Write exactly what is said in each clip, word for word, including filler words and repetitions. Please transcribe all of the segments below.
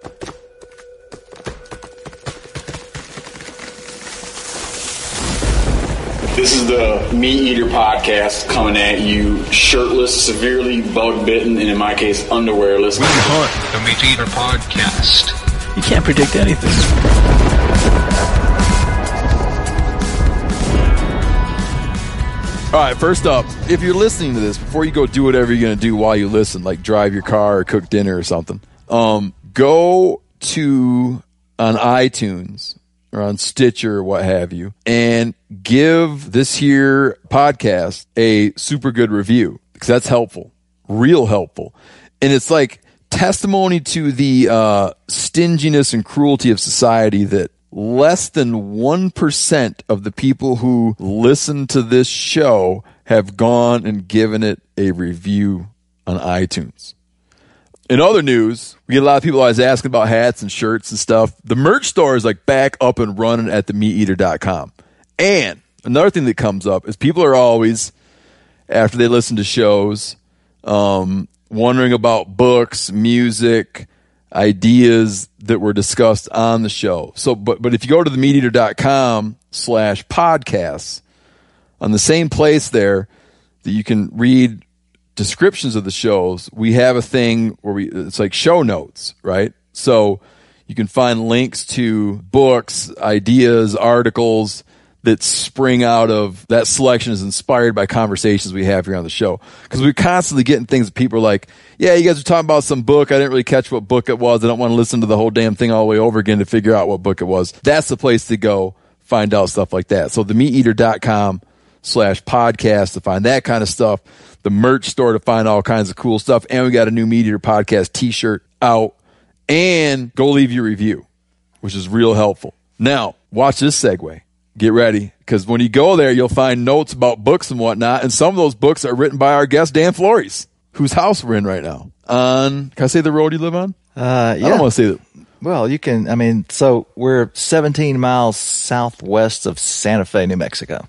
This is the Meat Eater Podcast coming at you shirtless, severely bug-bitten, and in my case, underwearless. We hunt the Meat Eater Podcast. You can't predict anything. All right, first up, if you're listening to this, before you go do whatever you're going to do while you listen, like drive your car or cook dinner or something, um, go to on iTunes or on Stitcher or what have you, and give this here podcast a super good review, because that's helpful, real helpful. And it's like testimony to the uh, stinginess and cruelty of society that less than one percent of the people who listen to this show have gone and given it a review on iTunes. In other news, we get a lot of people always asking about hats and shirts and stuff. The merch store is like back up and running at the meat eater dot com. And another thing that comes up is people are always, after they listen to shows, um, wondering about books, music, ideas that were discussed on the show. So, but but if you go to the meat eater dot com slash podcasts, on the same place there that you can read descriptions of the shows, we have a thing where we it's like show notes, right? So you can find links to books, ideas, articles that spring out of that selection is inspired by conversations we have here on the show. Because we're constantly getting things that people are like, yeah, you guys are talking about some book. I didn't really catch what book it was. I don't want to listen to the whole damn thing all the way over again to figure out what book it was. That's the place to go find out stuff like that. So the meat eater dot com slash podcast to find that kind of stuff. The merch store to find all kinds of cool stuff. And we got a new Meat Eater Podcast t-shirt out. And go leave your review, which is real helpful. Now, watch this segue. Get ready, because when you go there, you'll find notes about books and whatnot. And some of those books are written by our guest, Dan Flores, whose house we're in right now. On, can I say the road you live on? Uh, yeah. I don't want to say that. Well, you can, I mean, so we're seventeen miles southwest of Santa Fe, New Mexico.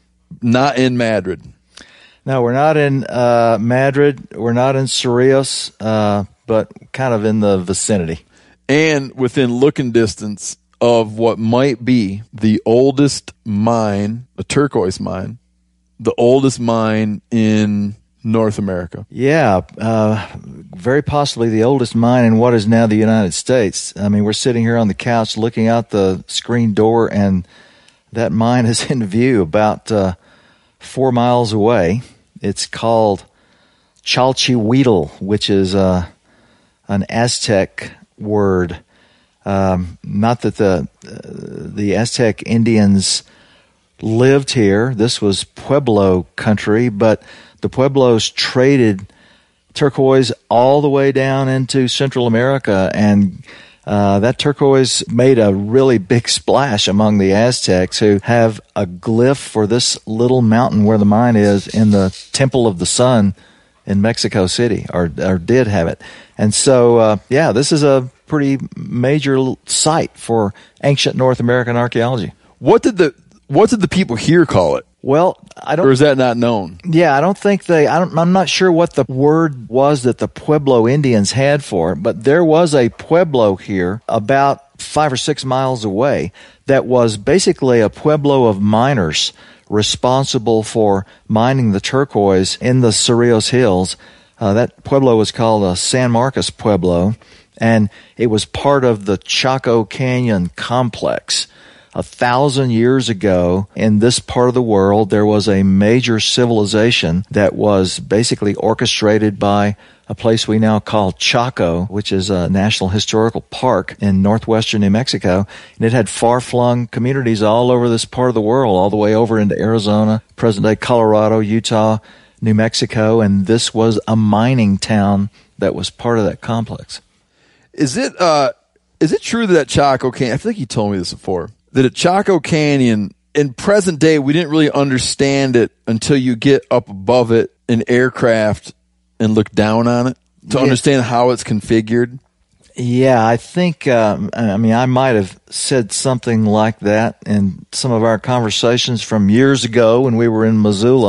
Not in Madrid. No, we're not in uh, Madrid. We're not in Cerrillos, uh, but kind of in the vicinity. And within looking distance of what might be the oldest mine, a turquoise mine, the oldest mine in North America. Yeah, uh, very possibly the oldest mine in what is now the United States. I mean, we're sitting here on the couch looking out the screen door, and that mine is in view about uh, four miles away. It's called Chalchihuitl, which is uh, an Aztec word. Um, not that the uh, the Aztec Indians lived here. This was Pueblo country, but the Pueblos traded turquoise all the way down into Central America, and uh, that turquoise made a really big splash among the Aztecs, who have a glyph for this little mountain where the mine is in the Temple of the Sun in Mexico City, or, or did have it. And so, uh, yeah, this is a pretty major site for ancient North American archaeology. What did the what did the people here call it? Well, I don't. Or is that not known? Yeah, I don't think they. I don't, I'm not sure what the word was that the Pueblo Indians had for it, but there was a Pueblo here about five or six miles away that was basically a Pueblo of miners responsible for mining the turquoise in the Cerrillos Hills. Uh, that Pueblo was called a San Marcos Pueblo, and it was part of the Chaco Canyon complex. A thousand years ago, in this part of the world, there was a major civilization that was basically orchestrated by a place we now call Chaco, which is a National Historical Park in northwestern New Mexico. And it had far-flung communities all over this part of the world, all the way over into Arizona, present-day Colorado, Utah, New Mexico, and this was a mining town that was part of that complex. Is it uh, is it true that Chaco Canyon, I feel like you told me this before, that at Chaco Canyon, in present day, we didn't really understand it until you get up above it in aircraft and look down on it to yeah. understand how it's configured? Yeah, I think, um, I mean, I might have said something like that in some of our conversations from years ago when we were in Missoula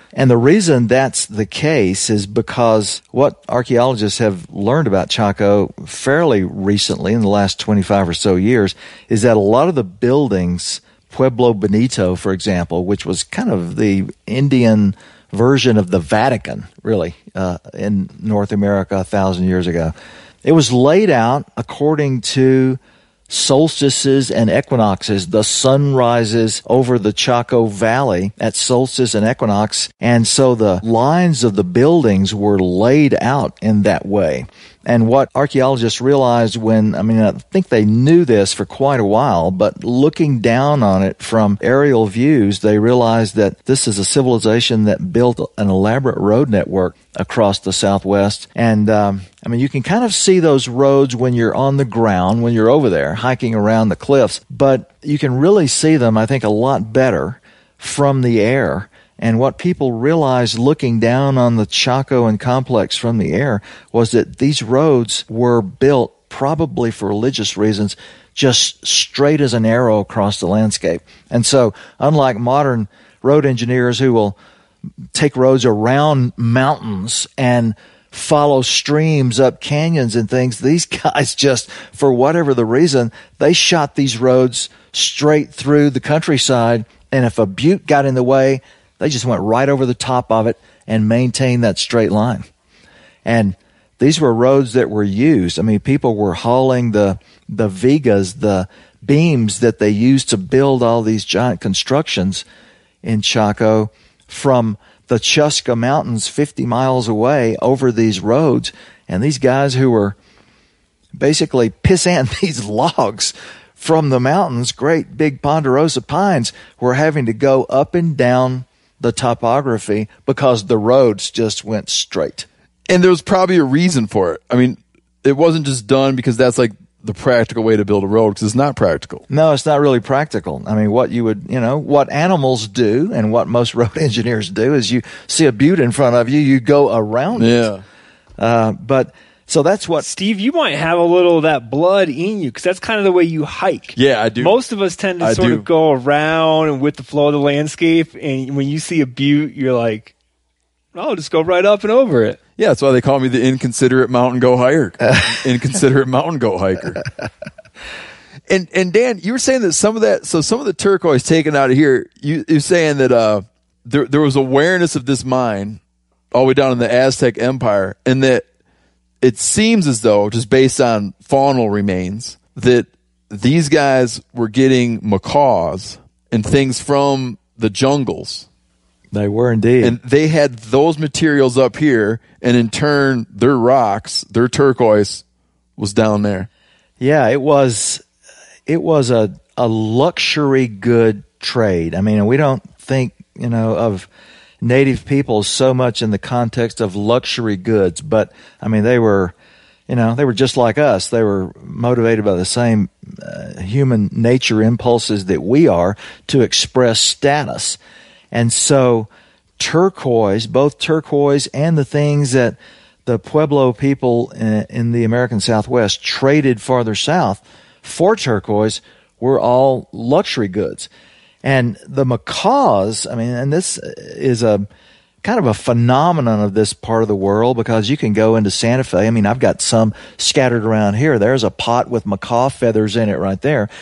And the reason that's the case is because what archaeologists have learned about Chaco fairly recently, in the last twenty-five or so years, is that a lot of the buildings, Pueblo Bonito, for example, which was kind of the Indian version of the Vatican, really, uh, in North America a thousand years ago, it was laid out according to solstices and equinoxes. The sun rises over the Chaco Valley at solstice and equinox, and so the lines of the buildings were laid out in that way. And what archaeologists realized when, I mean, I think they knew this for quite a while, but looking down on it from aerial views, they realized that this is a civilization that built an elaborate road network across the Southwest. And, um, I mean, you can kind of see those roads when you're on the ground, when you're over there hiking around the cliffs, but you can really see them, I think, a lot better from the air. And what people realized looking down on the Chaco and complex from the air was that these roads were built probably for religious reasons, just straight as an arrow across the landscape. And so, unlike modern road engineers who will take roads around mountains and follow streams up canyons and things, these guys just, for whatever the reason, they shot these roads straight through the countryside, and if a butte got in the way, they just went right over the top of it and maintained that straight line. And these were roads that were used. I mean, people were hauling the the vigas, the beams that they used to build all these giant constructions in Chaco from the Chusca Mountains fifty miles away over these roads. And these guys who were basically pissing these logs from the mountains, great big ponderosa pines, were having to go up and down the topography because the roads just went straight. And there was probably a reason for it. I mean, it wasn't just done because that's like the practical way to build a road, because it's not practical. No, it's not really practical. I mean, what you would, you know, what animals do and what most road engineers do is you see a butte in front of you, you go around yeah. it. Uh, but so that's what... Steve, you might have a little of that blood in you, because that's kind of the way you hike. Yeah, I do. Most of us tend to I sort do. of go around and with the flow of the landscape, and when you see a butte, you're like, oh, just go right up and over it. Yeah, that's why they call me the inconsiderate mountain go hiker. Inconsiderate mountain go hiker. And and Dan, you were saying that some of that, so some of the turquoise taken out of here, you, you're saying that uh, there there was awareness of this mine all the way down in the Aztec Empire, and that it seems as though, just based on faunal remains, that these guys were getting macaws and things from the jungles. They were indeed. And they had those materials up here, and in turn, their rocks, their turquoise, was down there. Yeah, it was it was a, a luxury good trade. I mean, we don't think, you know, of native people so much in the context of luxury goods, but I mean, they were, you know, they were just like us. They were motivated by the same uh, human nature impulses that we are to express status. And so turquoise, both turquoise and the things that the Pueblo people in, in the American Southwest traded farther south for turquoise, were all luxury goods. And the macaws, I mean, and this is a kind of a phenomenon of this part of the world, because you can go into Santa Fe. I mean, I've got some scattered around here. There's a pot with macaw feathers in it right there.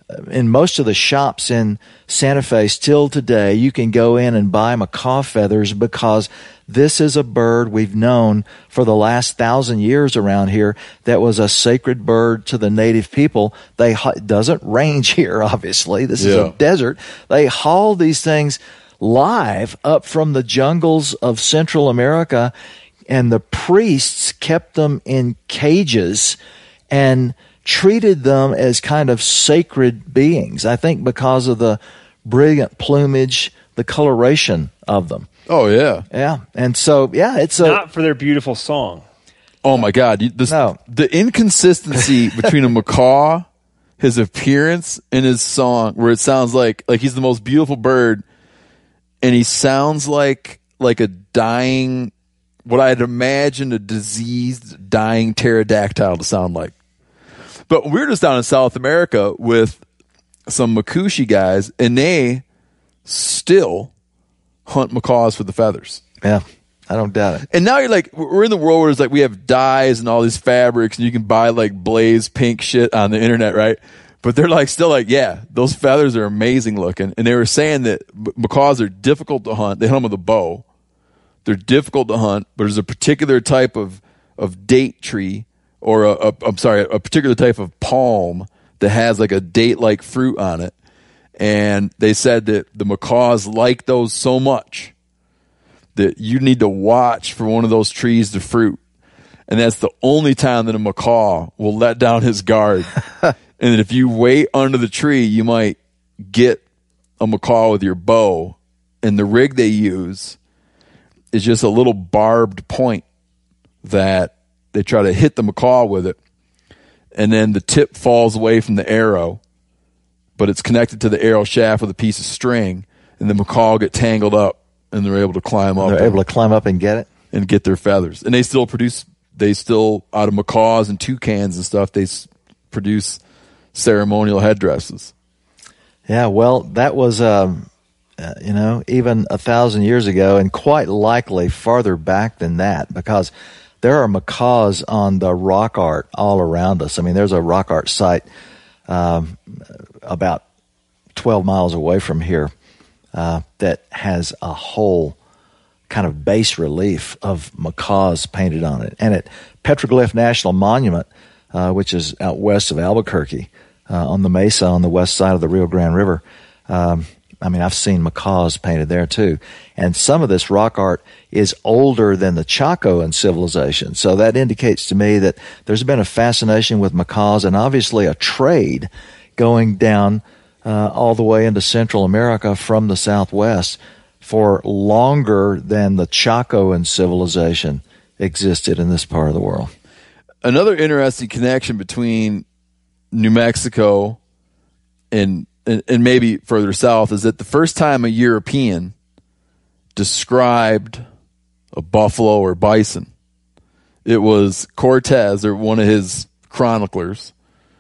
In most of the shops in Santa Fe still today, you can go in and buy macaw feathers, because this is a bird we've known for the last thousand years around here that was a sacred bird to the native people. They it doesn't range here, obviously. This Yeah. is a desert. They haul these things live up from the jungles of Central America, and the priests kept them in cages and treated them as kind of sacred beings, I think because of the brilliant plumage, the coloration of them. Oh, yeah. Yeah. And so, yeah, it's a... Not for their beautiful song. Oh, my God. You- This, No. The inconsistency between a macaw, his appearance, and his song, where it sounds like like he's the most beautiful bird, and he sounds like like a dying, what I'd imagine a diseased, dying pterodactyl to sound like. But we we're just down in South America with some Makushi guys, and they still hunt macaws for the feathers. Yeah, I don't doubt it. And now you're like, we're in the world where it's like we have dyes and all these fabrics, and you can buy like blaze pink shit on the internet, right? But they're like still like, yeah, those feathers are amazing looking. And they were saying that macaws are difficult to hunt. They hunt them with a bow. They're difficult to hunt, but there's a particular type of, of date tree or a, a I'm sorry, a particular type of palm that has like a date-like fruit on it. And they said that the macaws like those so much that you need to watch for one of those trees to fruit. And that's the only time that a macaw will let down his guard. And that if you wait under the tree, you might get a macaw with your bow. And the rig they use is just a little barbed point that they try to hit the macaw with it. And then the tip falls away from the arrow, but it's connected to the arrow shaft with a piece of string. And the macaw will get tangled up, and they're able to climb up. They're able to climb up and get it? And get their feathers. And they still produce, they still, out of macaws and toucans and stuff, they s- produce ceremonial headdresses. Yeah, well, that was, um, uh, you know, even a thousand years ago, and quite likely farther back than that, because there are macaws on the rock art all around us. I mean, there's a rock art site um, about twelve miles away from here uh, that has a whole kind of bas relief of macaws painted on it. And at Petroglyph National Monument, uh, which is out west of Albuquerque, Uh, on the mesa on the west side of the Rio Grande River. Um, I mean, I've seen macaws painted there too. And some of this rock art is older than the Chacoan civilization. So that indicates to me that there's been a fascination with macaws and obviously a trade going down uh, all the way into Central America from the Southwest for longer than the Chacoan civilization existed in this part of the world. Another interesting connection between New Mexico and, and and maybe further south is that the first time a European described a buffalo or bison, it was Cortez, or one of his chroniclers,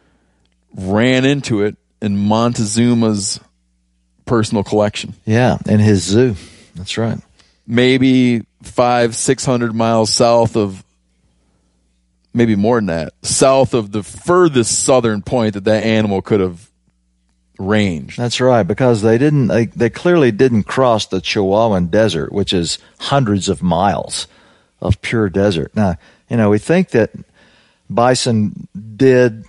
ran into it in Montezuma's personal collection. Yeah, in his zoo. That's right. Maybe five, six hundred miles south of, maybe more than that, south of the furthest southern point that that animal could have ranged. That's right, because they didn't, they, they clearly didn't cross the Chihuahuan Desert, which is hundreds of miles of pure desert. Now, you know, we think that bison did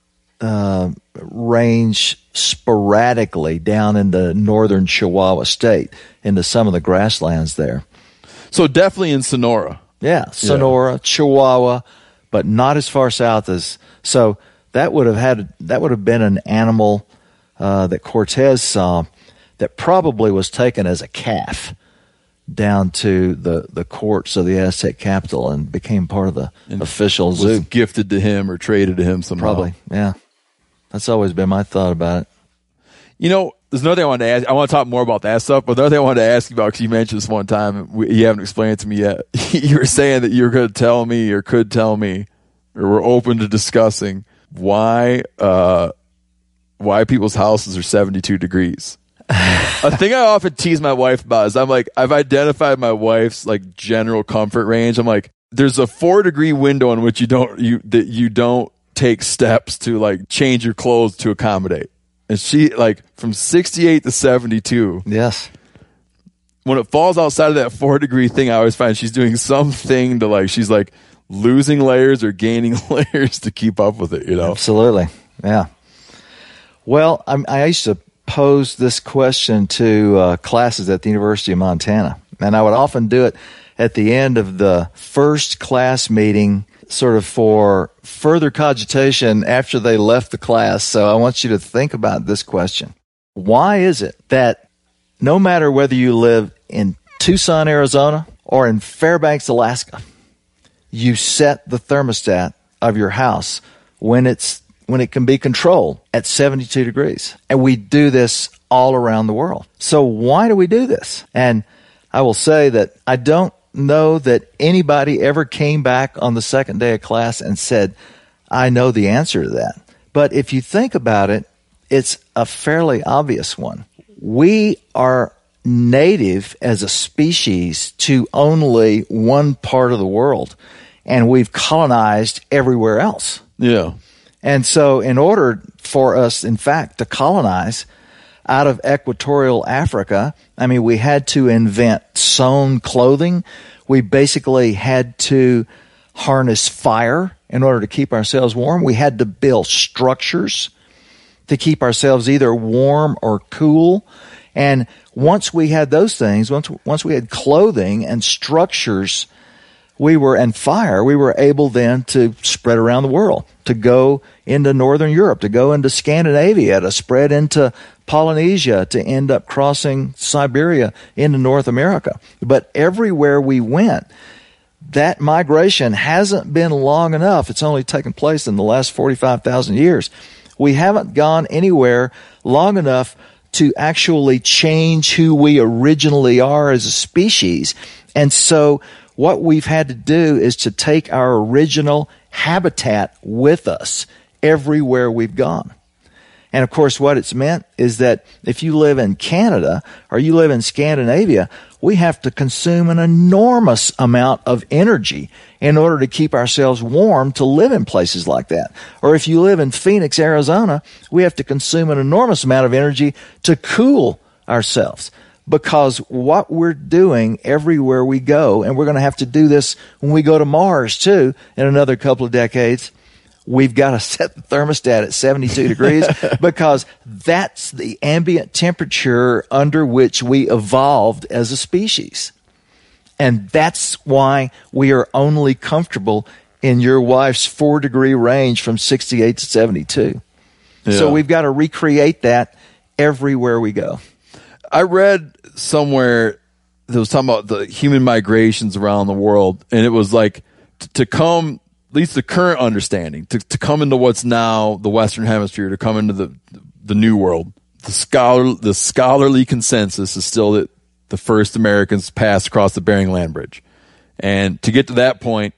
uh, range sporadically down into northern Chihuahua State, into some of the grasslands there. So definitely in Sonora. Yeah, Sonora, yeah. Chihuahua, but not as far south as, so that would have had, that would have been an animal uh, that Cortez saw that probably was taken as a calf down to the, the courts of the Aztec capital and became part of the and official was zoo. Gifted to him or traded to him somehow. Probably, yeah. That's always been my thought about it. You know, there's another thing I wanted to ask. I want to talk more about that stuff, but the other thing I wanted to ask you about, because you mentioned this one time, we, you haven't explained it to me yet. You were saying that you were going to tell me or could tell me, or were open to discussing why uh, why people's houses are seventy-two degrees. A thing I often tease my wife about is I'm like, I've identified my wife's like general comfort range. I'm like, there's a four degree window in which you don't you that you don't take steps to like change your clothes to accommodate. And she, like, from sixty-eight to seventy-two. Yes. When it falls outside of that four degree thing, I always find she's doing something to, like, she's like losing layers or gaining layers to keep up with it, you know? Absolutely. Yeah. Well, I, I used to pose this question to uh, classes at the University of Montana, and I would often do it at the end of the first class meeting, sort of for further cogitation after they left the class. So I want you to think about this question. Why is it that no matter whether you live in Tucson, Arizona, or in Fairbanks, Alaska, you set the thermostat of your house when it's when it can be controlled at seventy-two degrees? And we do this all around the world. So why do we do this? And I will say that I don't know that anybody ever came back on the second day of class and said, I know the answer to that. But if you think about it, it's a fairly obvious one. We are native as a species to only one part of the world, and we've colonized everywhere else. Yeah. And so in order for us, in fact, to colonize out of equatorial Africa, I mean, we had to invent sewn clothing. We basically had to harness fire in order to keep ourselves warm. We had to build structures to keep ourselves either warm or cool. And once we had those things, once once we had clothing and structures, we were and fire, we were able then to spread around the world, to go into Northern Europe, to go into Scandinavia, to spread into Polynesia, to end up crossing Siberia into North America. But everywhere we went, that migration hasn't been long enough. It's only taken place in the last forty-five thousand years. We haven't gone anywhere long enough to actually change who we originally are as a species. And so what we've had to do is to take our original habitat with us everywhere we've gone. And of course, what it's meant is that if you live in Canada or you live in Scandinavia, we have to consume an enormous amount of energy in order to keep ourselves warm to live in places like that. Or if you live in Phoenix, Arizona, we have to consume an enormous amount of energy to cool ourselves. Because what we're doing everywhere we go, and we're going to have to do this when we go to Mars too in another couple of decades, we've got to set the thermostat at seventy-two degrees because that's the ambient temperature under which we evolved as a species. And that's why we are only comfortable in your wife's four degree range from sixty-eight to seventy-two. Yeah. So we've got to recreate that everywhere we go. I read somewhere that was talking about the human migrations around the world, and it was like t- to come, at least the current understanding, to, to come into what's now the Western Hemisphere, to come into the the New World. The scholar, the scholarly consensus is still that the first Americans passed across the Bering Land Bridge, and to get to that point,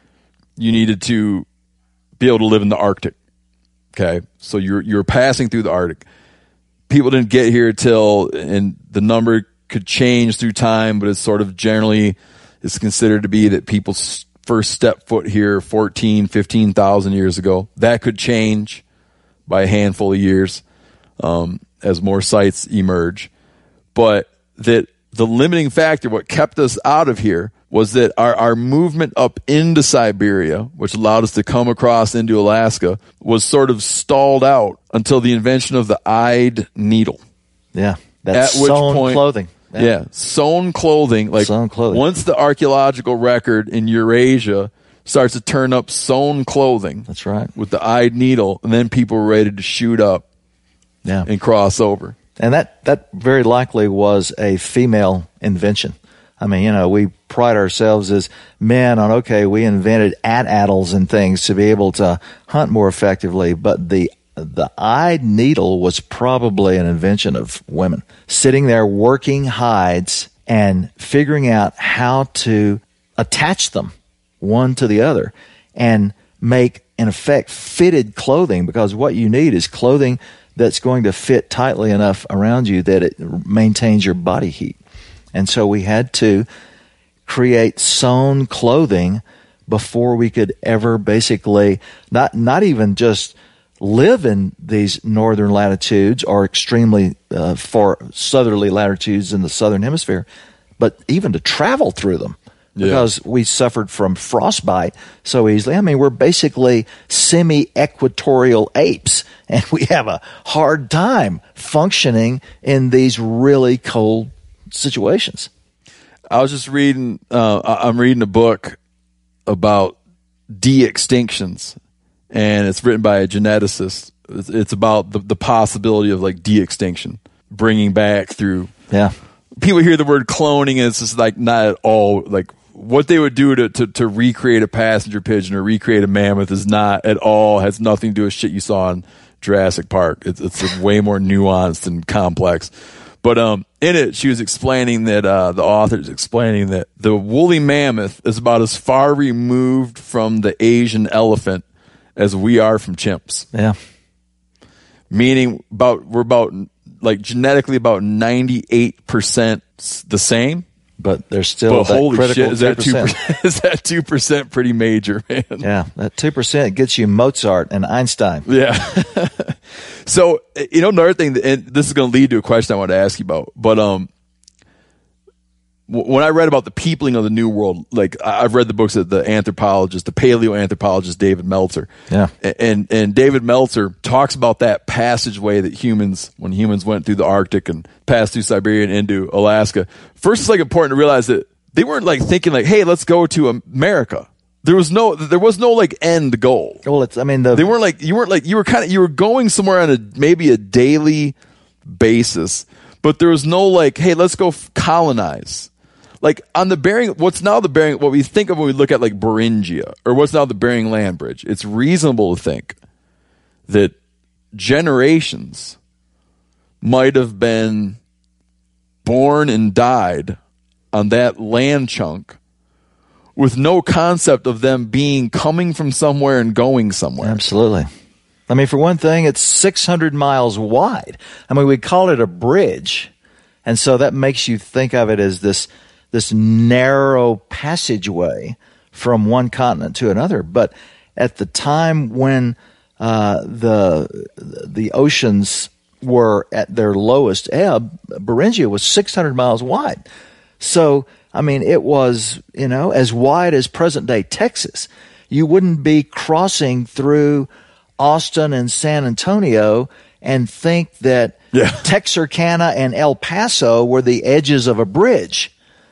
you needed to be able to live in the Arctic. Okay, so you're you're passing through the Arctic. People didn't get here till, and the number could change through time, but it's sort of generally it's considered to be that people first stepped foot here fourteen, fifteen thousand years ago. That could change by a handful of years um, as more sites emerge. But that the limiting factor, what kept us out of here, was that our, our movement up into Siberia, which allowed us to come across into Alaska, was sort of stalled out until the invention of the eyed needle. Yeah, that's At which sewn point, clothing. Yeah. yeah, sewn clothing. Like sewn clothing. Once the archaeological record in Eurasia starts to turn up sewn clothing, that's right, with the eyed needle, and then people were ready to shoot up, yeah, and cross over. And that that very likely was a female invention. I mean, you know, we pride ourselves as men on, okay, we invented at-addles and things to be able to hunt more effectively, but the the eyed needle was probably an invention of women, sitting there working hides and figuring out how to attach them one to the other and make, in effect, fitted clothing, because what you need is clothing that's going to fit tightly enough around you that it maintains your body heat. And so we had to create sewn clothing before we could ever basically not not even just live in these northern latitudes or extremely uh, far southerly latitudes in the southern hemisphere, but even to travel through them. Yeah. Because we suffered from frostbite so easily. I mean, we're basically semi-equatorial apes, and we have a hard time functioning in these really cold situations. I was just reading, uh, I'm reading a book about de-extinctions, and it's written by a geneticist. It's, it's about the, the possibility of like de-extinction, bringing back through. Yeah. People hear the word cloning, and it's just like not at all like what they would do to, to, to recreate a passenger pigeon or recreate a mammoth is not at all, has nothing to do with shit you saw in Jurassic Park. It's, it's way more nuanced and complex. But um, in it, she was explaining that uh, the author is explaining that the woolly mammoth is about as far removed from the Asian elephant as we are from chimps. Yeah, meaning about we're about like genetically about ninety-eight percent the same. But there's still but that holy critical shit, is that two two percent? percent. Is that two percent pretty major, man? Yeah, that two percent gets you Mozart and Einstein. Yeah. So, you know, another thing, and this is going to lead to a question I want to ask you about, but um, when I read about the peopling of the New World, like I've read the books of the anthropologist, the paleoanthropologist David Meltzer. Yeah. And and David Meltzer talks about that passageway that humans, when humans went through the Arctic and passed through Siberia and into Alaska. First, it's like important to realize that they weren't like thinking like, hey, let's go to America. There was no, there was no like end goal. Well, it's, I mean, the, They weren't like, you weren't like, you were kind of, you were going somewhere on a, maybe a daily basis, but there was no like, hey, let's go f- colonize. Like on the Bering, what's now the Bering, what we think of when we look at like Beringia or what's now the Bering Land Bridge, it's reasonable to think that generations might have been born and died on that land chunk with no concept of them being coming from somewhere and going somewhere. Absolutely. I mean, for one thing, it's six hundred miles wide. I mean, we call it a bridge. And so that makes you think of it as this, this narrow passageway from one continent to another. But at the time when uh, the the oceans were at their lowest ebb, Beringia was six hundred miles wide. So, I mean, it was, you know, as wide as present-day Texas. You wouldn't be crossing through Austin and San Antonio and think that Yeah. Texarkana and El Paso were the edges of a bridge.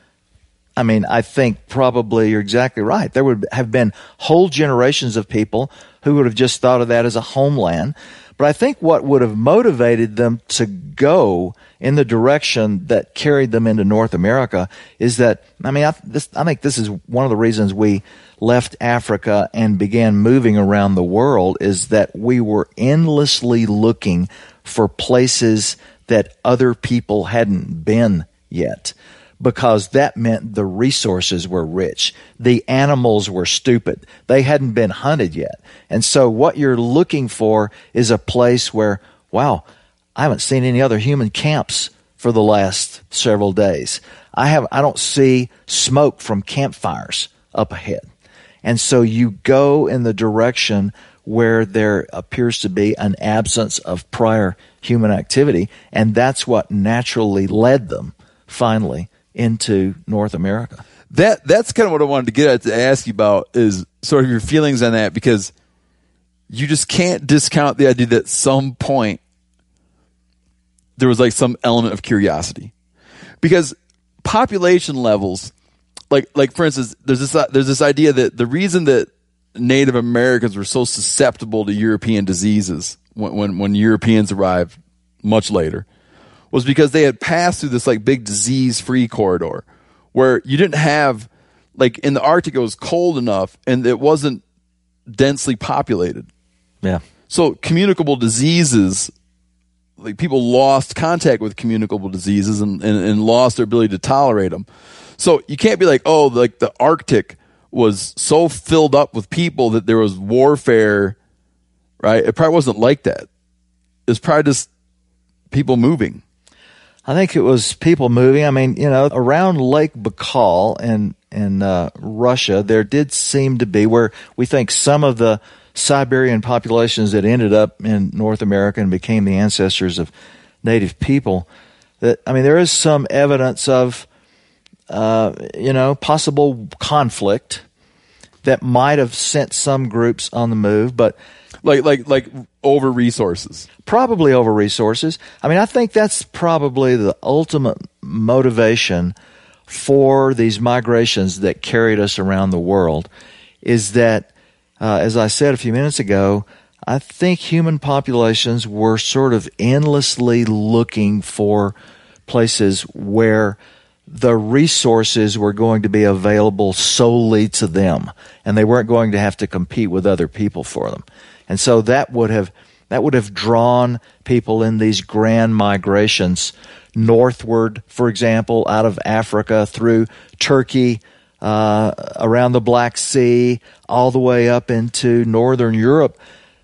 I mean, I think probably you're exactly right. There would have been whole generations of people who would have just thought of that as a homeland. But I think what would have motivated them to go in the direction that carried them into North America is that, I mean, I, this, I think this is one of the reasons we left Africa and began moving around the world, is that we were endlessly looking for places that other people hadn't been yet, because that meant the resources were rich. The animals were stupid. They hadn't been hunted yet. And so what you're looking for is a place where, wow, I haven't seen any other human camps for the last several days. I have, I don't see smoke from campfires up ahead. And so you go in the direction where there appears to be an absence of prior human activity, and that's what naturally led them finally into North America. That that's kind of what I wanted to get at to ask you about, is sort of your feelings on that, because you just can't discount the idea that at some point there was like some element of curiosity, because population levels, like like for instance, there's this there's this idea that the reason that Native Americans were so susceptible to European diseases when when, when Europeans arrived much later was because they had passed through this like big disease-free corridor where you didn't have, like in the Arctic it was cold enough and it wasn't densely populated. Yeah. So communicable diseases, like people lost contact with communicable diseases and, and, and lost their ability to tolerate them. So you can't be like, oh, like the Arctic was so filled up with people that there was warfare, right? It probably wasn't like that. It was probably just people moving. I think it was people moving. I mean, you know, around Lake Baikal in, in uh, Russia, there did seem to be, where we think some of the Siberian populations that ended up in North America and became the ancestors of native people, that, I mean, there is some evidence of, uh, you know, possible conflict that might have sent some groups on the move, but Like, like, like over resources. Probably over resources. I mean, I think that's probably the ultimate motivation for these migrations that carried us around the world, is that, uh, as I said a few minutes ago, I think human populations were sort of endlessly looking for places where the resources were going to be available solely to them, and they weren't going to have to compete with other people for them. And so that would have that would have drawn people in these grand migrations northward, for example, out of Africa through Turkey, uh, around the Black Sea, all the way up into northern Europe.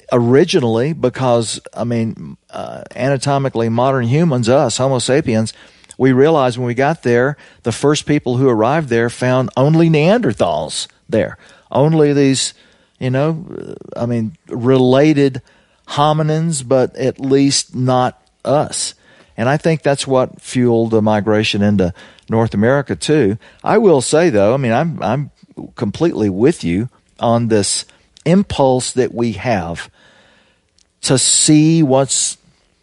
originally, because, I mean, uh, anatomically modern humans, us, Homo sapiens, we realized when we got there, the first people who arrived there found only Neanderthals there. Only these, you know, I mean, related hominins, but at least not us. And I think that's what fueled the migration into North America too. I will say though, I mean, I'm I'm completely with you on this impulse that we have to see what's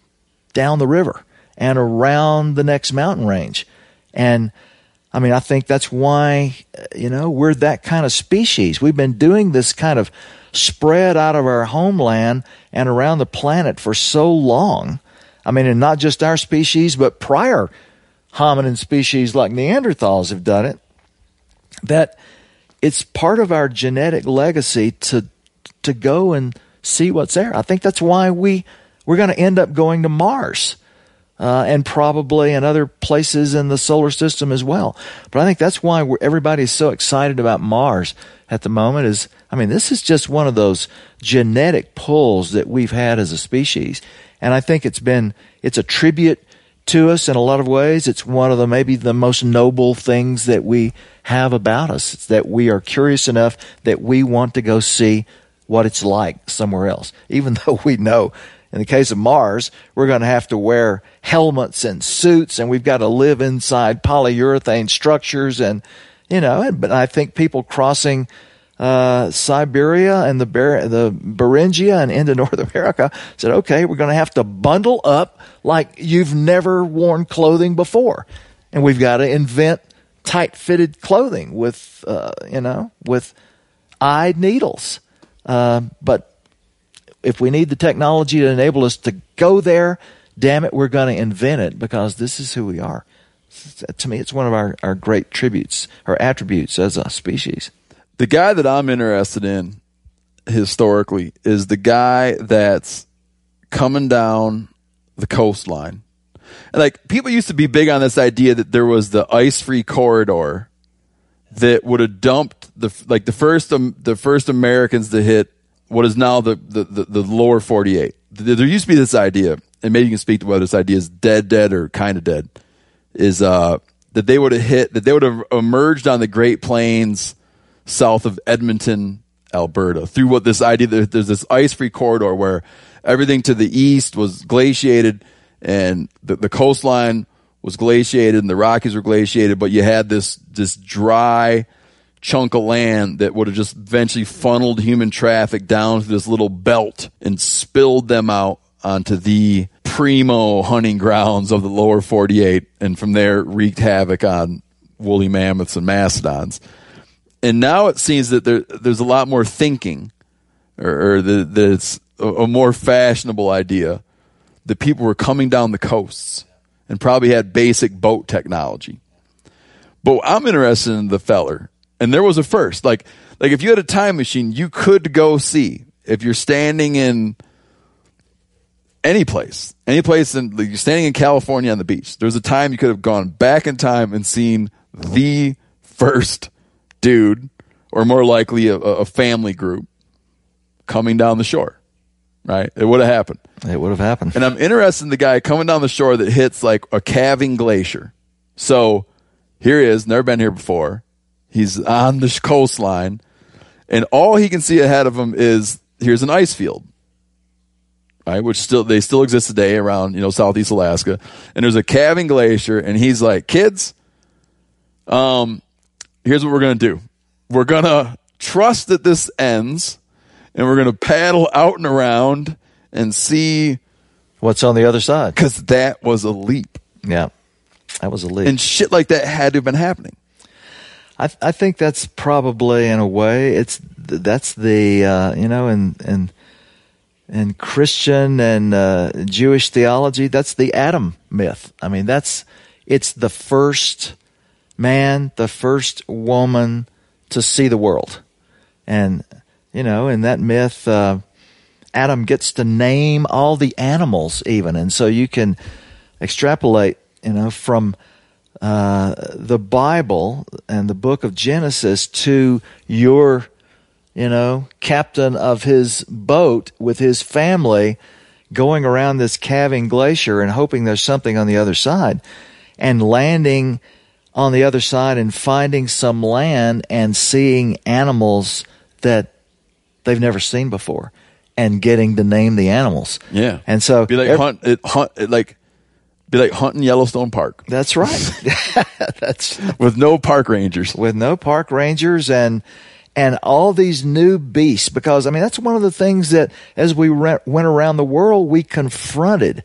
down the river and around the next mountain range. And I mean, I think that's why, you know, we're that kind of species. We've been doing this kind of spread out of our homeland and around the planet for so long. I mean, and not just our species, but prior hominin species like Neanderthals have done it, that it's part of our genetic legacy to to go and see what's there. I think that's why we, we're going to end up going to Mars. Uh, and probably in other places in the solar system as well. But I think that's why we're, everybody's so excited about Mars at the moment is, I mean, this is just one of those genetic pulls that we've had as a species. And I think it's been, it's a tribute to us in a lot of ways. It's one of the, maybe the most noble things that we have about us. It's that we are curious enough that we want to go see what it's like somewhere else, even though we know in the case of Mars, we're going to have to wear helmets and suits, and we've got to live inside polyurethane structures. And, you know, but I think people crossing uh, Siberia and the Ber- the Beringia and into North America said, okay, we're going to have to bundle up like you've never worn clothing before. And we've got to invent tight-fitted clothing with, uh, you know, with eyed needles. Uh, but if we need the technology to enable us to go there, damn it, we're going to invent it because this is who we are. To me, it's one of our, our great tributes or attributes as a species. The guy that I'm interested in historically is the guy that's coming down the coastline. And like people used to be big on this idea that there was the ice-free corridor that would have dumped the like the first um, the first Americans to hit what is now the, the, the, the lower forty-eight. There used to be this idea, and maybe you can speak to whether this idea is dead, dead, or kind of dead, is uh, that they would have hit, that they would have emerged on the Great Plains south of Edmonton, Alberta, through what this idea that there's this ice-free corridor where everything to the east was glaciated and the, the coastline was glaciated and the Rockies were glaciated, but you had this this dry chunk of land that would have just eventually funneled human traffic down to this little belt and spilled them out onto the primo hunting grounds of the lower forty-eight, and from there wreaked havoc on woolly mammoths and mastodons. And now it seems that there, there's a lot more thinking, or, or that, that it's a, a more fashionable idea that people were coming down the coasts and probably had basic boat technology. But I'm interested in the feller. And there was a first. Like, like if you had a time machine, you could go see. If you're standing in any place, any place, in, like you're standing in California on the beach, there was a time you could have gone back in time and seen the first dude, or more likely a, a family group, coming down the shore. Right? It would have happened. It would have happened. And I'm interested in the guy coming down the shore that hits like a calving glacier. So here he is, never been here before. He's on the coastline, and all he can see ahead of him is here's an ice field, right? Which still they still exist today around you know Southeast Alaska, and there's a calving glacier, and he's like, kids, um, here's what we're gonna do: we're gonna trust that this ends, and we're gonna paddle out and around and see what's on the other side, because that was a leap. Yeah, that was a leap, and shit like that had to have been happening. I, I think that's probably, in a way, it's that's the uh, you know, in in in Christian and uh, Jewish theology, that's the Adam myth. I mean, that's it's the first man, the first woman to see the world, and you know, in that myth, uh, Adam gets to name all the animals, even, and so you can extrapolate, you know, from Uh, the Bible and the book of Genesis to your, you know, captain of his boat with his family going around this calving glacier and hoping there's something on the other side, and landing on the other side and finding some land and seeing animals that they've never seen before and getting to name the animals. Yeah. And so be like every, hunt it hunt it like be like hunting Yellowstone Park. That's right. That's with no park rangers. With no park rangers and and all these new beasts, because I mean that's one of the things that as we re- went around the world we confronted.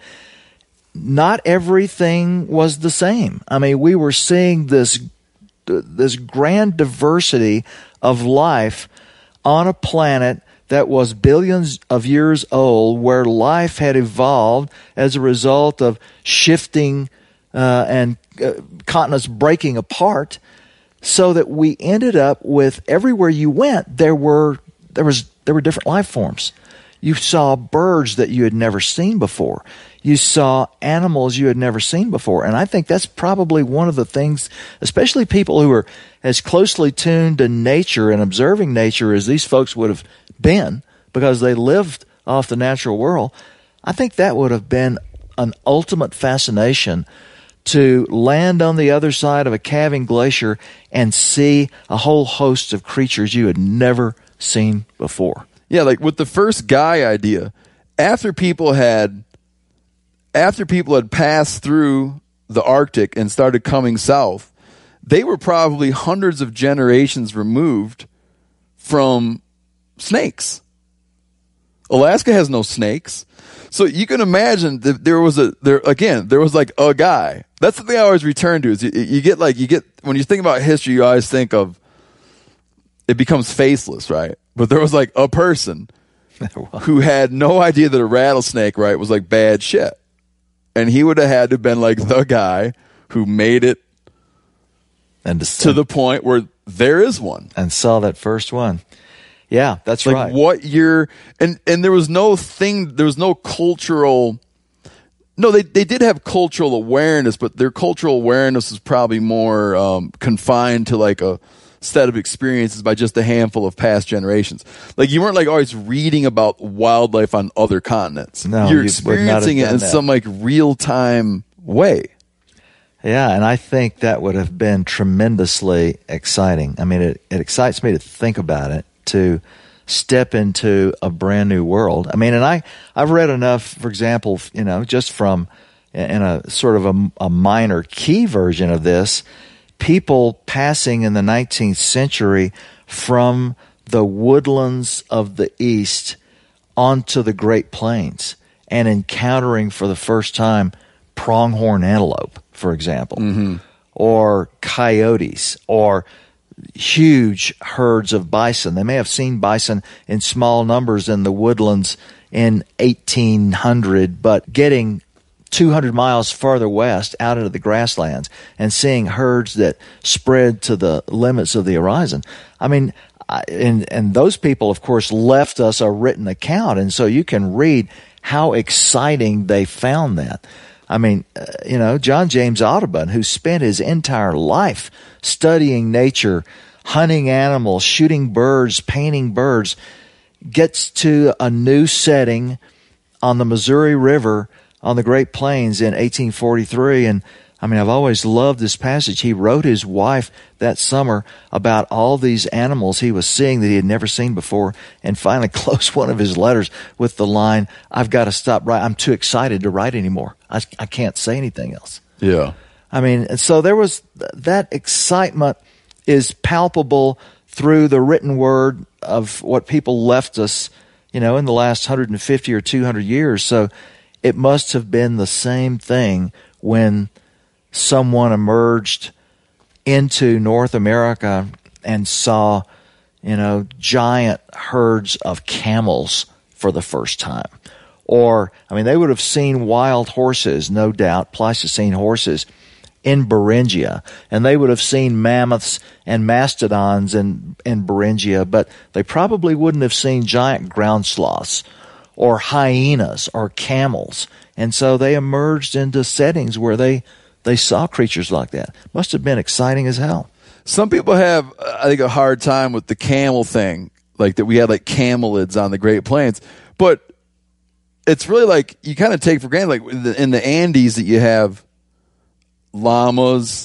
Not everything was the same. I mean, we were seeing this this grand diversity of life on a planet that was billions of years old, where life had evolved as a result of shifting uh, and uh, continents breaking apart, so that we ended up with everywhere you went there were there was there were different life forms. You saw birds that you had never seen before. You saw animals you had never seen before. And I think that's probably one of the things, especially people who are as closely tuned to nature and observing nature as these folks would have been because they lived off the natural world. I think that would have been an ultimate fascination to land on the other side of a calving glacier and see a whole host of creatures you had never seen before. Yeah, like with the first guy idea, after people had after people had passed through the Arctic and started coming south, they were probably hundreds of generations removed from snakes. Alaska has no snakes. So you can imagine that there was a there again, there was like a guy. That's the thing I always return to is you, you get like you get when you think about history, you always think of it becomes faceless, right? But there was like a person who had no idea that a rattlesnake, right, was like bad shit. And he would have had to have been like the guy who made it and to the point where there is one. And saw that first one. Yeah, that's like right. What year, and, and there was no thing, there was no cultural, no, they, they did have cultural awareness, but their cultural awareness is probably more um, confined to like a set of experiences by just a handful of past generations. Like you weren't like always reading about wildlife on other continents. No, you're you experiencing it in that. some like real time way. Yeah, and I think that would have been tremendously exciting. I mean, it, it excites me to think about it, to step into a brand new world. I mean, and I, I've read enough, for example, you know, just from in a sort of a, a minor key version of this, people passing in the nineteenth century from the woodlands of the East onto the Great Plains and encountering for the first time pronghorn antelope, for example, mm-hmm. or coyotes, or huge herds of bison. They may have seen bison in small numbers in the woodlands in eighteen hundred, but getting two hundred miles farther west out into the grasslands and seeing herds that spread to the limits of the horizon. I mean, I, and, and those people, of course, left us a written account. And so you can read how exciting they found that. I mean, uh, you know, John James Audubon, who spent his entire life studying nature, hunting animals, shooting birds, painting birds, gets to a new setting on the Missouri River on the Great Plains in eighteen forty-three. And I mean, I've always loved this passage. He wrote his wife that summer about all these animals he was seeing that he had never seen before, and finally closed one of his letters with the line, "I've got to stop writing. I'm too excited to write anymore. I, I can't say anything else." Yeah. I mean, and so there was that excitement is palpable through the written word of what people left us, you know, in the last one hundred fifty or two hundred years. So it must have been the same thing when someone emerged into North America and saw, you know, giant herds of camels for the first time. Or, I mean, they would have seen wild horses, no doubt, Pleistocene horses in Beringia, and they would have seen mammoths and mastodons in, in Beringia, but they probably wouldn't have seen giant ground sloths or hyenas or camels. And so they emerged into settings where they, they saw creatures like that. Must have been exciting as hell. Some people have, I think, a hard time with the camel thing. like that we had like camelids on the Great Plains, but it's really like you kind of take for granted, like in the, in the Andes that you have llamas,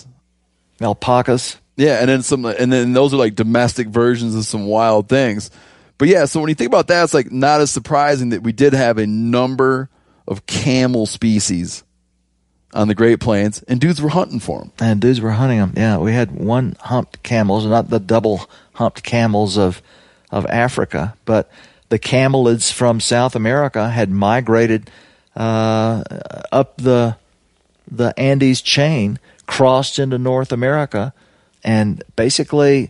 alpacas. Yeah, and then some, and then those are like domestic versions of some wild things. But yeah, so when you think about that, it's like not as surprising that we did have a number of camel species on the Great Plains, and dudes were hunting for them. And dudes were hunting them. Yeah, we had one humped camels, not the double humped camels of of Africa, but the camelids from South America had migrated uh, up the the Andes chain, crossed into North America, and basically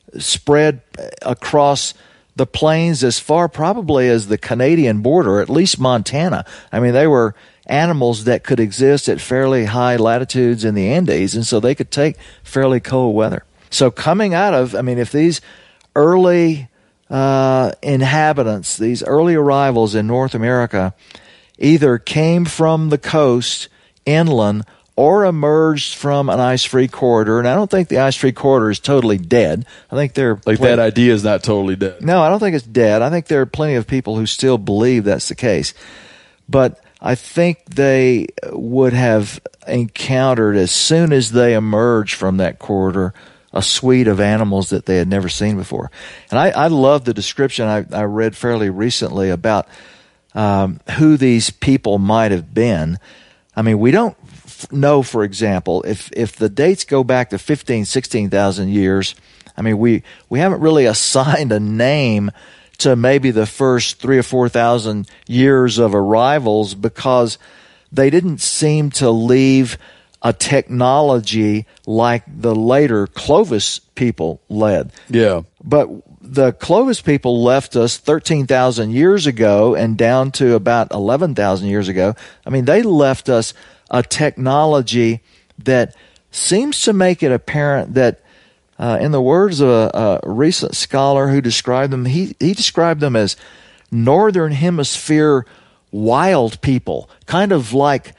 spread across the plains as far probably as the Canadian border, at least Montana. I mean, they were animals that could exist at fairly high latitudes in the Andes, and so they could take fairly cold weather. So coming out of, I mean, if these early uh, inhabitants, these early arrivals in North America, either came from the coast inland or emerged from an ice-free corridor, and I don't think the ice-free corridor is totally dead. I think there are like that idea is not totally dead. No, I don't think it's dead. I think there are plenty of people who still believe that's the case. But I think they would have encountered, as soon as they emerged from that corridor, a suite of animals that they had never seen before. And I, I love the description I, I read fairly recently about um, who these people might have been. I mean, we don't know, for example, if, if the dates go back to fifteen, sixteen thousand years, I mean, we, we haven't really assigned a name to maybe the first three or four thousand years of arrivals because they didn't seem to leave a technology like the later Clovis people led. Yeah. But the Clovis people left us thirteen thousand years ago and down to about eleven thousand years ago. I mean, they left us a technology that seems to make it apparent that Uh, in the words of a, a recent scholar who described them, he, he described them as Northern Hemisphere wild people, kind of like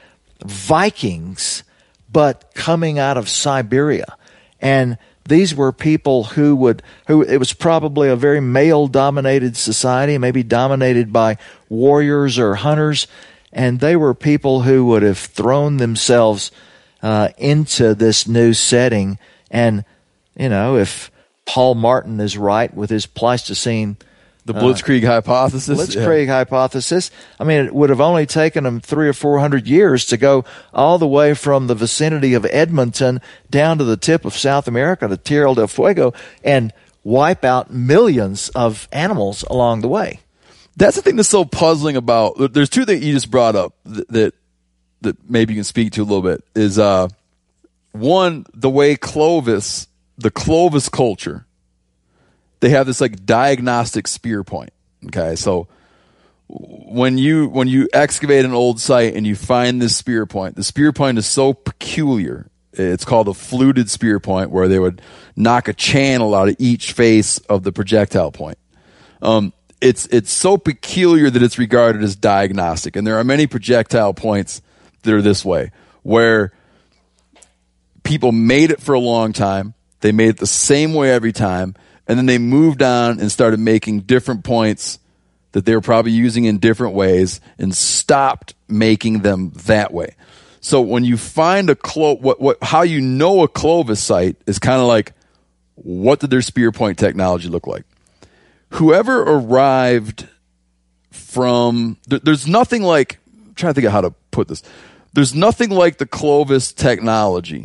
Vikings, but coming out of Siberia. And these were people who would, who it was probably a very male-dominated society, maybe dominated by warriors or hunters, and they were people who would have thrown themselves uh, into this new setting. And you know, if Paul Martin is right with his Pleistocene, the Blitzkrieg uh, hypothesis, Blitzkrieg yeah. hypothesis, I mean, it would have only taken them three or four hundred years to go all the way from the vicinity of Edmonton down to the tip of South America, to Tierra del Fuego, and wipe out millions of animals along the way. That's the thing that's so puzzling about. There's two things you just brought up that that, that maybe you can speak to a little bit. Is uh, one, the way Clovis. The Clovis culture, they have this like diagnostic spear point. Okay, so when you when you excavate an old site and you find this spear point, the spear point is so peculiar. It's called a fluted spear point, where they would knock a channel out of each face of the projectile point. Um, it's it's so peculiar that it's regarded as diagnostic, and there are many projectile points that are this way, where people made it for a long time. They made it the same way every time, and then they moved on and started making different points that they were probably using in different ways and stopped making them that way. So when you find a Clo- what what how you know a Clovis site is kind of like, what did their spear point technology look like? Whoever arrived from there, there's nothing like, I'm trying to think of how to put this. There's nothing like the Clovis technology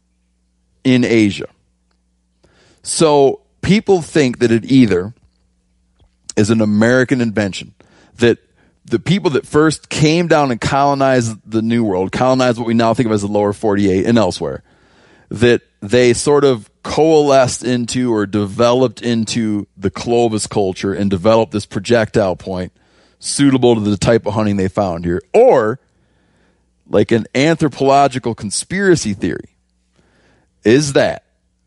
in Asia. So people think that it either is an American invention, that the people that first came down and colonized the New World, colonized what we now think of as the lower forty-eight and elsewhere, that they sort of coalesced into or developed into the Clovis culture and developed this projectile point suitable to the type of hunting they found here. Or, like an anthropological conspiracy theory, is that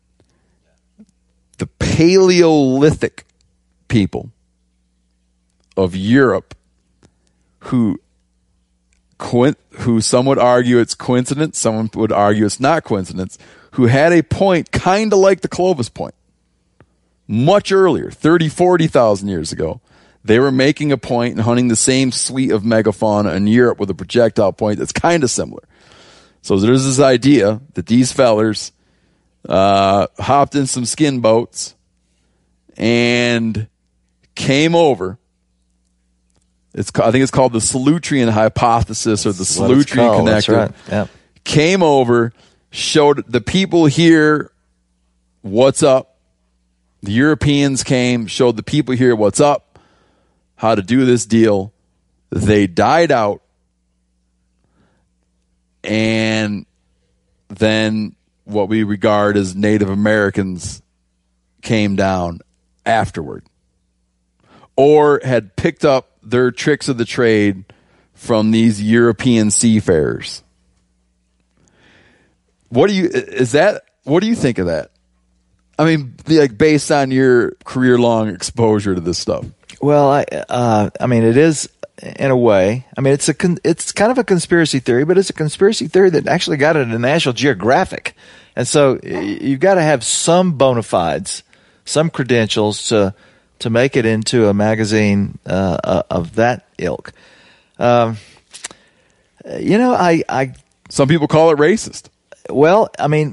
the Paleolithic people of Europe, who who some would argue it's coincidence, someone would argue it's not coincidence, who had a point kind of like the Clovis point, much earlier, thirty, forty thousand years ago, they were making a point and hunting the same suite of megafauna in Europe with a projectile point that's kind of similar. So there's this idea that these fellers uh, hopped in some skin boats and came over. It's I think it's called the Solutrean hypothesis or the Solutrean connector. That's right. Yep. Came over, showed the people here what's up. The Europeans came, showed the people here what's up, how to do this deal. They died out. And then what we regard as Native Americans came down afterward. Or had picked up their tricks of the trade from these European seafarers. What do you is that what do you think of that? I mean, like based on your career-long exposure to this stuff. Well, I, uh, I mean, it is in a way. I mean, it's a con- it's kind of a conspiracy theory, but it's a conspiracy theory that actually got it in National Geographic, and so you've got to have some bona fides, some credentials to to make it into a magazine uh, of that ilk. Um, you know, I, I some people call it racist. Well, I mean,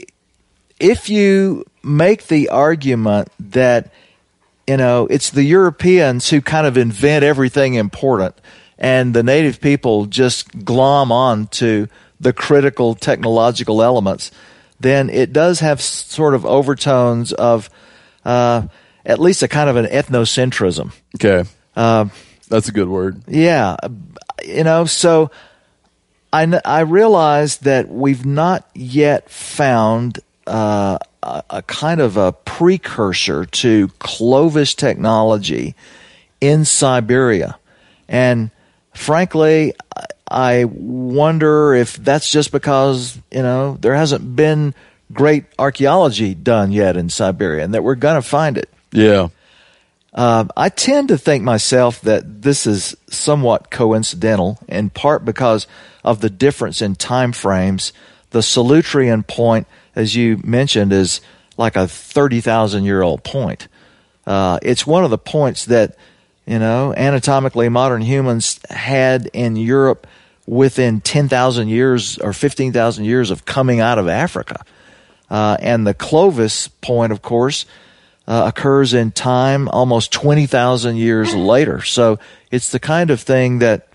if you make the argument that, you know, it's the Europeans who kind of invent everything important and the native people just glom on to the critical technological elements, then it does have sort of overtones of uh, at least a kind of an ethnocentrism. Okay. Uh, That's a good word. Yeah. You know, so I, I realize that we've not yet found uh, a, a kind of a precursor to Clovis technology in Siberia. And frankly, I wonder if that's just because, you know, there hasn't been great archaeology done yet in Siberia and that we're going to find it. Yeah. Uh, I tend to think myself that this is somewhat coincidental, in part because of the difference in time frames. The Solutrean point, as you mentioned, is like a thirty thousand year old point. Uh, it's one of the points that, you know, anatomically modern humans had in Europe within ten thousand years or fifteen thousand years of coming out of Africa. Uh, and the Clovis point, of course, Uh, occurs in time almost twenty thousand years later. So it's the kind of thing that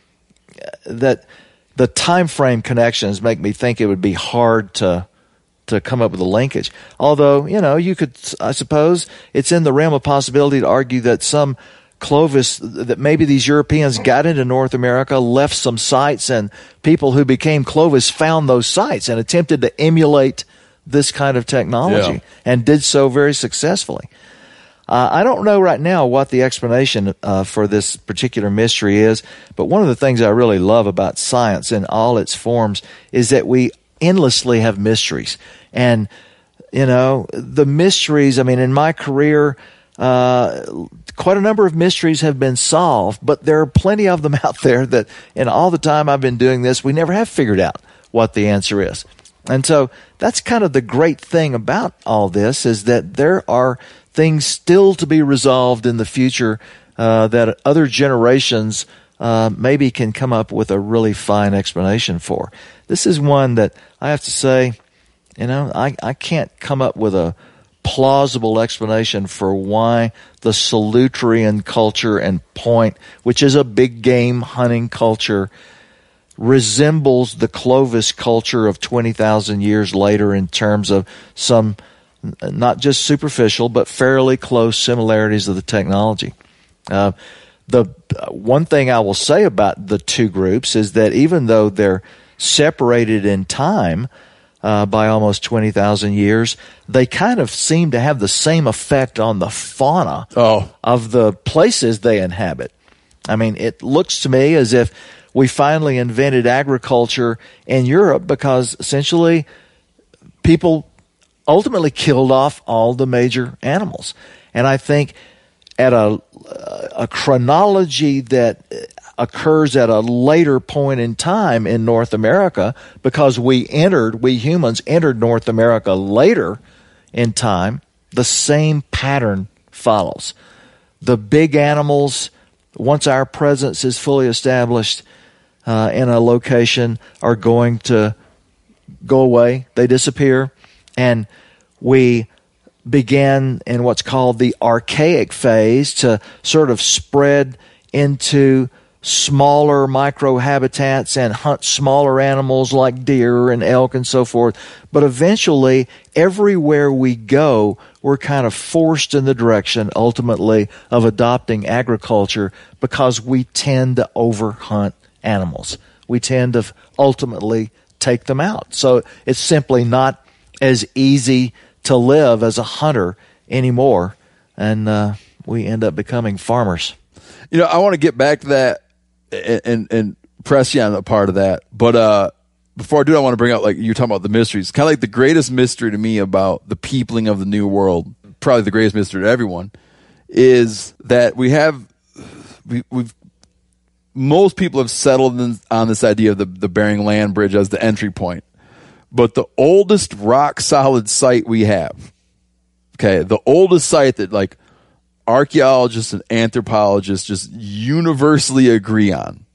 that the time frame connections make me think it would be hard to to come up with a linkage. Although, you know, you could, I suppose, it's in the realm of possibility to argue that some Clovis, that maybe these Europeans got into North America, left some sites, and people who became Clovis found those sites and attempted to emulate this kind of technology, yeah. and did so very successfully. Uh, I don't know right now what the explanation uh, for this particular mystery is, but one of the things I really love about science in all its forms is that we endlessly have mysteries. And, you know, the mysteries, I mean, in my career, uh, quite a number of mysteries have been solved, but there are plenty of them out there that in all the time I've been doing this, we never have figured out what the answer is. And so that's kind of the great thing about all this, is that there are things still to be resolved in the future uh, that other generations uh, maybe can come up with a really fine explanation for. This is one that I have to say, you know, I, I can't come up with a plausible explanation for why the Solutrean culture and point, which is a big game hunting culture, resembles the Clovis culture of twenty thousand years later in terms of some not just superficial but fairly close similarities of the technology. Uh, the one thing I will say about the two groups is that even though they're separated in time uh, by almost twenty thousand years, they kind of seem to have the same effect on the fauna oh. of the places they inhabit. I mean, it looks to me as if we finally invented agriculture in Europe because essentially people ultimately killed off all the major animals. And I think at a, a chronology that occurs at a later point in time in North America, because we entered, we humans entered North America later in time the same pattern follows. The big animals, once our presence is fully established uh, in a location, are going to go away. They disappear. And we begin in what's called the archaic phase to sort of spread into smaller microhabitats and hunt smaller animals like deer and elk and so forth. But eventually, everywhere we go, we're kind of forced in the direction, ultimately, of adopting agriculture because we tend to overhunt animals. We tend to ultimately take them out. So it's simply not as easy to live as a hunter anymore, and uh, we end up becoming farmers. You know, I want to get back to that and, and, and press you on a part of that. But uh, before I do, I want to bring out, like, you're talking about the mysteries. Kind of like the greatest mystery to me about the peopling of the New World, probably the greatest mystery to everyone, is that we have, we, we've, most people have settled in, on this idea of the, the Bering Land Bridge as the entry point. But the oldest rock solid site we have, okay, the oldest site that, like, archaeologists and anthropologists just universally agree on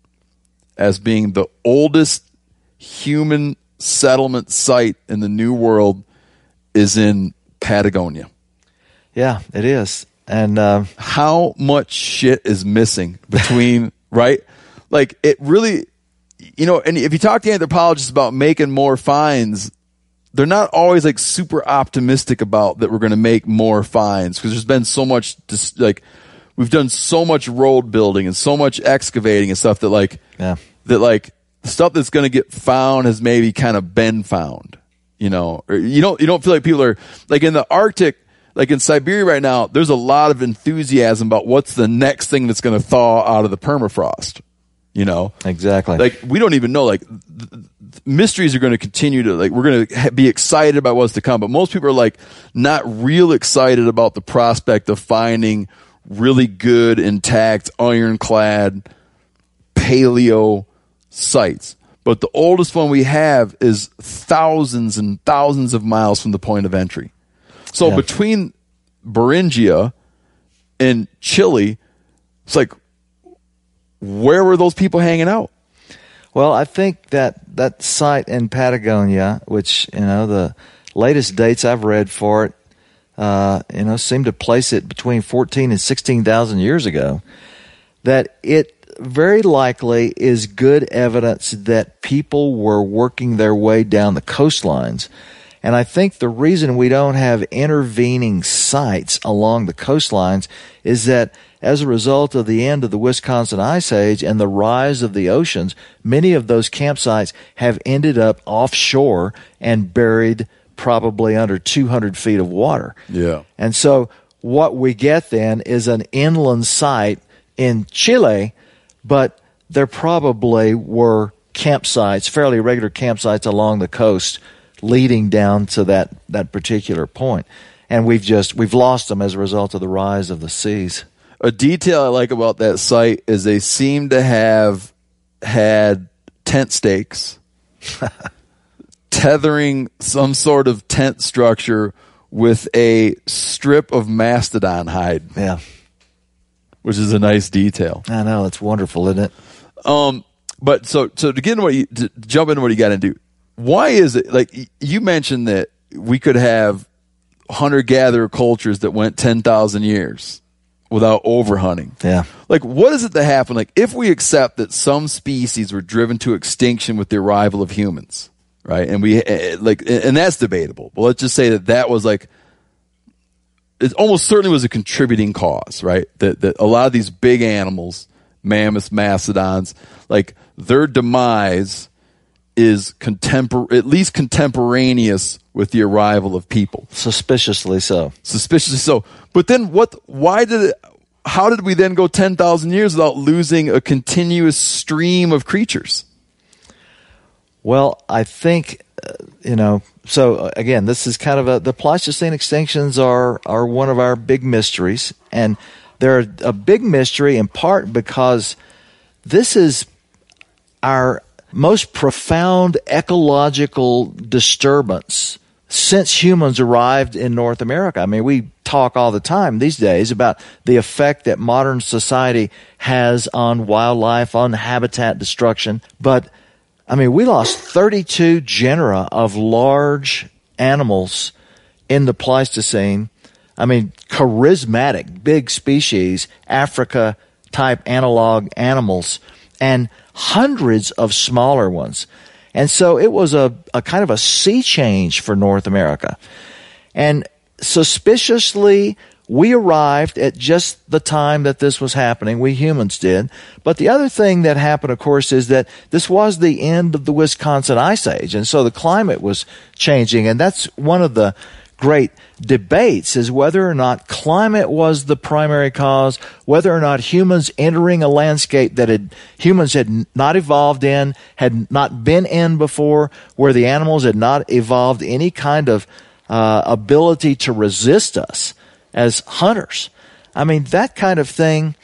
as being the oldest human settlement site in the New World is in Patagonia. Yeah, it is. And uh, how much shit is missing between, right? Like, it really, you know, and if you talk to anthropologists about making more finds, they're not always, like, super optimistic about that we're going to make more finds, because there's been so much, dis- like, we've done so much road building and so much excavating and stuff that, like, yeah. that, like, the stuff that's going to get found has maybe kind of been found, you know, or you don't, you don't feel like people are, like, in the Arctic, like in Siberia right now, there's a lot of enthusiasm about what's the next thing that's going to thaw out of the permafrost, you know? Exactly. Like, we don't even know, like, th- th- mysteries are going to continue to, like, we're going to ha- be excited about what's to come, but most people are, like, not real excited about the prospect of finding really good, intact, ironclad paleo sites. But the oldest one we have is thousands and thousands of miles from the point of entry. So yeah. between Beringia and Chile, it's like, where were those people hanging out? Well, I think that that site in Patagonia, which, you know, the latest dates I've read for it, uh, you know, seem to place it between fourteen and sixteen thousand years ago, that it very likely is good evidence that people were working their way down the coastlines. And I think the reason we don't have intervening sites along the coastlines is that as a result of the end of the Wisconsin Ice Age and the rise of the oceans, many of those campsites have ended up offshore and buried probably under two hundred feet of water. Yeah. And so what we get then is an inland site in Chile, but there probably were campsites, fairly regular campsites along the coast leading down to that, that particular point. And we've just, we've lost them as a result of the rise of the seas. A detail I like about that site is they seem to have had tent stakes tethering some sort of tent structure with a strip of mastodon hide. Yeah. Which is a nice detail. I know, it's wonderful, isn't it? Um, but so so to get into what you to jump into what you got to do. Why is it, like, you mentioned that we could have hunter-gatherer cultures that went ten thousand years without overhunting? Yeah. Like, what is it that happened? Like, if we accept that some species were driven to extinction with the arrival of humans, right? And we, like, and that's debatable. But let's just say that that was, like, it almost certainly was a contributing cause, right? That, that a lot of these big animals, mammoths, mastodons, like, their demise is contempor- at least contemporaneous with the arrival of people. Suspiciously so. Suspiciously so. But then what, why did it, how did we then go ten thousand years without losing a continuous stream of creatures? Well, I think, uh, you know, so uh, again, this is kind of a, the Pleistocene extinctions are, are one of our big mysteries. And they're a big mystery in part because this is our most profound ecological disturbance since humans arrived in North America. I mean, we talk all the time these days about the effect that modern society has on wildlife, on habitat destruction. But, I mean, we lost thirty-two genera of large animals in the Pleistocene. I mean, charismatic, big species, Africa-type analog animals, and hundreds of smaller ones. And so it was a, a kind of a sea change for North America. And suspiciously, we arrived at just the time that this was happening. We humans did. But the other thing that happened, of course, is that this was the end of the Wisconsin Ice Age. And so the climate was changing. And that's one of the great debates, is whether or not climate was the primary cause, whether or not humans entering a landscape that had, humans had not evolved in, had not been in before, where the animals had not evolved any kind of uh, ability to resist us as hunters. I mean, that kind of thing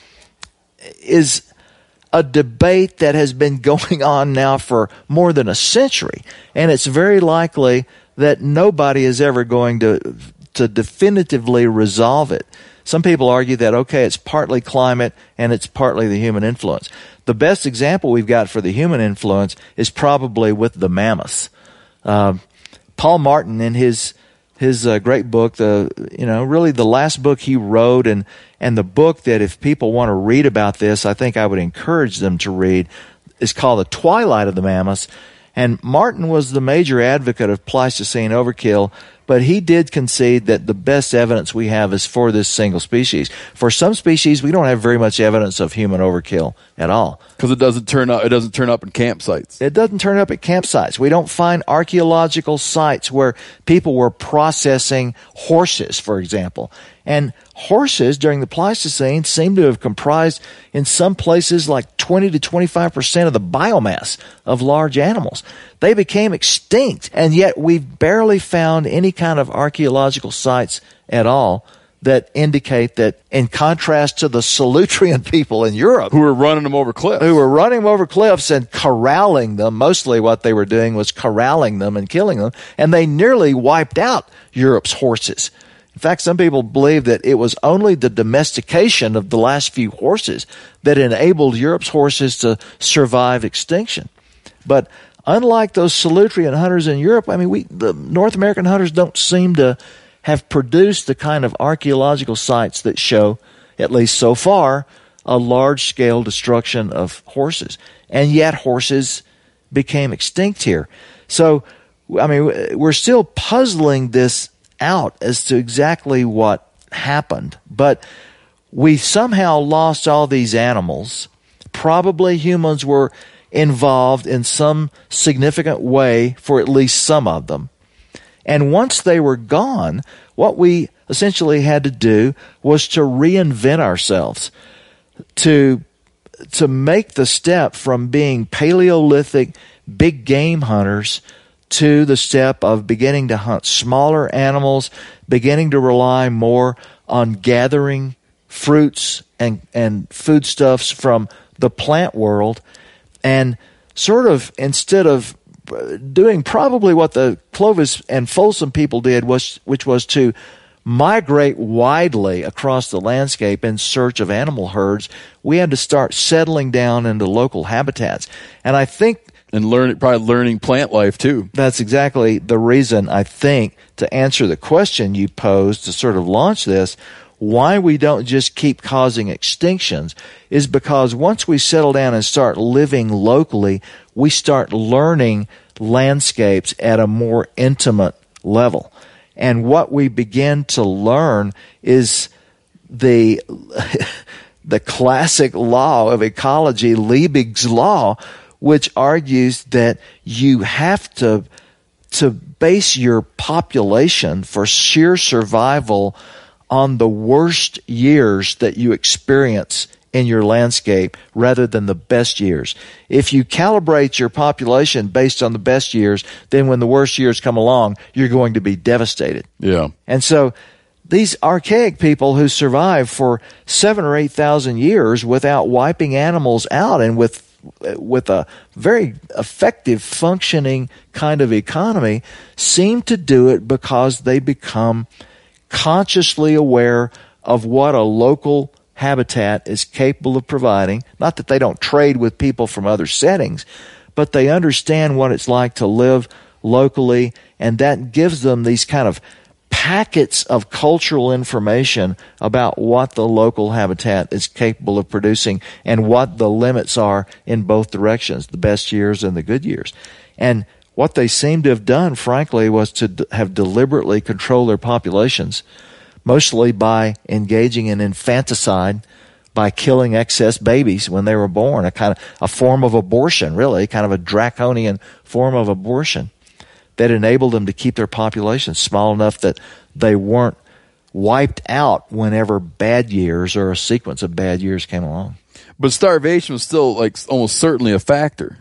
is a debate that has been going on now for more than a century, and it's very likely that nobody is ever going to to definitively resolve it. Some people argue that, okay, it's partly climate and it's partly the human influence. The best example we've got for the human influence is probably with the mammoths. Uh, Paul Martin, in his his uh, great book, the you know really the last book he wrote, and and the book that if people want to read about this, I think I would encourage them to read, is called The Twilight of the Mammoths. And Martin was the major advocate of Pleistocene overkill, but he did concede that the best evidence we have is for this single species. For some species, we don't have very much evidence of human overkill at all. Because it doesn't turn up. It doesn't turn up in campsites. It doesn't turn up at campsites. We don't find archaeological sites where people were processing horses, for example. And horses during the Pleistocene seem to have comprised, in some places, like twenty to twenty-five percent of the biomass of large animals. They became extinct, and yet we've barely found any kind of archaeological sites at all that indicate that, in contrast to the Solutrean people in Europe, Who were running them over cliffs. who were running them over cliffs and corralling them. Mostly what they were doing was corralling them and killing them, and they nearly wiped out Europe's horses. In fact, some people believe that it was only the domestication of the last few horses that enabled Europe's horses to survive extinction. But unlike those Solutrean hunters in Europe, I mean, we the North American hunters don't seem to have produced the kind of archaeological sites that show, at least so far, a large-scale destruction of horses. And yet horses became extinct here. So, I mean, we're still puzzling this out as to exactly what happened. But we somehow lost all these animals. Probably humans were involved in some significant way for at least some of them. And once they were gone, what we essentially had to do was to reinvent ourselves, to to make the step from being Paleolithic big game hunters to the step of beginning to hunt smaller animals, beginning to rely more on gathering fruits and, and foodstuffs from the plant world, and sort of, instead of doing probably what the Clovis and Folsom people did, was, which was to migrate widely across the landscape in search of animal herds, we had to start settling down into local habitats. And I think And learn probably learning plant life, too. that's exactly the reason, I think, to answer the question you posed to sort of launch this, why we don't just keep causing extinctions is because once we settle down and start living locally, we start learning landscapes at a more intimate level. And what we begin to learn is the the classic law of ecology, Liebig's law, which argues that you have to to base your population for sheer survival on the worst years that you experience in your landscape rather than the best years. If you calibrate your population based on the best years, then when the worst years come along, you're going to be devastated. Yeah. And so these archaic people who survived for seven or eight thousand years without wiping animals out and with with a very effective functioning kind of economy seem to do it because they become consciously aware of what a local habitat is capable of providing. Not that they don't trade with people from other settings, but they understand what it's like to live locally, and that gives them these kind of packets of cultural information about what the local habitat is capable of producing and what the limits are in both directions, the best years and the good years. And what they seem to have done, frankly, was to d- have deliberately controlled their populations, mostly by engaging in infanticide, by killing excess babies when they were born, a kind of a form of abortion, really, kind of a draconian form of abortion that enabled them to keep their populations small enough that they weren't wiped out whenever bad years or a sequence of bad years came along. But starvation was still like almost certainly a factor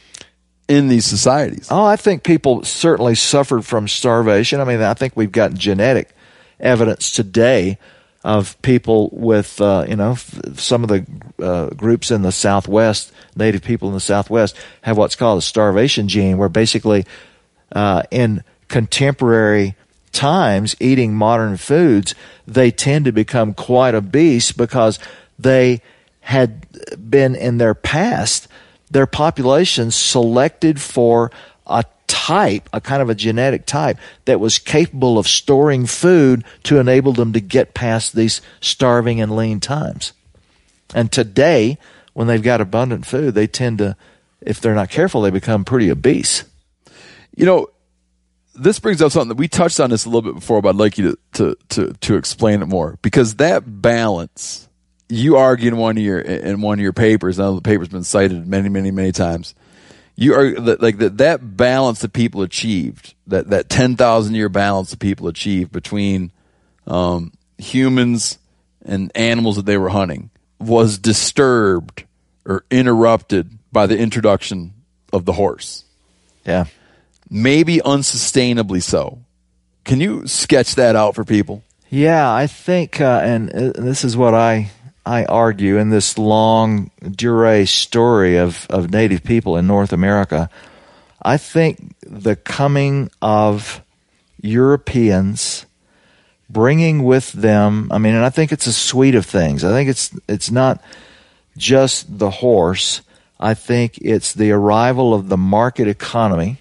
in these societies. Oh, I think people certainly suffered from starvation. I mean, I think we've got genetic evidence today of people with, uh, you know, f- some of the uh, groups in the Southwest, native people in the Southwest, have what's called a starvation gene, where basically uh, in contemporary times, eating modern foods, they tend to become quite obese because they had been in their past, their populations selected for a type, a kind of a genetic type that was capable of storing food to enable them to get past these starving and lean times. And today, when they've got abundant food, they tend to, if they're not careful, they become pretty obese. You know, this brings up something that we touched on this a little bit before, but I'd like you to, to, to, to explain it more, because that balance, you argue in one of your, in one of your papers, I know the paper's been cited many, many, many times. You are like that, that balance that people achieved, that, that ten thousand year balance that people achieved between, um, humans and animals that they were hunting was disturbed or interrupted by the introduction of the horse. Yeah. Maybe unsustainably so. Can you sketch that out for people? Yeah, I think, uh, and uh, this is what I I argue in this long durée story of, of native people in North America. I think the coming of Europeans, bringing with them, I mean, and I think it's a suite of things. I think it's it's not just the horse. I think it's the arrival of the market economy,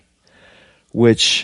which,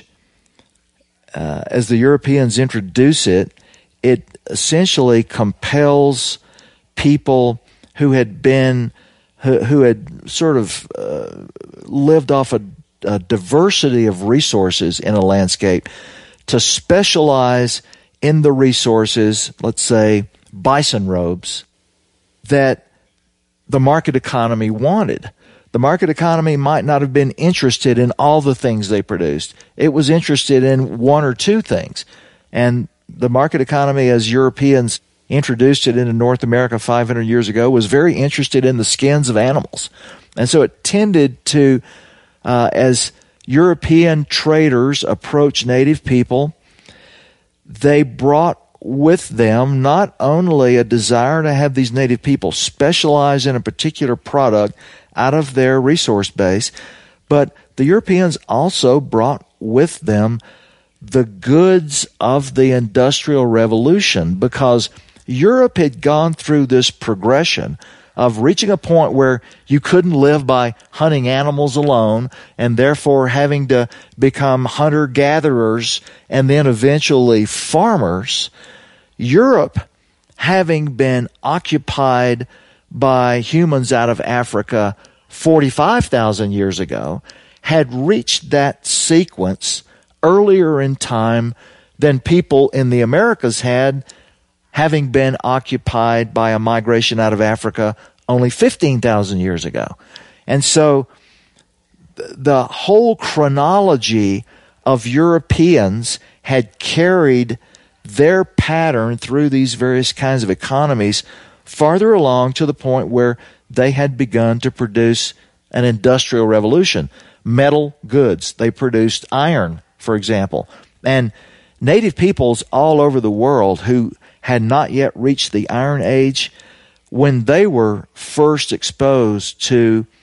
uh, as the Europeans introduce it, it essentially compels people who had been, who, who had sort of uh, lived off a, a diversity of resources in a landscape to specialize in the resources, let's say bison robes, that the market economy wanted. The market economy might not have been interested in all the things they produced. It was interested in one or two things. And the market economy, as Europeans introduced it into North America five hundred years ago, was very interested in the skins of animals. And so it tended to, uh, as European traders approached native people, they brought with them not only a desire to have these native people specialize in a particular product out of their resource base, but the Europeans also brought with them the goods of the Industrial Revolution, because Europe had gone through this progression of reaching a point where you couldn't live by hunting animals alone, and therefore having to become hunter-gatherers and then eventually farmers. Europe, having been occupied by humans out of Africa forty-five thousand years ago, had reached that sequence earlier in time than people in the Americas had, having been occupied by a migration out of Africa only fifteen thousand years ago. And so the whole chronology of Europeans had carried their pattern through these various kinds of economies farther along to the point where they had begun to produce an industrial revolution. Metal goods. They produced iron, for example. And native peoples all over the world who had not yet reached the Iron Age, when they were first exposed to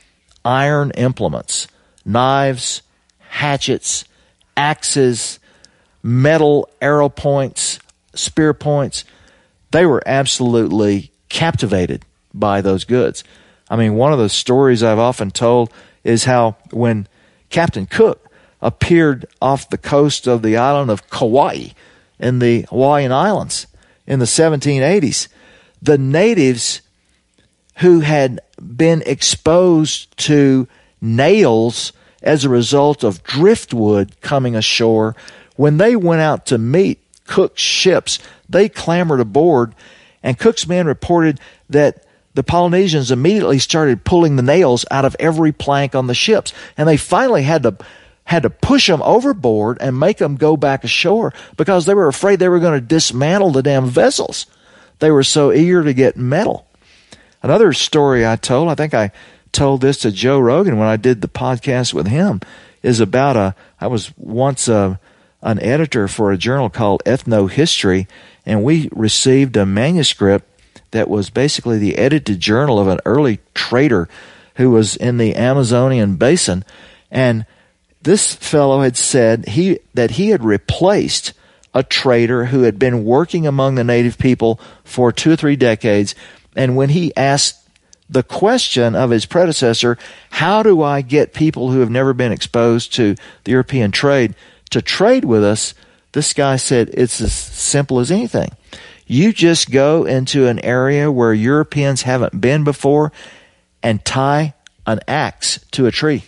iron implements, knives, hatchets, axes, metal arrow points, spear points. They were absolutely captivated by those goods. I mean, one of the stories I've often told is how when Captain Cook appeared off the coast of the island of Kauai in the Hawaiian Islands in the seventeen eighties, the natives who had been exposed to nails as a result of driftwood coming ashore, when they went out to meet Cook's ships, they clambered aboard, and Cook's men reported that the Polynesians immediately started pulling the nails out of every plank on the ships, and they finally had to had to push them overboard and make them go back ashore because they were afraid they were going to dismantle the damn vessels. They were so eager to get metal. Another story I told, I think I told this to Joe Rogan when I did the podcast with him, is about a, I was once a, an editor for a journal called Ethnohistory, and we received a manuscript that was basically the edited journal of an early trader who was in the Amazonian basin. And this fellow had said he that he had replaced a trader who had been working among the native people for two or three decades. And when he asked the question of his predecessor, how do I get people who have never been exposed to the European trade to trade with us? This guy said, it's as simple as anything. You just go into an area where Europeans haven't been before and tie an axe to a tree.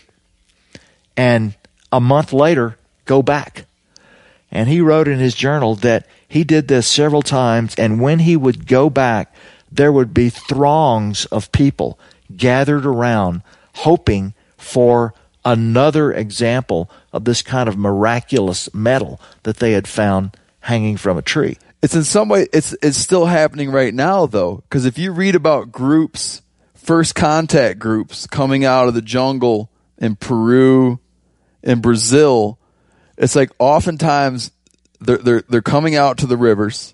And a month later, go back. And he wrote in his journal that he did this several times, and when he would go back, there would be throngs of people gathered around hoping for another example of this kind of miraculous metal that they had found hanging from a tree. It's in some way, it's it's still happening right now, though, because if you read about groups, first contact groups coming out of the jungle in Peru, in Brazil, it's like oftentimes they're they're they're coming out to the rivers,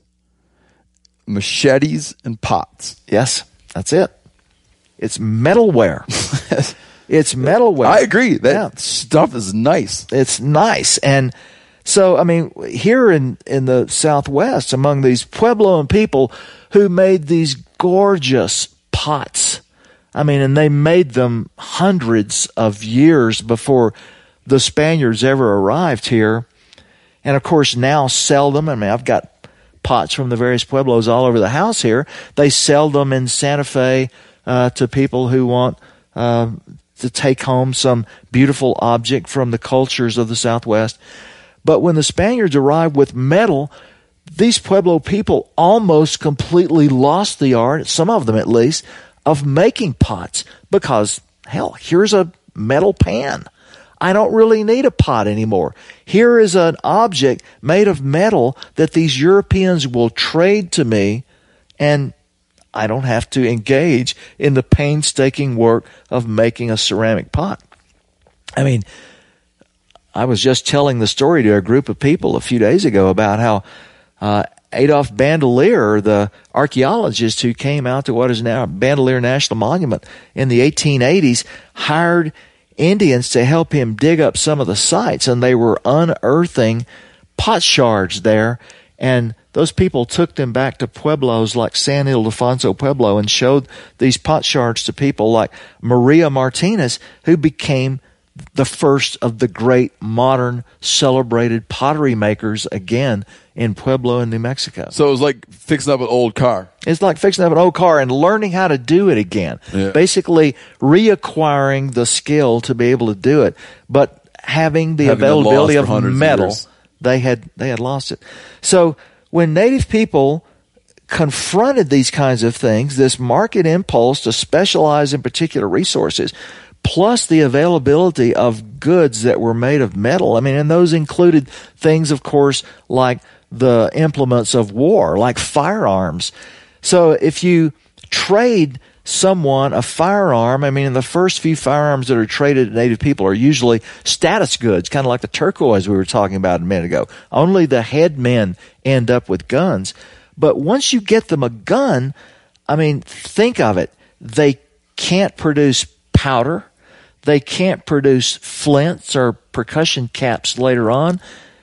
machetes and pots. Yes, that's it. It's metalware. It's metalware. I agree. That yeah. stuff is nice. It's nice. And so, I mean, here in, in the Southwest, among these Puebloan people who made these gorgeous pots, I mean, and they made them hundreds of years before the Spaniards ever arrived here. And, of course, now sell them. I mean, I've got pots from the various pueblos all over the house here. They sell them in Santa Fe uh, to people who want uh, to take home some beautiful object from the cultures of the Southwest. But when the Spaniards arrived with metal, these Pueblo people almost completely lost the art, some of them at least, of making pots because, hell, here's a metal pan. I don't really need a pot anymore. Here is an object made of metal that these Europeans will trade to me, and I don't have to engage in the painstaking work of making a ceramic pot. I mean, I was just telling the story to a group of people a few days ago about how uh, Adolf Bandelier, the archaeologist who came out to what is now Bandelier National Monument in the eighteen eighties, hired Indians to help him dig up some of the sites, and they were unearthing pot shards there. And those people took them back to pueblos like San Ildefonso Pueblo and showed these pot shards to people like Maria Martinez, who became the first of the great modern celebrated pottery makers again in Pueblo in New Mexico. So it was like fixing up an old car. It's like fixing up an old car and learning how to do it again. Yeah. Basically reacquiring the skill to be able to do it, but having the Having availability of of metal, years. they had they had lost it. So when Native people confronted these kinds of things, this market impulse to specialize in particular resources, plus the availability of goods that were made of metal. I mean, and those included things, of course, like the implements of war, like firearms. So if you trade someone a firearm, I mean, the first few firearms that are traded to Native people are usually status goods, kind of like the turquoise we were talking about a minute ago. Only the headmen end up with guns. But once you get them a gun, I mean, think of it. They can't produce powder. They can't produce flints or percussion caps later on.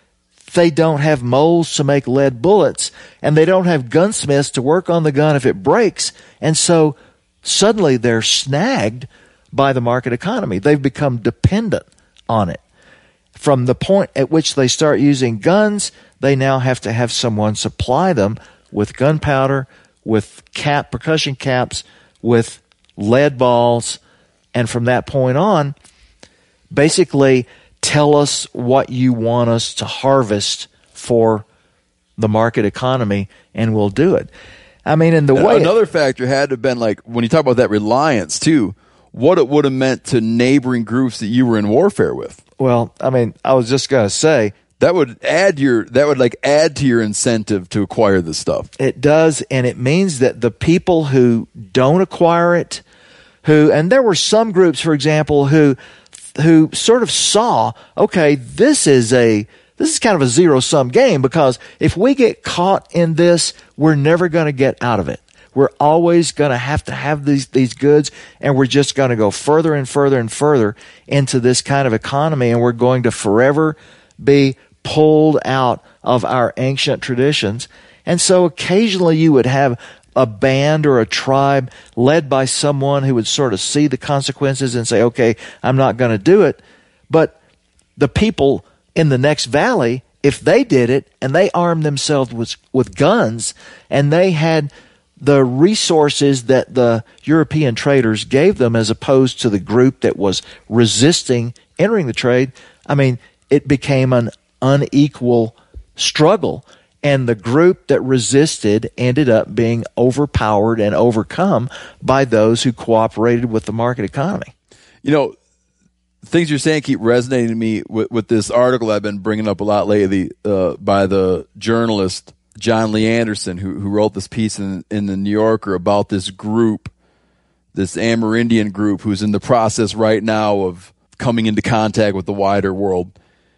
They don't have molds to make lead bullets, and they don't have gunsmiths to work on the gun if it breaks. And so suddenly they're snagged by the market economy. They've become dependent on it. From the point at which they start using guns, they now have to have someone supply them with gunpowder, with cap, percussion caps, with lead balls. And from that point on, basically tell us what you want us to harvest for the market economy, and we'll do it. I mean, in the And way another factor had to have been, like, when you talk about that reliance too, what it would have meant to neighboring groups that you were in warfare with. Well, I mean, I was just going to say that would add your that would like add to your incentive to acquire this stuff. It does, and it means that the people who don't acquire it, who and there were some groups, for example, who who sort of saw, okay, this is a this is kind of a zero-sum game, because if we get caught in this, we're never going to get out of it. We're always going to have to have these these goods, and we're just going to go further and further and further into this kind of economy, and we're going to forever be pulled out of our ancient traditions. And so occasionally you would have a band or a tribe led by someone who would sort of see the consequences and say, okay, I'm not going to do it. But the people in the next valley, if they did it and they armed themselves with, with guns, and they had the resources that the European traders gave them, as opposed to the group that was resisting entering the trade, I mean, it became an unequal struggle. And the group that resisted ended up being overpowered and overcome by those who cooperated with the market economy. You know, things you're saying keep resonating to me with, with this article I've been bringing up a lot lately uh, by the journalist John Lee Anderson, who, who wrote this piece in, in the New Yorker about this group, this Amerindian group, who's in the process right now of coming into contact with the wider world.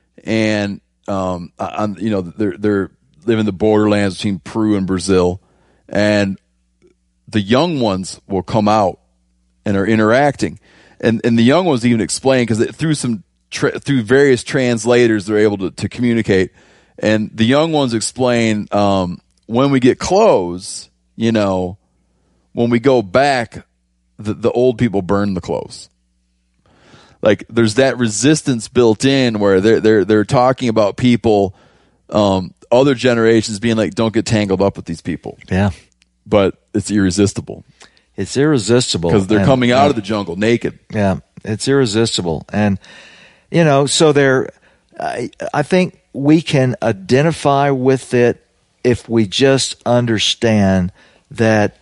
And, um, on, you know, they're, they're, live in the borderlands between Peru and Brazil, and the young ones will come out and are interacting, and and the young ones even explain, because through some tra- through various translators they're able to, to communicate, and the young ones explain, um, when we get clothes, you know, when we go back, the, the old people burn the clothes. Like, there's that resistance built in where they're they're they're talking about people. Um, other generations being like, don't get tangled up with these people. Yeah. But it's irresistible. It's irresistible. Because they're and, coming out uh, of the jungle naked. Yeah, it's irresistible. And, you know, so there, I, I think we can identify with it if we just understand that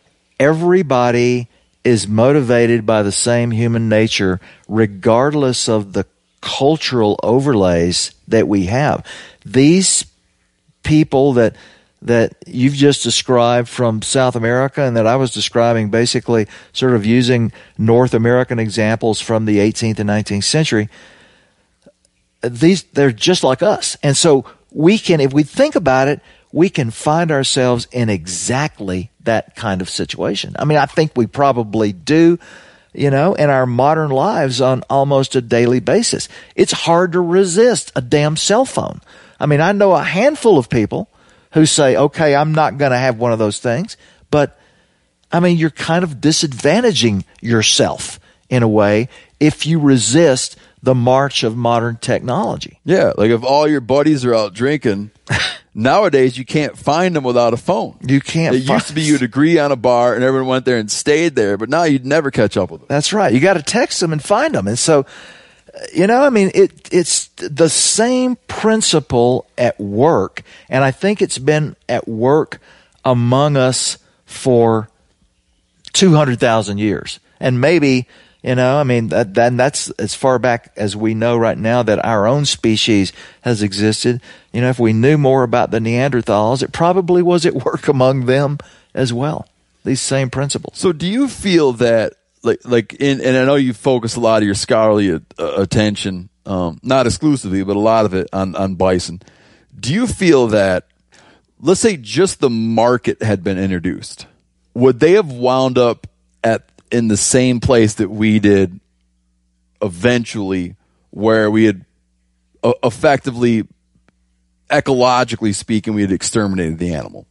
everybody is motivated by the same human nature, regardless of the cultural overlays that we have. These people that that you've just described from South America, and that I was describing, basically sort of using North American examples from the eighteenth and nineteenth century, these they're just like us. And so we can, if we think about it, we can find ourselves in exactly that kind of situation. I mean, I think we probably do, you know, in our modern lives on almost a daily basis. It's hard to resist a damn cell phone. I mean, I know a handful of people who say, okay, I'm not going to have one of those things. But, I mean, you're kind of disadvantaging yourself in a way if you resist the march of modern technology. Yeah, like if all your buddies are out drinking, nowadays you can't find them without a phone. You can't. It find- used to be you'd agree on a bar and everyone went there and stayed there, but now you'd never catch up with them. That's right. You got to text them and find them. And so, you know, I mean, it it's the same principle at work, and I think it's been at work among us for two hundred thousand years. And maybe, you know, I mean, that, that that's as far back as we know right now that our own species has existed. You know, if we knew more about the Neanderthals, it probably was at work among them as well. These same principles. So do you feel that, like, like in, and I know you focus a lot of your scholarly uh, attention, um, not exclusively, but a lot of it on, on bison. Do you feel that, let's say just the market had been introduced, would they have wound up at in the same place that we did eventually where we had uh, effectively, ecologically speaking, we had exterminated the animal?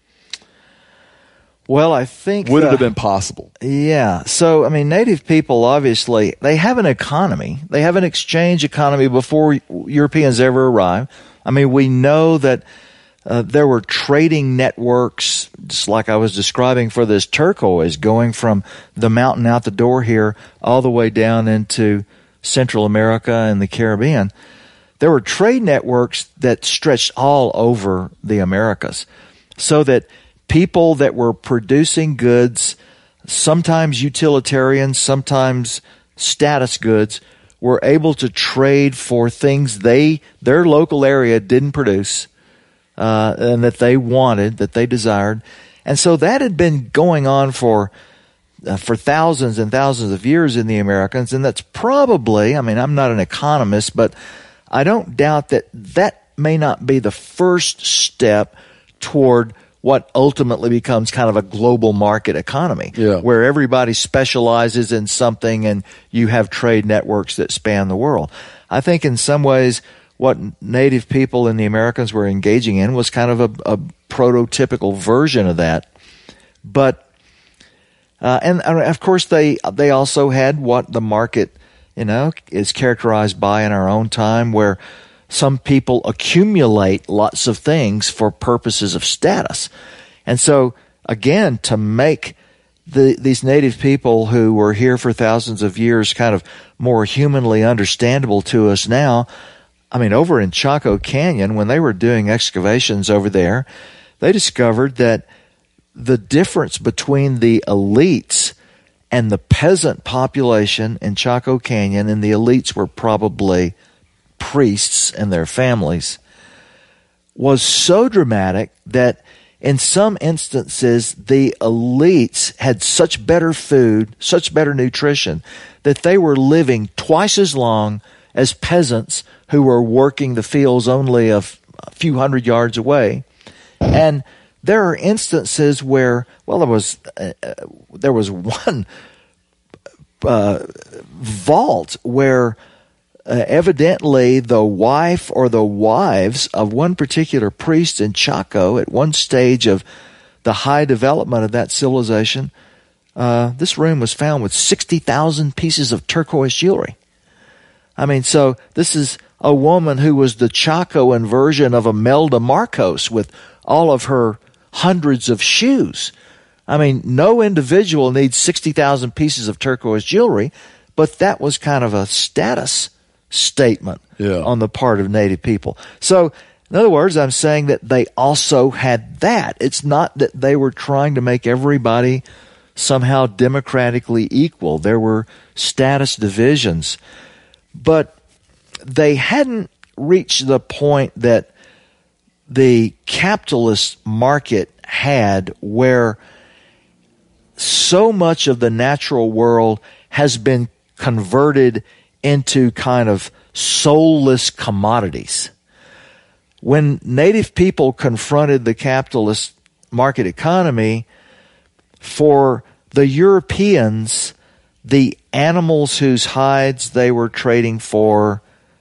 Well, I think... Would it uh, have been possible? Yeah. So, I mean, native people, obviously, they have an economy. They have an exchange economy before Europeans ever arrived. I mean, we know that uh, there were trading networks, just like I was describing for this turquoise, going from the mountain out the door here all the way down into Central America and the Caribbean. There were trade networks that stretched all over the Americas, so that people that were producing goods, sometimes utilitarian, sometimes status goods, were able to trade for things they their local area didn't produce, uh, and that they wanted, that they desired. And so that had been going on for uh, for thousands and thousands of years in the Americans, and that's probably, I mean, I'm not an economist, but I don't doubt that that may not be the first step toward what ultimately becomes kind of a global market economy, yeah. where everybody specializes in something and you have trade networks that span the world. I think in some ways what native people in the Americans were engaging in was kind of a, a prototypical version of that. But, uh, and of course they, they also had what the market, you know, is characterized by in our own time, where some people accumulate lots of things for purposes of status. And so, again, to make the, these native people who were here for thousands of years kind of more humanly understandable to us now, I mean, over in Chaco Canyon, when they were doing excavations over there, they discovered that the difference between the elites and the peasant population in Chaco Canyon, and the elites were probably priests and their families, was so dramatic that in some instances the elites had such better food, such better nutrition, that they were living twice as long as peasants who were working the fields only a, f- a few hundred yards away. And there are instances where, well, there was uh, there was one uh, vault where Uh, evidently, the wife or the wives of one particular priest in Chaco, at one stage of the high development of that civilization, uh, this room was found with sixty thousand pieces of turquoise jewelry. I mean, so this is a woman who was the Chacoan version of Imelda Marcos with all of her hundreds of shoes. I mean, no individual needs sixty thousand pieces of turquoise jewelry, but that was kind of a status statement yeah. on the part of native people. So, in other words, I'm saying that they also had that. It's not that they were trying to make everybody somehow democratically equal. There were status divisions. But they hadn't reached the point that the capitalist market had, where so much of the natural world has been converted into kind of soulless commodities. When native people confronted the capitalist market economy, for the Europeans, the animals whose hides they were trading for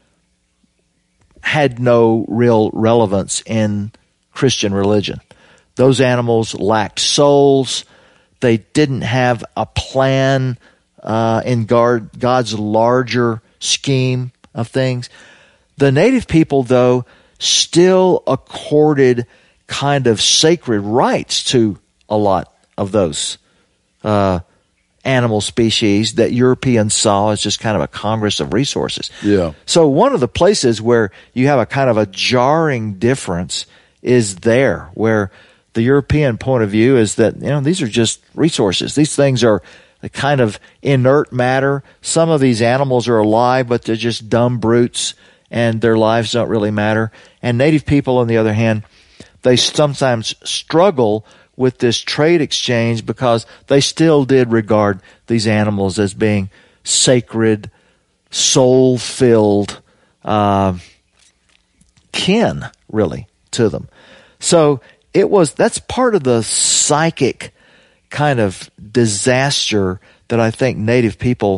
had no real relevance in Christian religion. Those animals lacked souls. They didn't have a plan uh, in God, God's larger scheme of things. The native people, though, still accorded kind of sacred rights to a lot of those uh, animal species that Europeans saw as just kind of a congress of resources. Yeah. So one of the places where you have a kind of a jarring difference is there, where the European point of view is that, you know, these are just resources. These things are a kind of inert matter. Some of these animals are alive, but they're just dumb brutes, and their lives don't really matter. And native people, on the other hand, they sometimes struggle with this trade exchange because they still did regard these animals as being sacred, soul-filled uh, kin, really, to them. So it was, that's part of the psychic kind of disaster that I think native people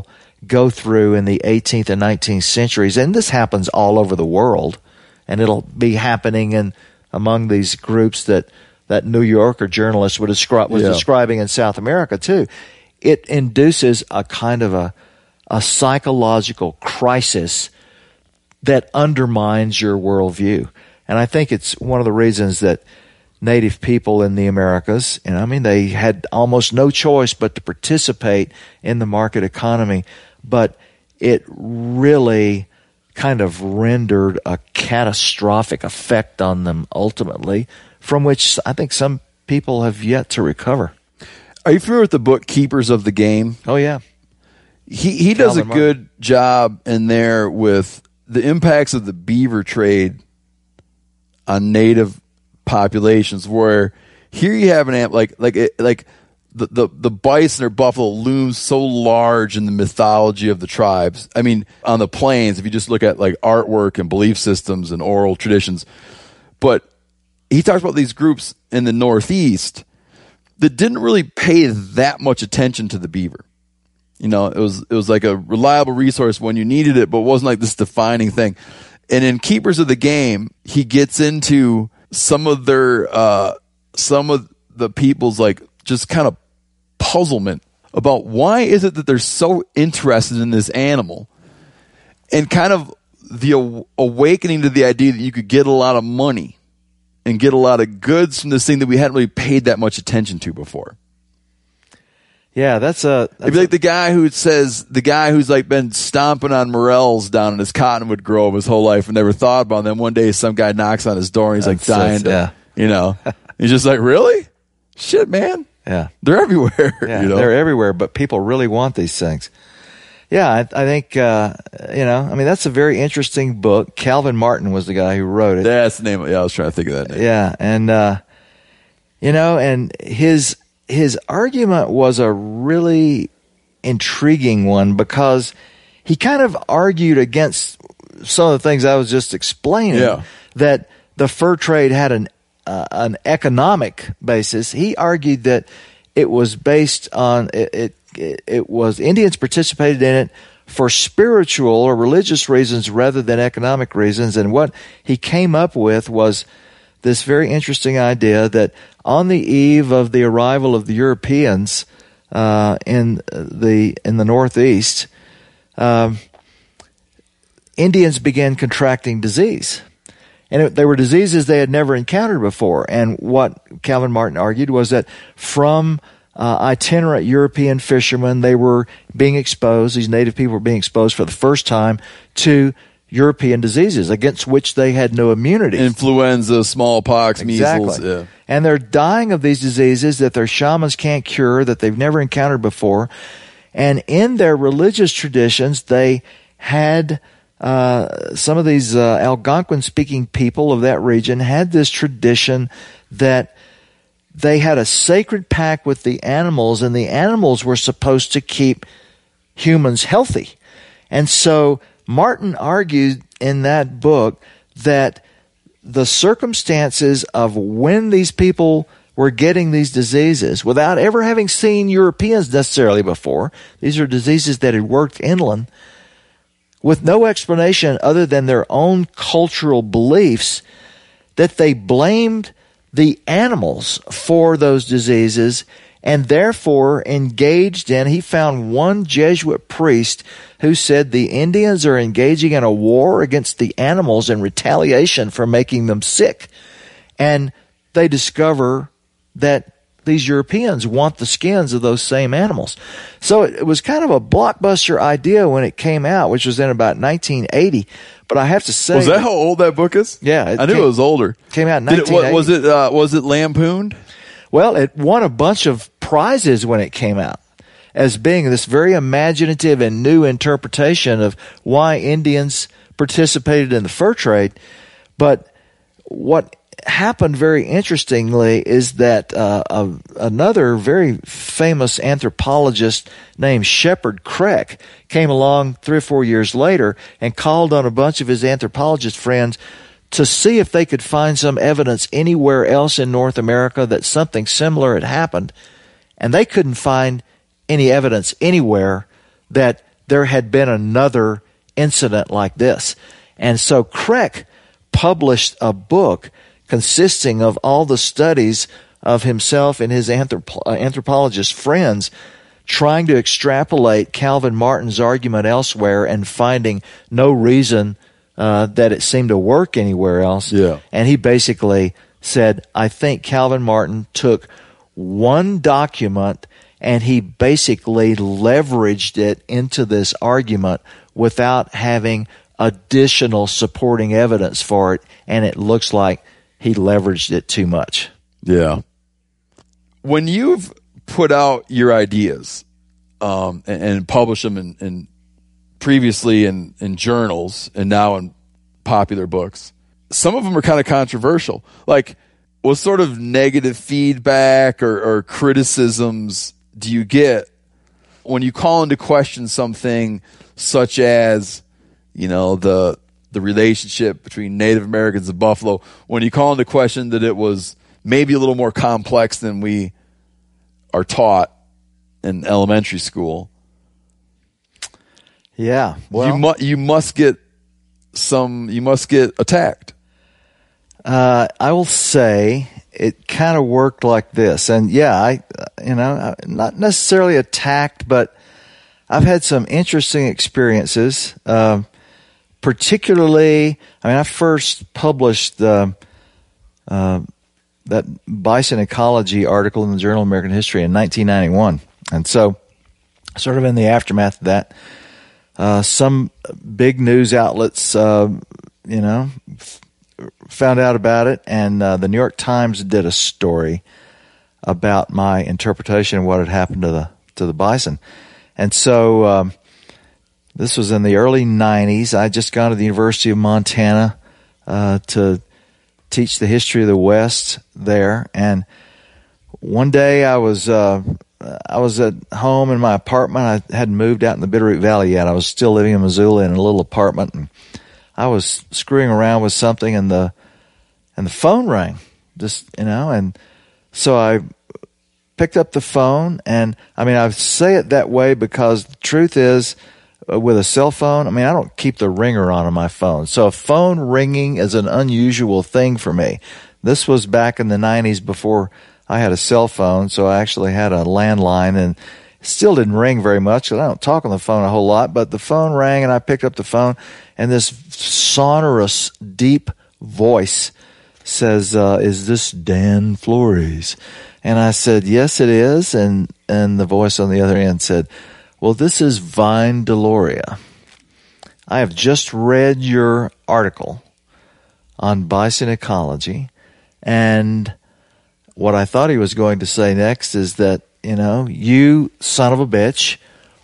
go through in the eighteenth and nineteenth centuries. And this happens all over the world, and it'll be happening in among these groups that, that New Yorker journalist would describe, was Yeah. describing in South America too. It induces a kind of a, a psychological crisis that undermines your worldview. And I think it's one of the reasons that Native people in the Americas, and I mean, they had almost no choice but to participate in the market economy, but it really kind of rendered a catastrophic effect on them ultimately, from which I think some people have yet to recover. Are you familiar with the book Keepers of the Game? Oh, yeah. He he does a Calvin Martin. good job in there with the impacts of the beaver trade on native populations, where here you have an amp like like it, like the, the the bison or buffalo looms so large in the mythology of the tribes. I mean, on the plains, if you just look at like artwork and belief systems and oral traditions. But he talks about these groups in the Northeast that didn't really pay that much attention to the beaver. You know, it was it was like a reliable resource when you needed it, but it wasn't like this defining thing. And in Keepers of the Game, he gets into some of their uh, some of the people's like just kind of puzzlement about why is it that they're so interested in this animal, and kind of the aw- awakening to the idea that you could get a lot of money and get a lot of goods from this thing that we hadn't really paid that much attention to before. Yeah, that's a... That's It'd be like the guy who says, the guy who's like been stomping on morels down in his cottonwood grove his whole life and never thought about them. One day some guy knocks on his door and he's like That's- dying to, yeah. you know, he's just like, really? Shit, man. yeah. They're everywhere. Yeah, you know? they're everywhere, but people really want these things. Yeah, I, I think, uh, you know, I mean, that's a very interesting book. Calvin Martin was the guy who wrote it. That's the name of, yeah, I was trying to think of that name. Yeah, and, uh, you know, and his his argument was a really intriguing one because he kind of argued against some of the things I was just explaining, Yeah. that the fur trade had an uh, an economic basis. He argued that it was based on it, it it was Indians participated in it for spiritual or religious reasons rather than economic reasons. And what he came up with was this very interesting idea that on the eve of the arrival of the Europeans uh, in the in the Northeast, um, Indians began contracting disease. And it, they were diseases they had never encountered before. And what Calvin Martin argued was that from uh, itinerant European fishermen, they were being exposed, these native people were being exposed for the first time to European diseases against which they had no immunity. Influenza, smallpox, Exactly. measles. Yeah. And they're dying of these diseases that their shamans can't cure, that they've never encountered before. And in their religious traditions, they had uh, some of these uh, Algonquin-speaking people of that region had this tradition that they had a sacred pact with the animals, and the animals were supposed to keep humans healthy. And so Martin argued in that book that the circumstances of when these people were getting these diseases, without ever having seen Europeans necessarily before, these are diseases that had worked inland, with no explanation other than their own cultural beliefs, that they blamed the animals for those diseases and therefore engaged in, he found one Jesuit priest who said the Indians are engaging in a war against the animals in retaliation for making them sick. And they discover that these Europeans want the skins of those same animals. So it, it was kind of a blockbuster idea when it came out, which was in about nineteen eighty. But I have to say, Was that how old that book is? Yeah, it I knew came- it was older. came out in Did it, wa- nineteen eighty. was it uh, was it lampooned? well, it won a bunch of prizes when it came out as being this very imaginative and new interpretation of why Indians participated in the fur trade. But what happened very interestingly is that uh, a, another very famous anthropologist named Shepard Craik came along three or four years later and called on a bunch of his anthropologist friends to see if they could find some evidence anywhere else in North America that something similar had happened. And they couldn't find any evidence anywhere that there had been another incident like this. And so Craik published a book consisting of all the studies of himself and his anthrop- uh, anthropologist friends trying to extrapolate Calvin Martin's argument elsewhere and finding no reason uh, that it seemed to work anywhere else. Yeah. And he basically said, I think Calvin Martin took one document and he basically leveraged it into this argument without having additional supporting evidence for it, and it looks like he leveraged it too much. Yeah. When you've put out your ideas um, and, and published them in, in previously in, in journals and now in popular books, some of them are kind of controversial. Like, what sort of negative feedback or, or criticisms do you get when you call into question something such as, you know, the the relationship between Native Americans and buffalo, when you call into question that it was maybe a little more complex than we are taught in elementary school? Yeah, well, you, mu- you must get some, you must get attacked. Uh, I will say it kind of worked like this. And yeah, I, you know, not necessarily attacked, but I've had some interesting experiences. Um, particularly, I mean, I first published the, uh, that bison ecology article in the Journal of American History in nineteen ninety-one. And so, sort of in the aftermath of that, uh, some big news outlets, uh, you know, f- found out about it, and uh, the New York Times did a story about my interpretation of what had happened to the to the bison. And so um, this was in the early nineties. I had just gone to the University of Montana uh, to teach the history of the West there. And one day I was uh, I was at home in my apartment. I hadn't moved out in the Bitterroot Valley yet. I was still living in Missoula in a little apartment, and I was screwing around with something, and the and the phone rang. Just you know, and so I picked up the phone, and I mean, I say it that way because the truth is, uh, with a cell phone, I mean, I don't keep the ringer on on my phone. So a phone ringing is an unusual thing for me. This was back in the nineties before I had a cell phone, so I actually had a landline, and it still didn't ring very much because I don't talk on the phone a whole lot, but the phone rang, and I picked up the phone, and this sonorous, deep voice says, uh, is this Dan Flores? And I said, yes, it is. And, and the voice on the other end said, well, this is Vine Deloria. I have just read your article on bison ecology. And what I thought he was going to say next is that, you know, you son of a bitch,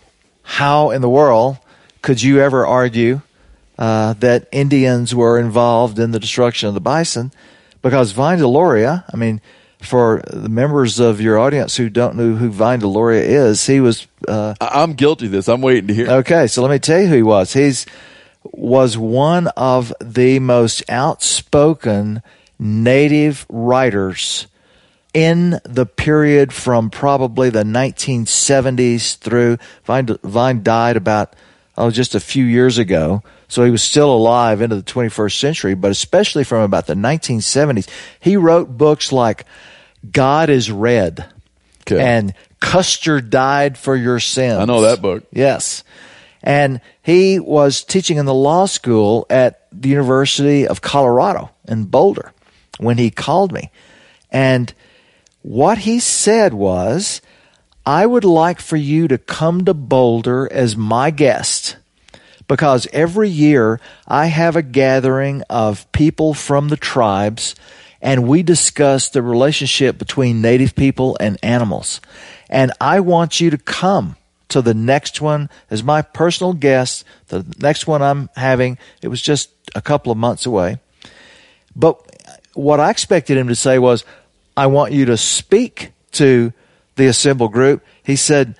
how in the world could you ever argue uh, that Indians were involved in the destruction of the bison? Because Vine Deloria, I mean, for the members of your audience who don't know who Vine Deloria is, he was... Uh, I'm guilty of this. I'm waiting to hear. Okay, so let me tell you who he was. He's was one of the most outspoken Native writers in the period from probably the nineteen seventies through... Vine, Vine died about, oh, just a few years ago. So he was still alive into the twenty-first century, but especially from about the nineteen seventies. He wrote books like God is Red Okay. and Custer Died for Your Sins. I know that book. Yes. And he was teaching in the law school at the University of Colorado in Boulder when he called me. And what he said was, I would like for you to come to Boulder as my guest, because every year I have a gathering of people from the tribes, and we discuss the relationship between Native people and animals. And I want you to come to the next one as my personal guest, the next one I'm having. It was just a couple of months away. But what I expected him to say was, I want you to speak to the assembled group. He said,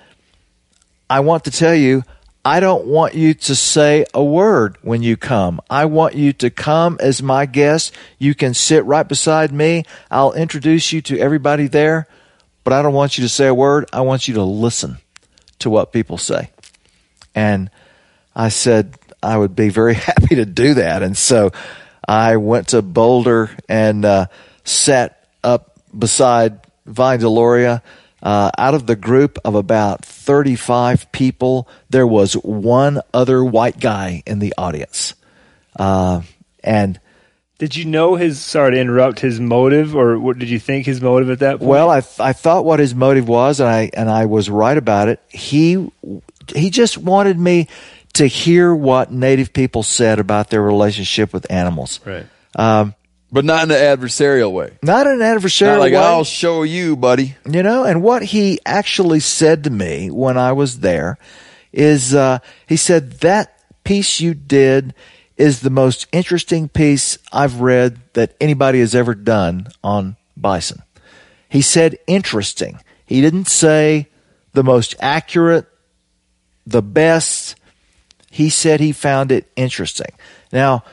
I want to tell you, I don't want you to say a word when you come. I want you to come as my guest. You can sit right beside me. I'll introduce you to everybody there, but I don't want you to say a word. I want you to listen to what people say. And I said I would be very happy to do that. And so I went to Boulder and uh, sat up beside Vine Deloria. Uh, out of the group of about thirty-five people, there was one other white guy in the audience. Uh, and did you know his, sorry to interrupt, his motive, or what did you think his motive at that point? Well, I I thought what his motive was, and I and I was right about it. He he just wanted me to hear what Native people said about their relationship with animals. Right. Um, But not in an adversarial way. Not in an adversarial Not like, way. I'll show you, buddy. You know, and what he actually said to me when I was there is, uh, he said, that piece you did is the most interesting piece I've read that anybody has ever done on bison. He said interesting. He didn't say the most accurate, the best. He said he found it interesting. Now,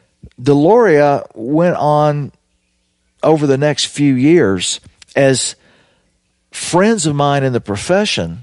Deloria went on over the next few years as friends of mine in the profession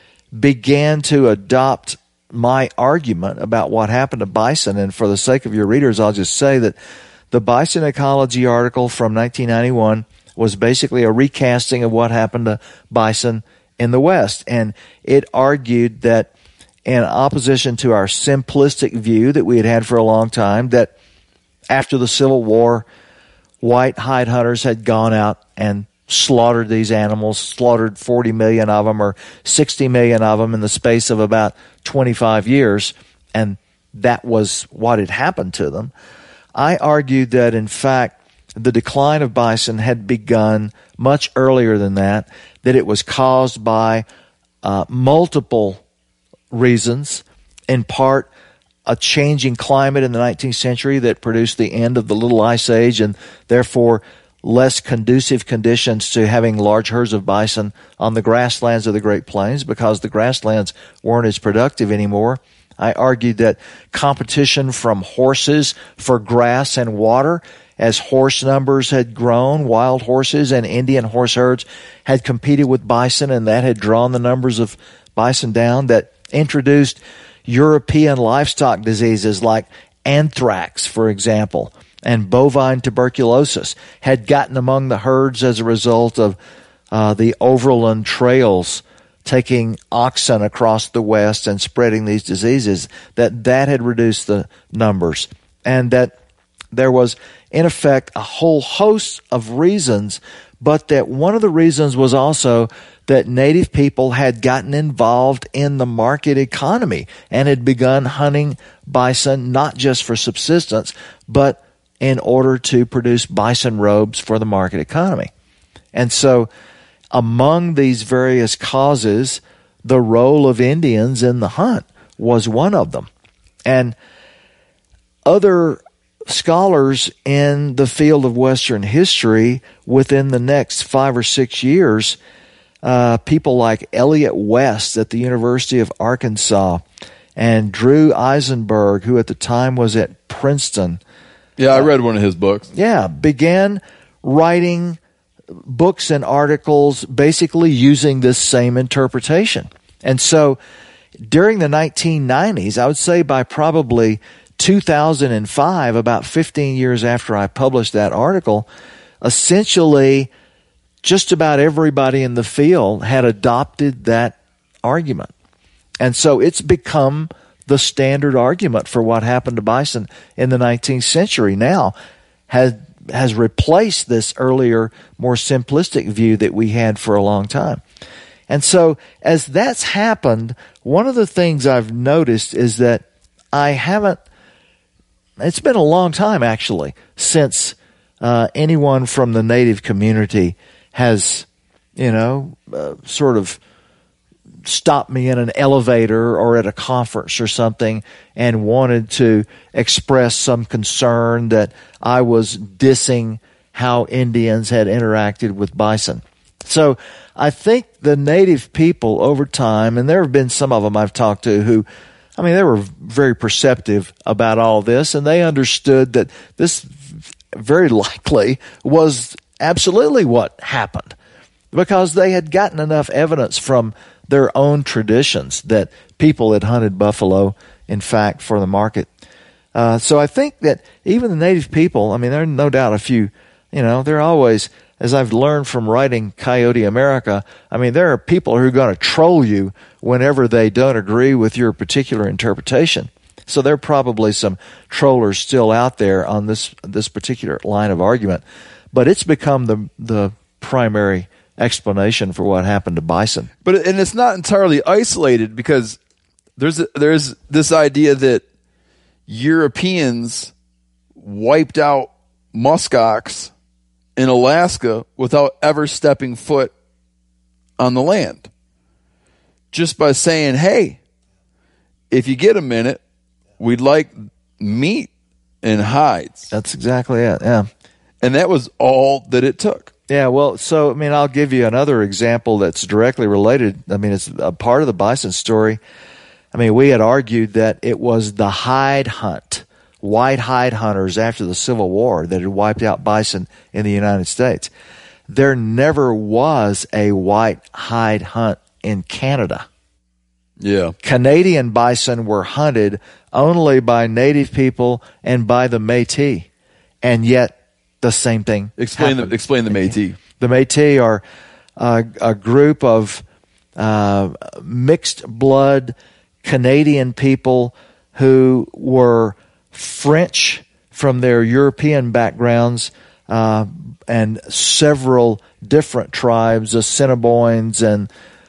began to adopt my argument about what happened to bison. And for the sake of your readers, I'll just say that the Bison Ecology article from nineteen ninety-one was basically a recasting of what happened to bison in the West. And it argued that in opposition to our simplistic view that we had had for a long time, that after the Civil War, white hide hunters had gone out and slaughtered these animals, slaughtered forty million of them or sixty million of them in the space of about twenty-five years, and that was what had happened to them. I argued that, in fact, the decline of bison had begun much earlier than that, that it was caused by uh, multiple reasons, in part a changing climate in the nineteenth century that produced the end of the Little Ice Age and therefore less conducive conditions to having large herds of bison on the grasslands of the Great Plains because the grasslands weren't as productive anymore. I argued that competition from horses for grass and water, as horse numbers had grown, wild horses and Indian horse herds had competed with bison, and that had drawn the numbers of bison down, that introduced European livestock diseases like anthrax, for example, and bovine tuberculosis had gotten among the herds as a result of uh, the overland trails taking oxen across the West and spreading these diseases, that that had reduced the numbers, and that there was, in effect, a whole host of reasons, but that one of the reasons was also that Native people had gotten involved in the market economy and had begun hunting bison not just for subsistence, but in order to produce bison robes for the market economy. And so among these various causes, the role of Indians in the hunt was one of them. And other scholars in the field of Western history within the next five or six years, uh, people like Elliot West at the University of Arkansas and Drew Eisenberg, who at the time was at Princeton. Yeah, I read one of his books. Yeah, began writing books and articles basically using this same interpretation. And so during the nineteen nineties, I would say by probably two thousand five, about fifteen years after I published that article, essentially just about everybody in the field had adopted that argument. And so it's become the standard argument for what happened to bison in the nineteenth century now, has has replaced this earlier, more simplistic view that we had for a long time. And so as that's happened, one of the things I've noticed is that I haven't, it's been a long time actually since uh, anyone from the Native community has, you know, uh, sort of stopped me in an elevator or at a conference or something and wanted to express some concern that I was dissing how Indians had interacted with bison. So I think the Native people over time, and there have been some of them I've talked to who, I mean, they were very perceptive about all this, and they understood that this very likely was absolutely what happened because they had gotten enough evidence from their own traditions that people had hunted buffalo, in fact, for the market. Uh, so I think that even the native people, I mean, there are no doubt a few, you know, they're always, as I've learned from writing Coyote America, I mean, there are people who are going to troll you whenever they don't agree with your particular interpretation. So there are probably some trollers still out there on this this particular line of argument, but it's become the the primary explanation for what happened to bison. But and it's not entirely isolated, because there's a, there's this idea that Europeans wiped out muskox in Alaska without ever stepping foot on the land, just by saying, "Hey, if you get a minute, we'd like meat and hides." That's exactly it. Yeah. And that was all that it took. Yeah, well, so, I mean, I'll give you another example that's directly related. I mean, it's a part of the bison story. I mean, we had argued that it was the hide hunt, white hide hunters after the Civil War that had wiped out bison in the United States. There never was a white hide hunt in Canada. Yeah. Canadian bison were hunted only by native people and by the Métis, and yet the same thing Explain happened. the explain the Métis. The Métis are uh, a group of uh, mixed blood Canadian people who were French from their European backgrounds, uh, and several different tribes, Assiniboines and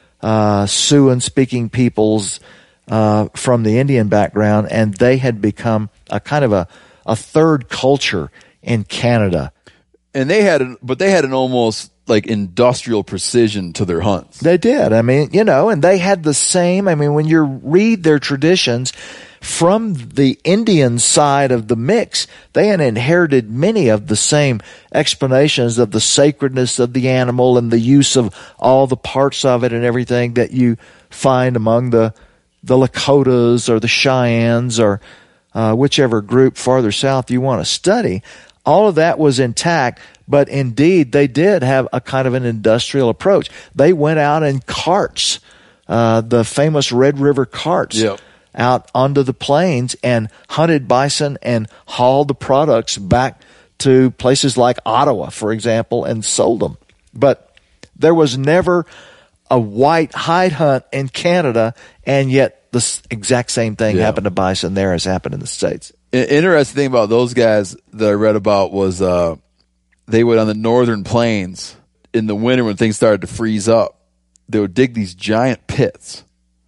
uh, Siouan-speaking peoples uh, from the Indian background, and they had become a kind of a, a third culture in Canada. And they had an, but they had an almost like industrial precision to their hunts. They did. I mean, you know, and they had the same, I mean, when you read their traditions from the Indian side of the mix, they had inherited many of the same explanations of the sacredness of the animal and the use of all the parts of it and everything that you find among the the Lakotas or the Cheyennes or uh, whichever group farther south you want to study. All of that was intact, but indeed they did have a kind of an industrial approach. They went out in carts, uh, the famous Red River carts, Yep. out onto the plains and hunted bison and hauled the products back to places like Ottawa, for example, and sold them. But there was never a white hide hunt in Canada, and yet the s- exact same thing Yeah. happened to bison there as happened in the States. An interesting thing about those guys that I read about was uh, they would, on the northern plains in the winter when things started to freeze up, they would dig these giant pits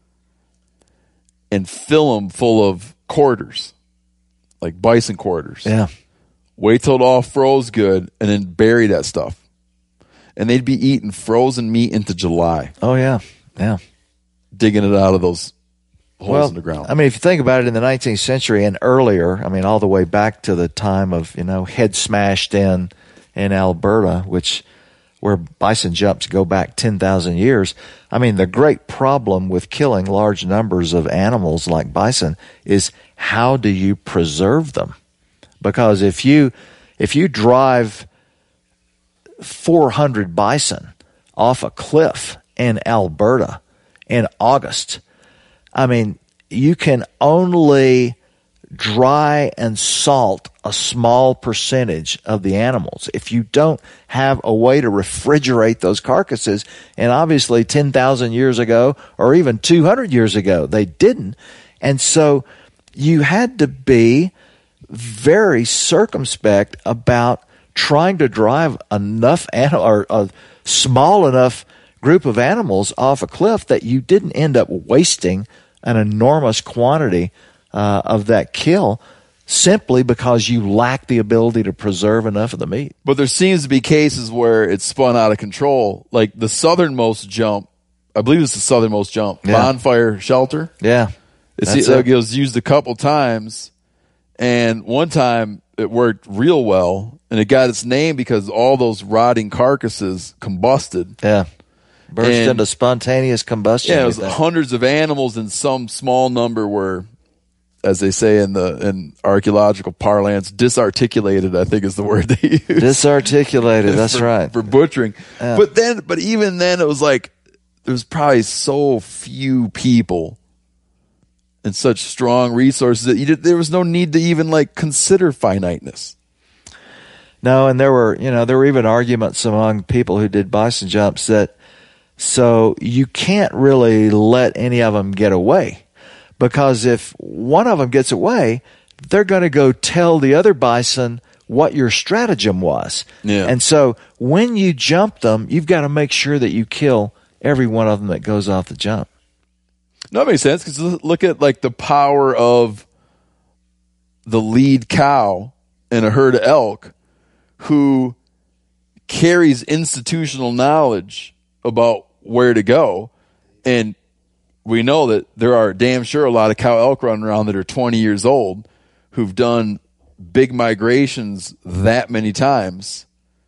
and fill them full of quarters, like bison quarters. Yeah. Wait till it all froze good and then bury that stuff. And they'd be eating frozen meat into July, Oh, yeah. Yeah. digging it out of those holes Well, in the ground. I mean, if you think about it, in the nineteenth century and earlier, I mean, all the way back to the time of, you know, head smashed in in Alberta, which where bison jumps go back ten thousand years. I mean, the great problem with killing large numbers of animals like bison is how do you preserve them? Because if you if you drive four hundred bison off a cliff in Alberta in August, I mean, you can only dry and salt a small percentage of the animals if you don't have a way to refrigerate those carcasses. And obviously ten thousand years ago or even two hundred years ago, they didn't. And so you had to be very circumspect about trying to drive enough animal or a small enough group of animals off a cliff that you didn't end up wasting an enormous quantity uh, of that kill simply because you lack the ability to preserve enough of the meat. But there seems to be cases where it's spun out of control. Like the southernmost jump, I believe it's the southernmost jump, Yeah. Bonfire Shelter. Yeah. It's That's it. it. It was used a couple times, and one time it worked real well, and it got its name because all those rotting carcasses combusted. Yeah. Burst And- into spontaneous combustion. Yeah, it you was think. hundreds of animals, and some small number were, as they say in the in archaeological parlance, disarticulated. I think is the word they use. Disarticulated. That's for, right. for butchering. But then, but even then, it was like there's probably so few people and such strong resources that you did, there was no need to even like consider finiteness. No, and there were, you know, there were even arguments among people who did bison jumps that so you can't really let any of them get away, because if one of them gets away, they're going to go tell the other bison what your stratagem was. Yeah. And so when you jump them, you've got to make sure that you kill every one of them that goes off the jump. No, that makes sense, because look at like the power of the lead cow in a herd of elk who carries institutional knowledge about where to go. And we know that there are damn sure a lot of cow elk running around that are twenty years old who've done big migrations that many times.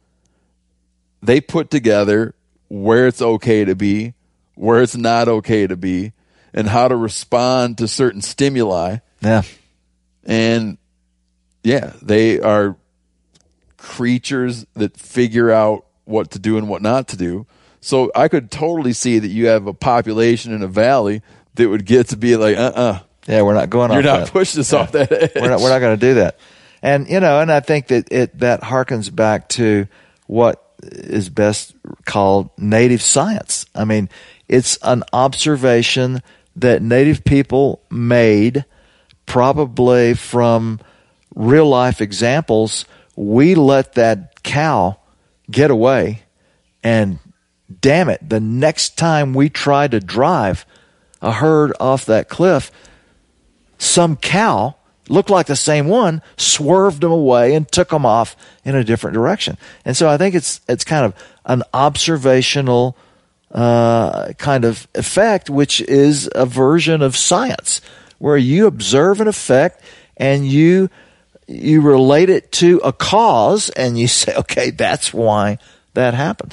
They put together where it's okay to be, where it's not okay to be, and how to respond to certain stimuli. Yeah. And yeah, they are creatures that figure out what to do and what not to do. So I could totally see that you have a population in a valley that would get to be like, uh-uh. Yeah, we're not going You're off not that. pushing us Yeah. off that edge. We're not, we're not going to do that. And, you know, and I think that it, that harkens back to what is best called native science. I mean, it's an observation that native people made, probably from real life examples. We let that cow get away, and damn it, the next time we try to drive a herd off that cliff, some cow, looked like the same one, swerved them away and took them off in a different direction. And so I think it's it's kind of an observational uh, kind of effect, which is a version of science, where you observe an effect and you you relate it to a cause, and you say, okay, that's why that happened.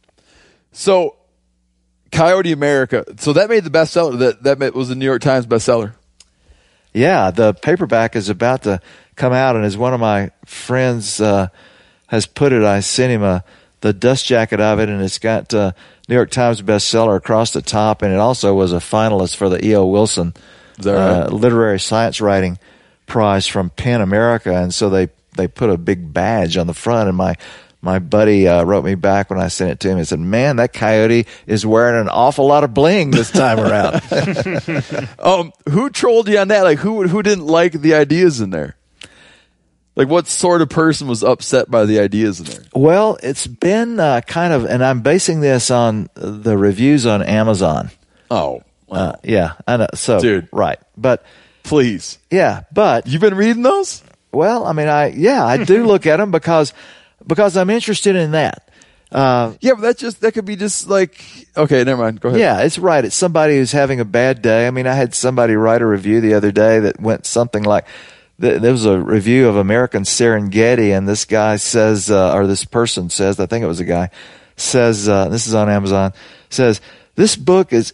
So, Coyote America. So that made the bestseller. That that was the New York Times bestseller. Yeah, the paperback is about to come out, and as one of my friends uh, has put it, I sent him a, the dust jacket of it, and it's got uh, New York Times bestseller across the top, and it also was a finalist for the E O. Wilson Is that right? uh, Literary Science Writing Prize from PEN America, and so they, they put a big badge on the front, and my My buddy uh, wrote me back when I sent it to him and said, man, that coyote is wearing an awful lot of bling this time around. um, who trolled you on that? Like, who who didn't like the ideas in there? Like, what sort of person was upset by the ideas in there? Well, it's been uh, kind of, and I'm basing this on the reviews on Amazon. Oh, wow. Uh, yeah, I know. So, Dude. right. But, Please. yeah, but, You've been reading those? well, I mean, I, yeah, I do look at them because, because I'm interested in that. Uh, Yeah, but that just that could be just like, okay, never mind. Go ahead. Yeah, it's right. It's somebody who's having a bad day. I mean, I had somebody write a review the other day that went something like, th- there was a review of American Serengeti, and this guy says, uh, or this person says, I think it was a guy, says, uh, this is on Amazon, says, this book is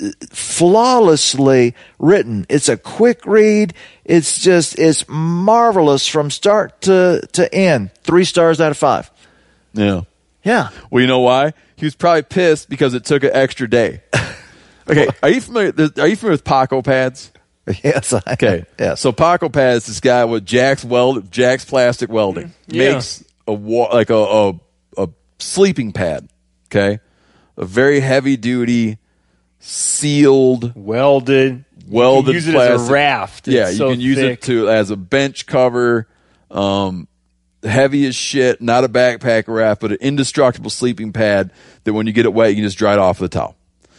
flawlessly written. It's a quick read. It's just, it's marvelous from start to, to end. Three stars out of five. Yeah. Yeah. Well, you know why? He was probably pissed because it took an extra day. Okay, are you familiar? Are you familiar with Paco pads? Yes. I, Okay, yeah. So Paco pads, this guy with Jack's weld, Jack's Plastic Welding Yeah. makes a wa- like a, a a sleeping pad. Okay, a very heavy duty, sealed, Welded. welded You can use it plastic. as a raft. It's Yeah, you so can use thick. it to as a bench cover. Um, heavy as shit, not a backpack raft, but an indestructible sleeping pad that when you get it wet, you can just dry it off with a towel.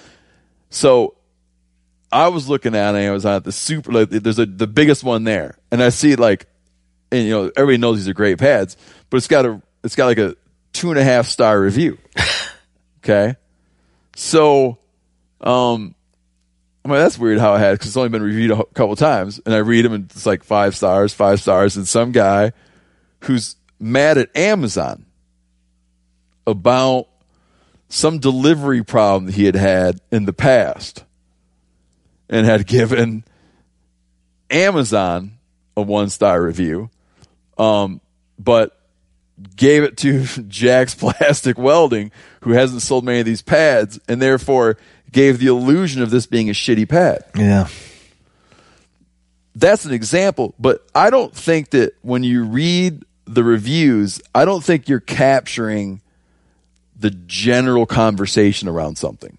So I was looking at it, and I was at the super, like, there's a, the biggest one there. And I see like, and you know, everybody knows these are great pads, but it's got a, it's got like a two and a half star review. Okay. So, um, I mean, that's weird how it had, because it's only been reviewed a ho- couple times, and I read them and it's like five stars, five stars, and some guy who's mad at Amazon about some delivery problem that he had had in the past and had given Amazon a one-star review, um, but gave it to Jack's Plastic Welding, who hasn't sold many of these pads, and therefore gave the illusion of this being a shitty pad. Yeah. That's an example, but I don't think that when you read the reviews, I don't think you're capturing the general conversation around something.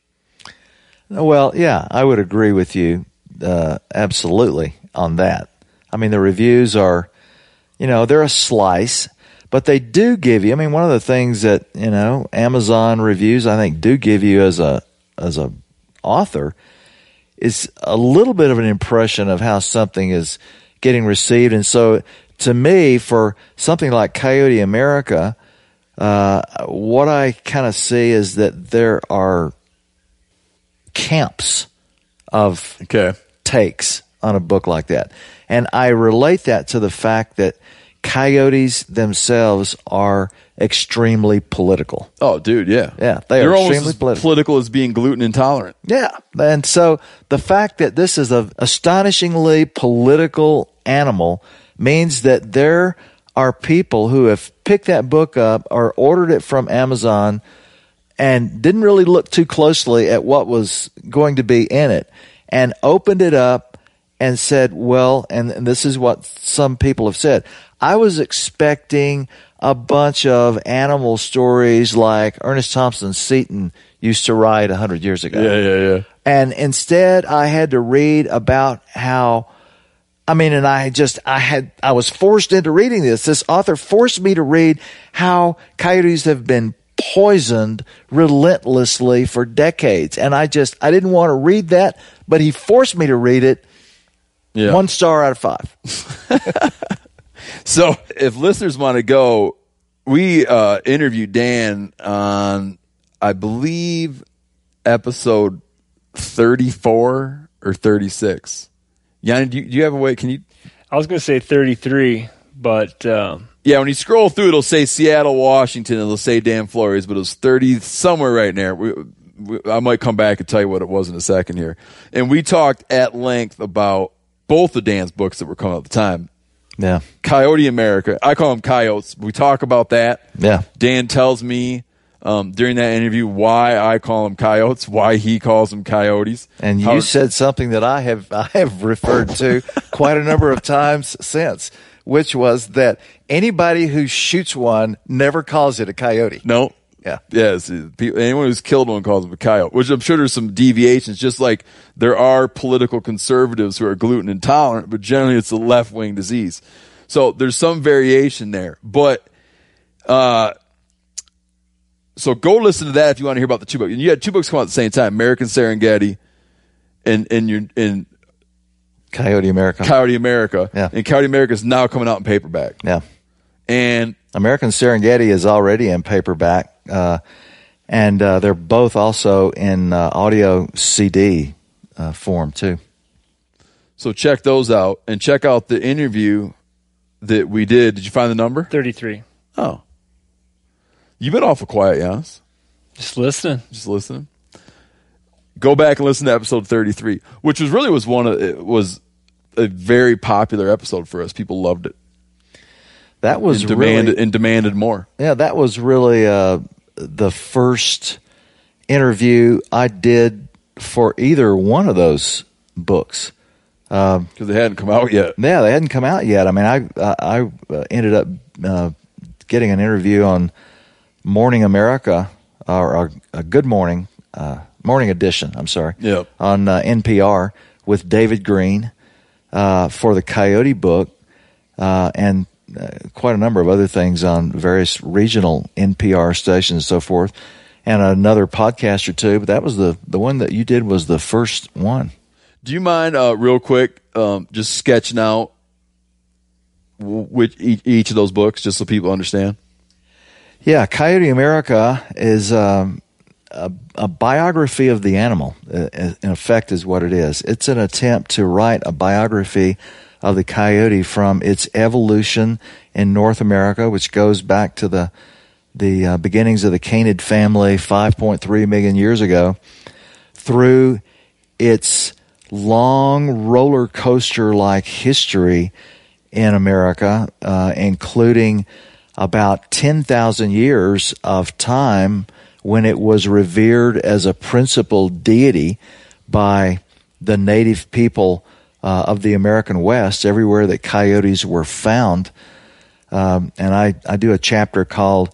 Well, yeah, I would agree with you uh, absolutely on that. I mean, the reviews are, you know, they're a slice, but they do give you, I mean, one of the things that, you know, Amazon reviews, I think, do give you as a as a author is a little bit of an impression of how something is getting received. And so to me, for something like Coyote America, uh, what I kind of see is that there are camps of Okay. takes on a book like that. And I relate that to the fact that coyotes themselves are extremely political. Oh, dude, yeah. Yeah, they They're are almost extremely as political. political as being gluten intolerant. Yeah. And so the fact that this is an astonishingly political animal means that there are people who have picked that book up or ordered it from Amazon and didn't really look too closely at what was going to be in it and opened it up and said, well, and, and this is what some people have said, I was expecting a bunch of animal stories like Ernest Thompson Seton used to write one hundred years ago. Yeah, yeah, yeah. And instead, I had to read about how, I mean, and I just, I had, I was forced into reading this. This author forced me to read how coyotes have been poisoned relentlessly for decades. And I just, I didn't want to read that, but he forced me to read it. Yeah. One star out of five. So if listeners want to go, we uh, interviewed Dan on, I believe, episode thirty-four or thirty-six. Yanni, do you, do you have a way? Can you? I was going to say thirty-three, but um, Yeah, when you scroll through, it'll say Seattle, Washington, and it'll say Dan Flores, but it was thirty somewhere right in there. We, we, I might come back and tell you what it was in a second here. And we talked at length about both of Dan's books that were coming out at the time. Yeah. Coyote America. I call them coyotes. We talk about that. Yeah. Dan tells me um, during that interview why I call them coyotes, why he calls them coyotes. And you How- said something that I have I have referred to quite a number of times since, which was that anybody who shoots one never calls it a coyote. No. Yeah. Yes. People, anyone who's killed one calls them a coyote, which I'm sure there's some deviations, just like there are political conservatives who are gluten intolerant, but generally it's a left-wing disease. So there's some variation there. But, uh, so go listen to that if you want to hear about the two books. And you had two books come out at the same time, American Serengeti and, and your, and Coyote America. Coyote America. Yeah. And Coyote America is now coming out in paperback. Yeah. And American Serengeti is already in paperback, uh, and uh, they're both also in uh, audio C D uh, form too. so check those out and check out the interview that we did. Did you find the number? thirty-three. Oh. You've been awful quiet, Giannis. Just listening. Just listening. Go back and listen to episode thirty-three, which was really was one of it was a very popular episode for us. People loved it. That was and demanded really, and demanded more. yeah, that was really uh, the first interview I did for either one of those books. Because they hadn't come out yet. Yeah, they hadn't come out yet. I mean, I I, I ended up uh, getting an interview on Morning America or, or uh, Good Morning uh, Morning Edition. I'm sorry. Yep. On uh, N P R with David Green uh, for the Coyote book uh, and uh, quite a number of other things on various regional N P R stations and so forth, and another podcast or two. But that was the the one that you did was the first one. Do you mind, uh, real quick, um, just sketching out w- which each, each of those books, just so people understand? Yeah, Coyote America is um, a, a biography of the animal, uh, in effect, is what it is. It's an attempt to write a biography of the coyote from its evolution in North America, which goes back to the the uh, beginnings of the canid family five point three million years ago, through its long roller coaster-like history in America, uh, including about ten thousand years of time when it was revered as a principal deity by the native people uh, of the American West, everywhere that coyotes were found. Um, and I, I do a chapter called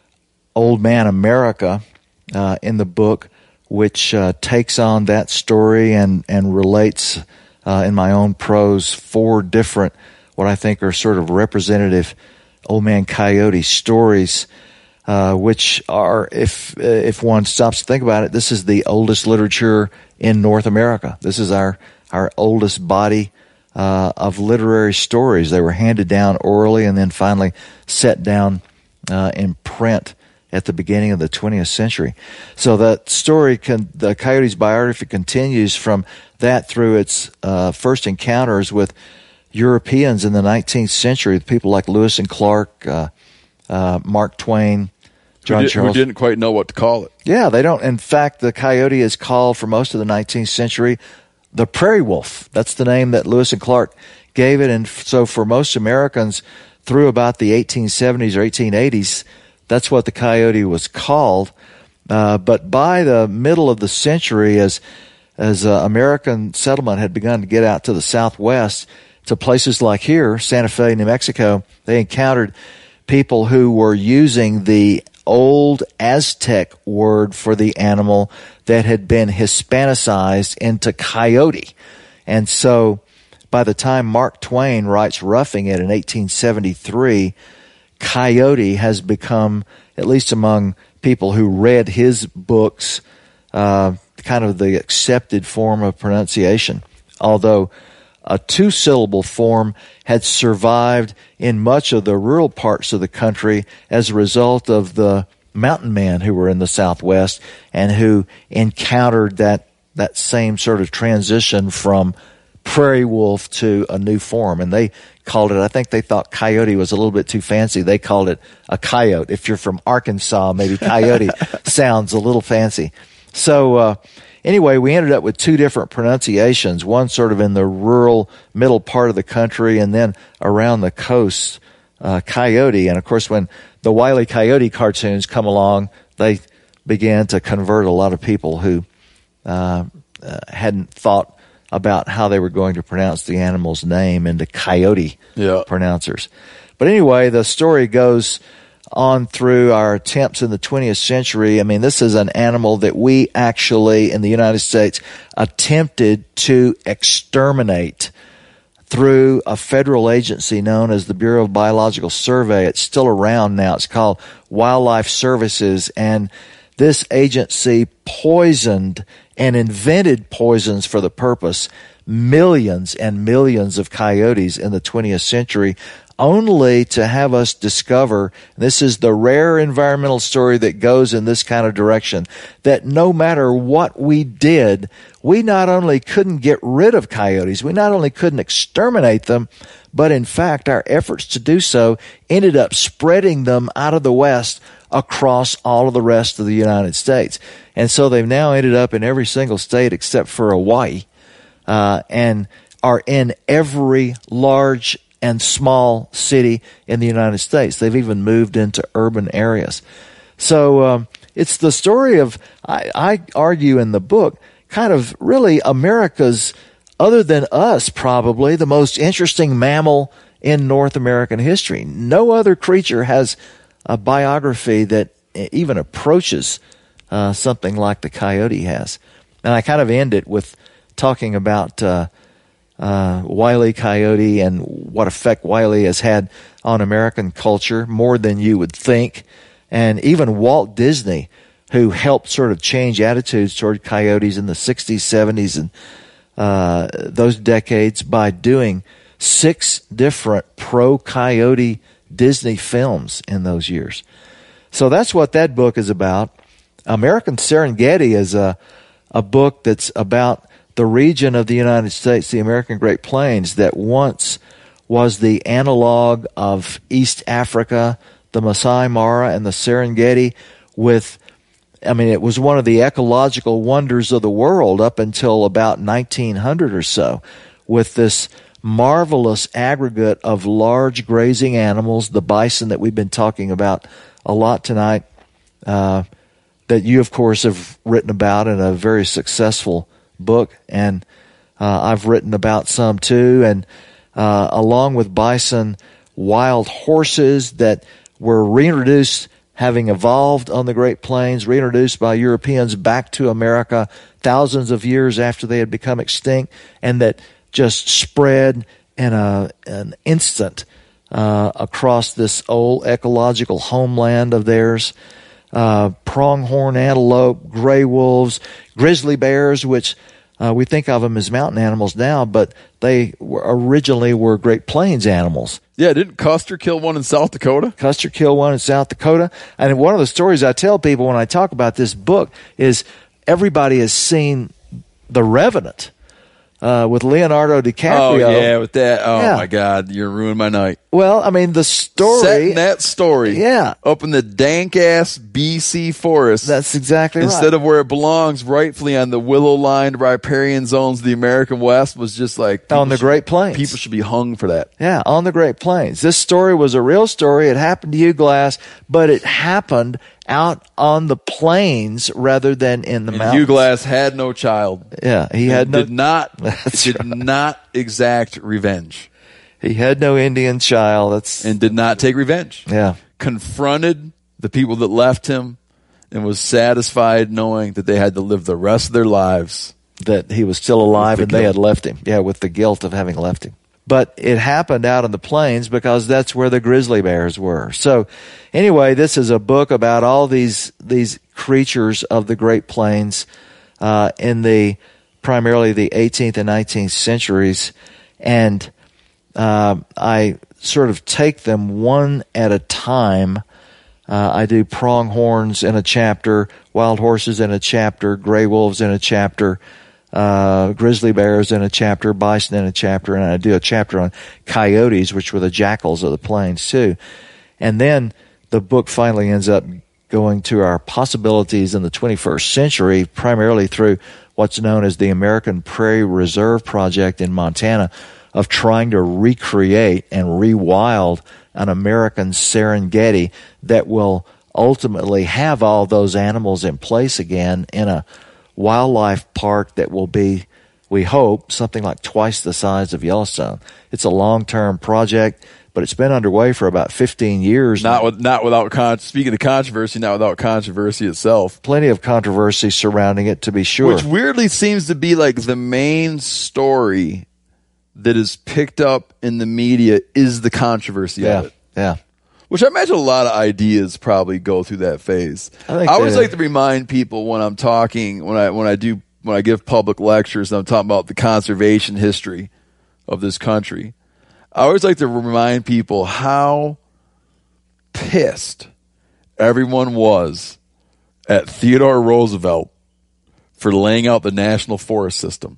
Old Man America uh, in the book, which uh, takes on that story and, and relates uh, in my own prose four different, what I think are sort of representative Old Man Coyote stories, uh, which are, if uh, if one stops to think about it, this is the oldest literature in North America. This is our, our oldest body uh, of literary stories. They were handed down orally and then finally set down uh, in print at the beginning of the twentieth century. So that story, can, the Coyote's biography continues from that through its uh, first encounters with Europeans in the nineteenth century, people like Lewis and Clark, uh, uh, Mark Twain, John who, did, Charles. who didn't quite know what to call it. Yeah, they don't. In fact, the coyote is called for most of the nineteenth century the prairie wolf. That's the name that Lewis and Clark gave it. And so for most Americans through about the eighteen seventies or eighteen eighties, that's what the coyote was called. Uh, but by the middle of the century, as as uh, American settlement had begun to get out to the southwest, to places like here, Santa Fe, New Mexico, they encountered people who were using the old Aztec word for the animal that had been Hispanicized into coyote. And so by the time Mark Twain writes Roughing It in eighteen seventy-three, coyote has become, at least among people who read his books, uh, kind of the accepted form of pronunciation. Although a two-syllable form had survived in much of the rural parts of the country as a result of the mountain men who were in the Southwest and who encountered that that same sort of transition from prairie wolf to a new form. And they called it, I think they thought coyote was a little bit too fancy. They called it a coyote. If you're from Arkansas, maybe coyote sounds a little fancy. So, uh, Anyway, we ended up with two different pronunciations, one sort of in the rural middle part of the country and then around the coast, uh, coyote. And, of course, when the Wile E. Coyote cartoons come along, they began to convert a lot of people who uh, uh, hadn't thought about how they were going to pronounce the animal's name into coyote yeah. pronouncers. But anyway, the story goes on through our attempts in the twentieth century. I mean, this is an animal that we actually, in the United States, attempted to exterminate through a federal agency known as the Bureau of Biological Survey. It's still around now. It's called Wildlife Services, and this agency poisoned and invented poisons for the purpose millions and millions of coyotes in the twentieth century, only to have us discover, this is the rare environmental story that goes in this kind of direction, that no matter what we did, we not only couldn't get rid of coyotes, we not only couldn't exterminate them, but in fact our efforts to do so ended up spreading them out of the West across all of the rest of the United States. And so they've now ended up in every single state except for Hawaii, uh, and are in every large and small city in the United States. They've even moved into urban areas. So um, it's the story of, I, I argue in the book, kind of really America's, other than us probably, the most interesting mammal in North American history. No other creature has a biography that even approaches uh, something like the coyote has. And I kind of end it with talking about uh, Uh, Wile E. Coyote and what effect Wile E. has had on American culture, more than you would think. And even Walt Disney, who helped sort of change attitudes toward coyotes in the sixties, seventies, and uh, those decades by doing six different pro-coyote Disney films in those years. So that's what that book is about. American Serengeti is a, a book that's about the region of the United States, the American Great Plains, that once was the analog of East Africa, the Masai Mara and the Serengeti, with, I mean, it was one of the ecological wonders of the world up until about nineteen hundred or so, with this marvelous aggregate of large grazing animals, the bison that we've been talking about a lot tonight, uh, that you, of course, have written about in a very successful book, and uh, I've written about some too. And uh, along with bison, wild horses that were reintroduced, having evolved on the Great Plains, reintroduced by Europeans back to America thousands of years after they had become extinct, and that just spread in a, an instant uh, across this old ecological homeland of theirs. Uh, pronghorn antelope, gray wolves, grizzly bears, which uh, we think of them as mountain animals now, but they were originally were Great Plains animals. Yeah, didn't Custer kill one in South Dakota? Custer killed one in South Dakota. And one of the stories I tell people when I talk about this book is everybody has seen The Revenant uh, with Leonardo DiCaprio. Oh, yeah, with that. Oh, Yeah. my God. You're ruining my night. Well, I mean, the story. Setting that story Yeah. up in the dank-ass B C forest. That's exactly right. Instead of where it belongs, rightfully on the willow-lined riparian zones of the American West, was just like people On the should- Great Plains. People should be hung for that. Yeah, on the Great Plains. This story was a real story. It happened to you, Glass, but it happened out on the plains rather than in the And mountains. Hugh Glass had no child. Yeah, he had And no. did not That's did right. not exact revenge He had no Indian child. That's and did not take revenge. yeah. Confronted the people that left him and was satisfied knowing that they had to live the rest of their lives. That he was still alive With and the they guilt. had left him. Yeah, with the guilt of having left him. But it happened out in the plains because that's where the grizzly bears were. So anyway, this is a book about all these these creatures of the Great Plains uh, in the primarily the eighteenth and nineteenth centuries. And uh, I sort of take them one at a time. Uh, I do pronghorns in a chapter, wild horses in a chapter, gray wolves in a chapter, uh, grizzly bears in a chapter, bison in a chapter, and I do a chapter on coyotes, which were the jackals of the plains too. And then the book finally ends up going to our possibilities in the twenty-first century, primarily through what's known as the American Prairie Reserve Project in Montana, of trying to recreate and rewild an American Serengeti that will ultimately have all those animals in place again in a wildlife park that will be, we hope, something like twice the size of Yellowstone. It's a long-term project, but it's been underway for about fifteen years. Not now. with, not without con- speaking of controversy, not without controversy itself. Plenty of controversy surrounding it, to be sure. Which weirdly seems to be like the main story that is picked up in the media is the controversy yeah, of it. yeah. Which I imagine a lot of ideas probably go through that phase. I think I always they- like to remind people when I'm talking, when I when I do when I give public lectures and I'm talking about the conservation history of this country. I always like to remind people how pissed everyone was at Theodore Roosevelt for laying out the national forest system.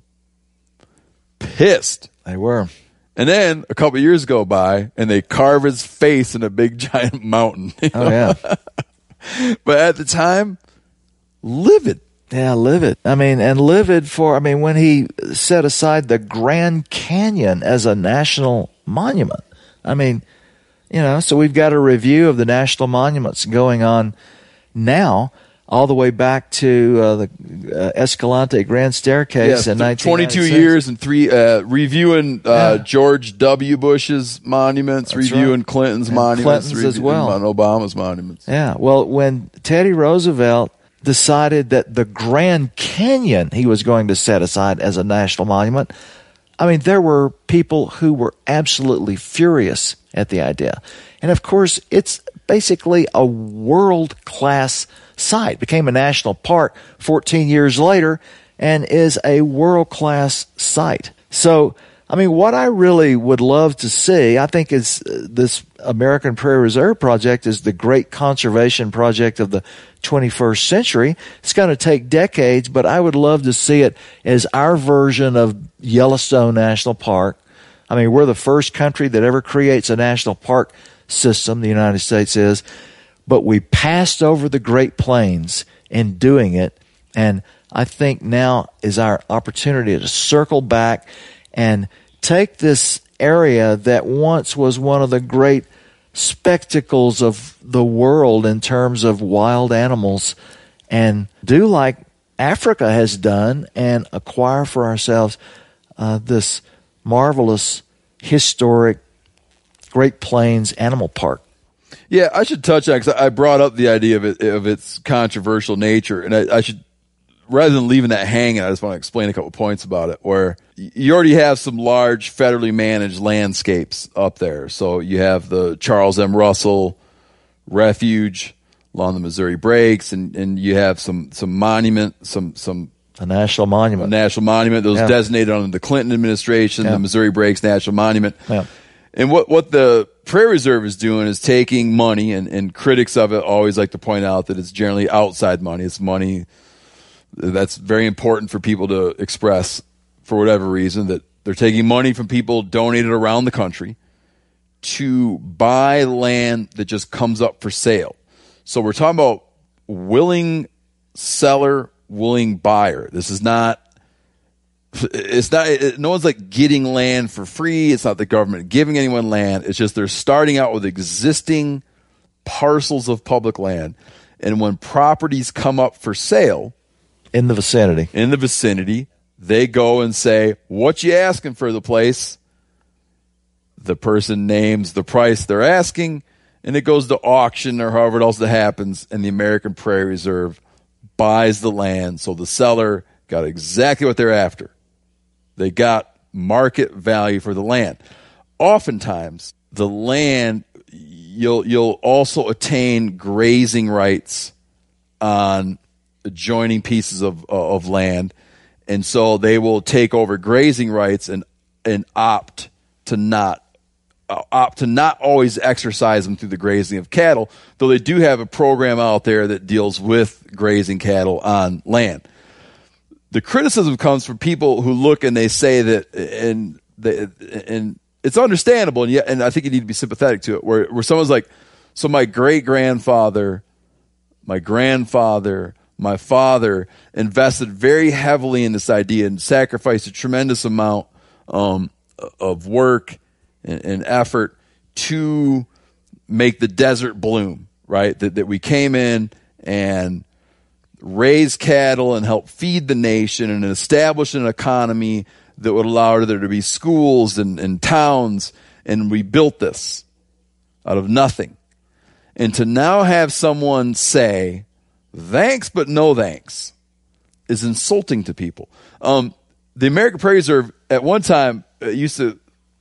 Pissed. They were. And then a couple of years go by, and they carve his face in a big giant mountain. Oh, yeah. But at the time, livid. Yeah, livid. I mean, and livid for, I mean, when he set aside the Grand Canyon as a national monument. I mean, you know, so we've got a review of the national monuments going on now, all the way back to uh, the uh, Escalante Grand Staircase in nineteen ninety-six. twenty-two years and three uh, reviewing uh, Yeah. George W. Bush's monuments, That's reviewing right. Clinton's And monuments, Clinton's as reviewing well. Obama's monuments. Yeah. Well, when Teddy Roosevelt decided that the Grand Canyon he was going to set aside as a national monument, I mean, there were people who were absolutely furious at the idea. And of course, it's basically a world-class site. Became a national park fourteen years later and is a world-class site. So, I mean, what I really would love to see, I think, is uh, this American Prairie Reserve Project is the great conservation project of the twenty-first century. It's going to take decades, but I would love to see it as our version of Yellowstone National Park. I mean, we're the first country that ever creates a national park system, the United States is, but we passed over the Great Plains in doing it, and I think now is our opportunity to circle back and take this area that once was one of the great spectacles of the world in terms of wild animals and do like Africa has done and acquire for ourselves uh, this marvelous, historic Great Plains Animal Park. Yeah, I should touch on, because I brought up the idea of it, of its controversial nature, and I, I should, rather than leaving that hanging, I just want to explain a couple points about it, where you already have some large federally managed landscapes up there. So you have the Charles M. Russell Refuge along the Missouri Breaks, and, and you have some, some monument, some, some a national monument, a national monument that was yeah. designated under the Clinton administration, yeah. the Missouri Breaks National Monument. Yeah. And what, what the Prairie Reserve is doing is taking money, and, and critics of it always like to point out that it's generally outside money. It's money that's very important for people to express for whatever reason, that they're taking money from people donated around the country to buy land that just comes up for sale. So we're talking about willing seller, willing buyer. This is not, it's not, it, no one's like getting land for free. It's not the government giving anyone land. It's just they're starting out with existing parcels of public land. And when properties come up for sale in the vicinity, in the vicinity, they go and say, "What you asking for the place?" The person names the price they're asking, and it goes to auction or however else that happens, and the American Prairie Reserve buys the land. So the seller got exactly what they're after. They got market value for the land. Oftentimes, the land, you'll you'll also attain grazing rights on adjoining pieces of of land, and so they will take over grazing rights and and opt to not uh, opt to not always exercise them through the grazing of cattle, though they do have a program out there that deals with grazing cattle on land. The criticism comes from people who look and they say that, and they, and it's understandable, and yet, and I think you need to be sympathetic to it, where where someone's like, so my great grandfather, my grandfather, my father invested very heavily in this idea and sacrificed a tremendous amount um, of work and, and effort to make the desert bloom, right? That, that we came in and raised cattle and helped feed the nation and establish an economy that would allow there to be schools and, and towns, and we built this out of nothing. And to now have someone say, "Thanks, but no thanks," is insulting to people. Um, the American Prairie Reserve at one time used to,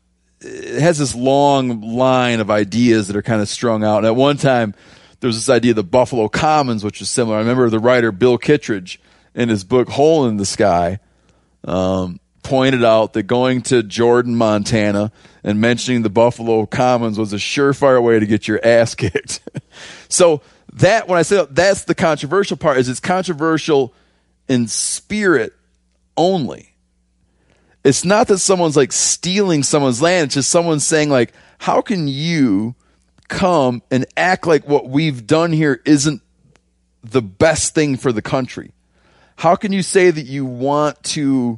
it has this long line of ideas that are kind of strung out. And at one time, there was this idea of the Buffalo Commons, which was similar. I remember the writer Bill Kittredge in his book Hole in the Sky um, pointed out that going to Jordan, Montana, and mentioning the Buffalo Commons was a surefire way to get your ass kicked. So that, when I say that, that's the controversial part, is it's controversial in spirit only. It's not that someone's like stealing someone's land. It's just someone saying like, how can you come and act like what we've done here isn't the best thing for the country? How can you say that you want to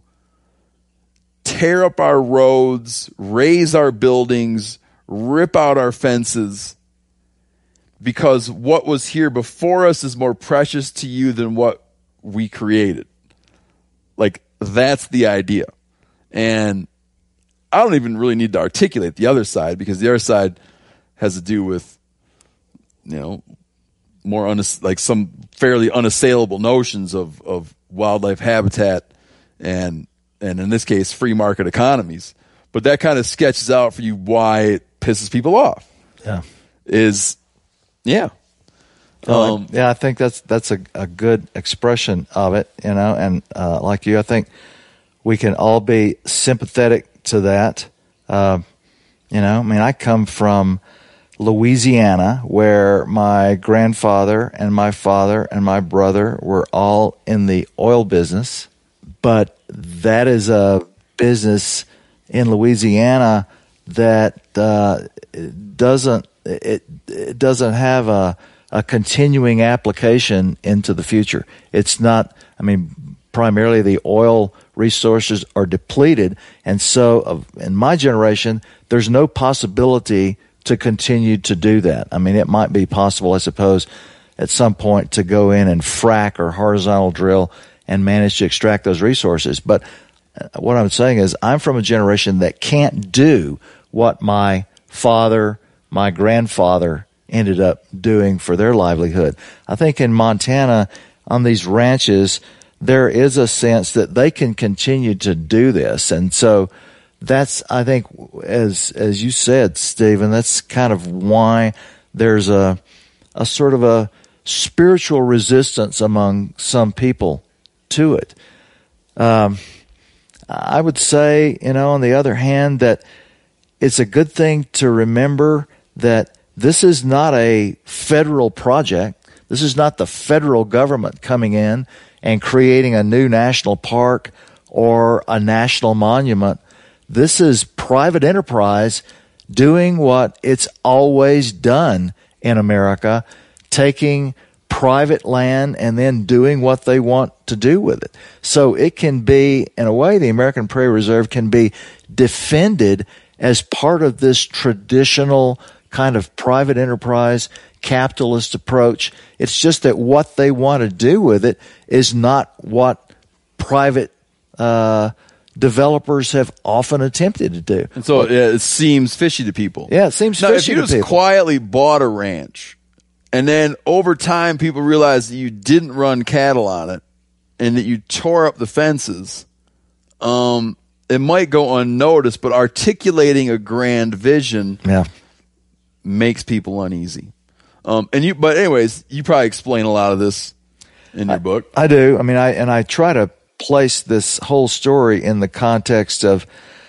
tear up our roads, raise our buildings, rip out our fences, because what was here before us is more precious to you than what we created? Like, that's the idea. And I don't even really need to articulate the other side, because the other side has to do with, you know, more unass- like some fairly unassailable notions of, of wildlife habitat and, and in this case, free market economies. But that kind of sketches out for you why it pisses people off. Yeah. Is, yeah. Uh, Um, yeah, I think that's that's a, a good expression of it, you know, and uh, like you, I think we can all be sympathetic to that. Uh, you know, I mean, I come from Louisiana, where my grandfather and my father and my brother were all in the oil business, but that is a business in Louisiana that uh, doesn't it, it doesn't have a a continuing application into the future. It's not, I mean, primarily the oil resources are depleted. And so uh, in my generation, there's no possibility to continue to do that. I mean, it might be possible, I suppose, at some point to go in and frack or horizontal drill and manage to extract those resources. But what I'm saying is I'm from a generation that can't do what my father, my grandfather ended up doing for their livelihood. I think in Montana, on these ranches, there is a sense that they can continue to do this. And so that's, I think, as as you said, Stephen, that's kind of why there's a a sort of a spiritual resistance among some people to it. Um, I would say, you know, on the other hand, that it's a good thing to remember that this is not a federal project. This is not the federal government coming in and creating a new national park or a national monument. This is private enterprise doing what it's always done in America, taking private land and then doing what they want to do with it. So it can be, in a way, the American Prairie Reserve can be defended as part of this traditional kind of private enterprise capitalist approach. It's just that what they want to do with it is not what private uh, developers have often attempted to do. And so yeah, it seems fishy to people. Yeah, it seems now, fishy if you to just people. quietly bought a ranch, and then over time people realized that you didn't run cattle on it, and that you tore up the fences, um, it might go unnoticed, but articulating a grand vision yeah. makes people uneasy. Um, and you, but anyways, you probably explain a lot of this in your I, book. I do. I mean, I and I try to place this whole story in the context of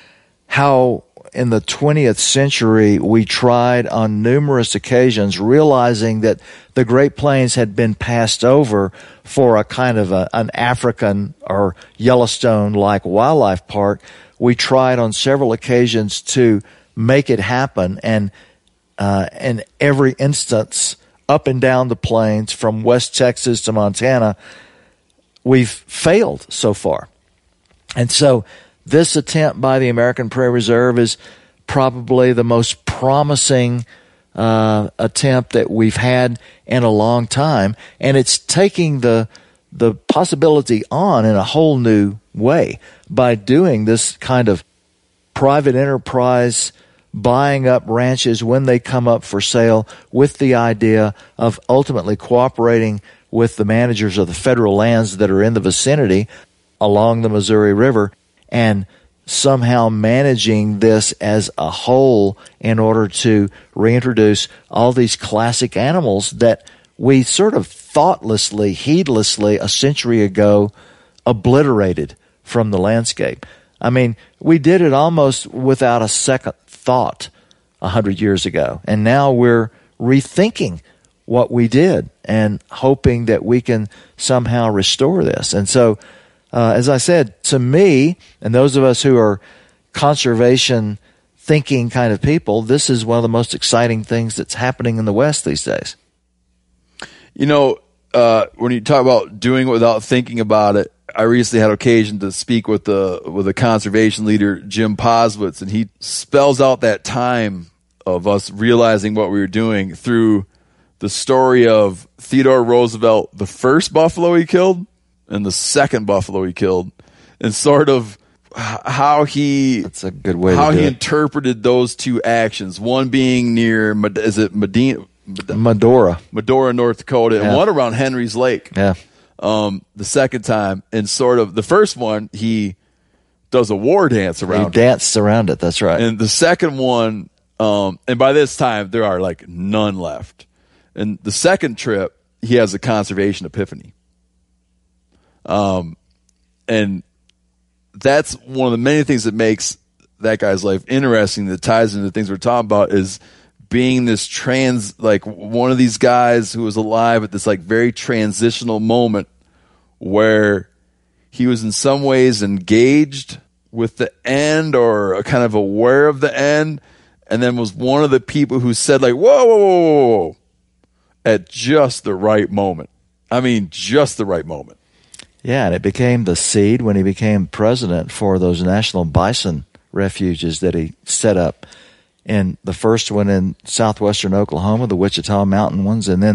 how in the twentieth century we tried on numerous occasions, realizing that the Great Plains had been passed over for a kind of a, an African or Yellowstone-like wildlife park. We tried on several occasions to make it happen, and uh, in every instance, up and down the plains from West Texas to Montana, we've failed so far. And so this attempt by the American Prairie Reserve is probably the most promising uh, attempt that we've had in a long time, and it's taking the the possibility on in a whole new way by doing this kind of private enterprise, buying up ranches when they come up for sale, with the idea of ultimately cooperating with the managers of the federal lands that are in the vicinity along the Missouri River, and somehow managing this as a whole in order to reintroduce all these classic animals that we sort of thoughtlessly, heedlessly, a century ago obliterated from the landscape. I mean, we did it almost without a second thought a hundred years ago, and now we're rethinking what we did and hoping that we can somehow restore this. And so, uh, as I said, to me, and those of us who are conservation thinking kind of people, this is one of the most exciting things that's happening in the West these days. You know, uh, when you talk about doing it without thinking about it, I recently had occasion to speak with the with a conservation leader, Jim Poswitz, and he spells out that time of us realizing what we were doing through the story of Theodore Roosevelt, the first buffalo he killed, and the second buffalo he killed, and sort of how he That's a good way how to do he it. interpreted those two actions. One being near, is it Medina? Medora. Medora, North Dakota, and Yeah. one around Henry's Lake. Yeah. Um, the second time, and sort of the first one, he does a war dance He around it. danced around it. That's right. And the second one, um, and by this time there are like none left. And the second trip, he has a conservation epiphany. Um, and that's one of the many things that makes that guy's life interesting, that ties into the things we're talking about, is being this trans, like one of these guys who was alive at this like very transitional moment where he was in some ways engaged with the end or kind of aware of the end, and then was one of the people who said like, whoa, whoa, whoa, whoa, whoa, at just the right moment. I mean, just the right moment. Yeah, and it became the seed when he became president for those national bison refuges that he set up. And the first one in southwestern Oklahoma, the Wichita Mountain ones, and then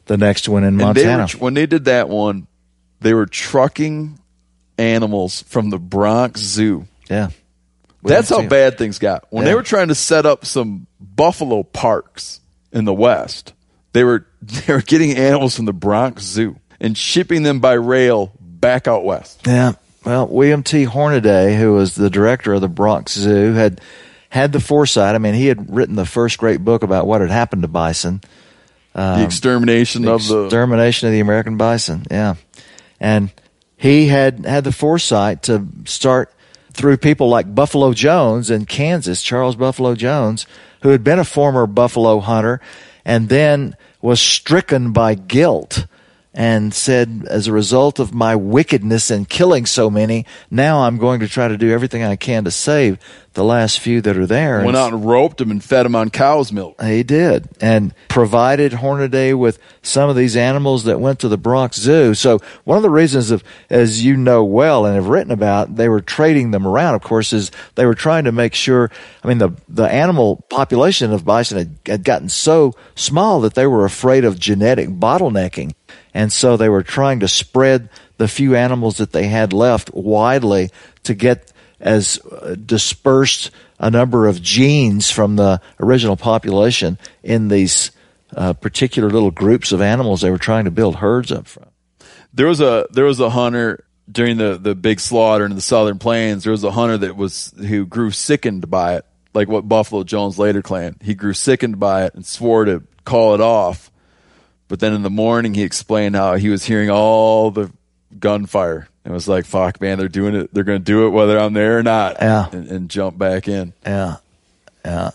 the next one in And Montana. they were, when they did that one, they were trucking animals from the Bronx Zoo. Yeah. That's how too. bad things got. When Yeah. they were trying to set up some buffalo parks in the West, they were they were getting animals from the Bronx Zoo and shipping them by rail back out west. Yeah. Well, William T. Hornaday, who was the director of the Bronx Zoo, had had the foresight. I mean, he had written the first great book about what had happened to bison. Um, the extermination the of the extermination of the American bison. Yeah. And he had had the foresight to start through people like Buffalo Jones in Kansas, Charles Buffalo Jones, who had been a former buffalo hunter and then was stricken by guilt and said, as a result of my wickedness in killing so many, now I'm going to try to do everything I can to save the last few that are there. went out and roped them and fed them on cow's milk. He did, and provided Hornaday with some of these animals that went to the Bronx Zoo. So one of the reasons, of, as you know well and have written about, they were trading them around, of course, is they were trying to make sure, I mean, the, the animal population of bison had, had gotten so small that they were afraid of genetic bottlenecking. And so they were trying to spread the few animals that they had left widely to get as dispersed a number of genes from the original population in these uh, particular little groups of animals they were trying to build herds up from. There was a there was a hunter during the, the big slaughter in the Southern Plains. There was a hunter that was who grew sickened by it, like what Buffalo Jones later claimed. He grew sickened by it and swore to call it off. But then in the morning, he explained how he was hearing all the gunfire. It was like, fuck, man, they're doing it. They're going to do it whether I'm there or not. Yeah. And, and jump back in. Yeah. Yeah.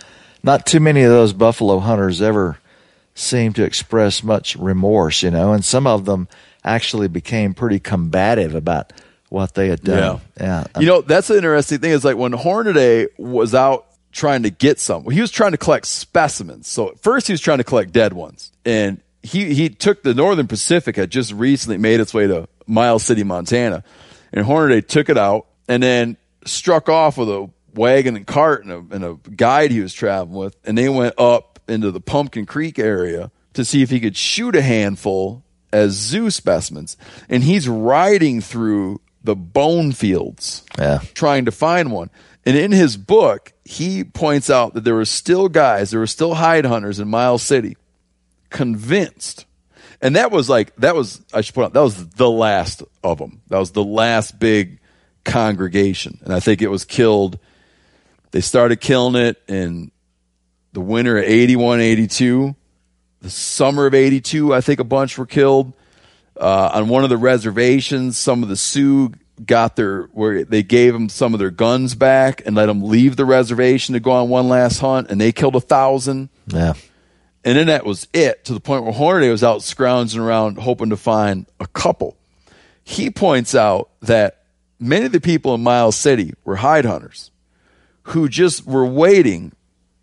Not too many of those buffalo hunters ever seemed to express much remorse, you know, and some of them actually became pretty combative about what they had done. Yeah. You know, that's the interesting thing is like when Hornaday was out trying to get some, he was trying to collect specimens. So at first he was trying to collect dead ones. And he, he took the Northern Pacific, had just recently made its way to Miles City, Montana. And Hornaday took it out and then struck off with a wagon and cart and a, and a guide he was traveling with. And they went up into the Pumpkin Creek area to see if he could shoot a handful as zoo specimens. And he's riding through the bone fields Yeah. trying to find one. And in his book, he points out that there were still guys, there were still hide hunters in Miles City, convinced. And that was like, that was, I should point out, that was the last of them. That was the last big congregation. And I think it was killed, they started killing it in the winter of eighty-one, eighty-two. The summer of eighty-two, I think a bunch were killed. Uh, on one of the reservations, some of the Sioux got their, where they gave them some of their guns back and let them leave the reservation to go on one last hunt, and they killed a thousand. Yeah. And then that was it, to the point where Hornaday was out scrounging around hoping to find a couple. He points out that many of the people in Miles City were hide hunters who just were waiting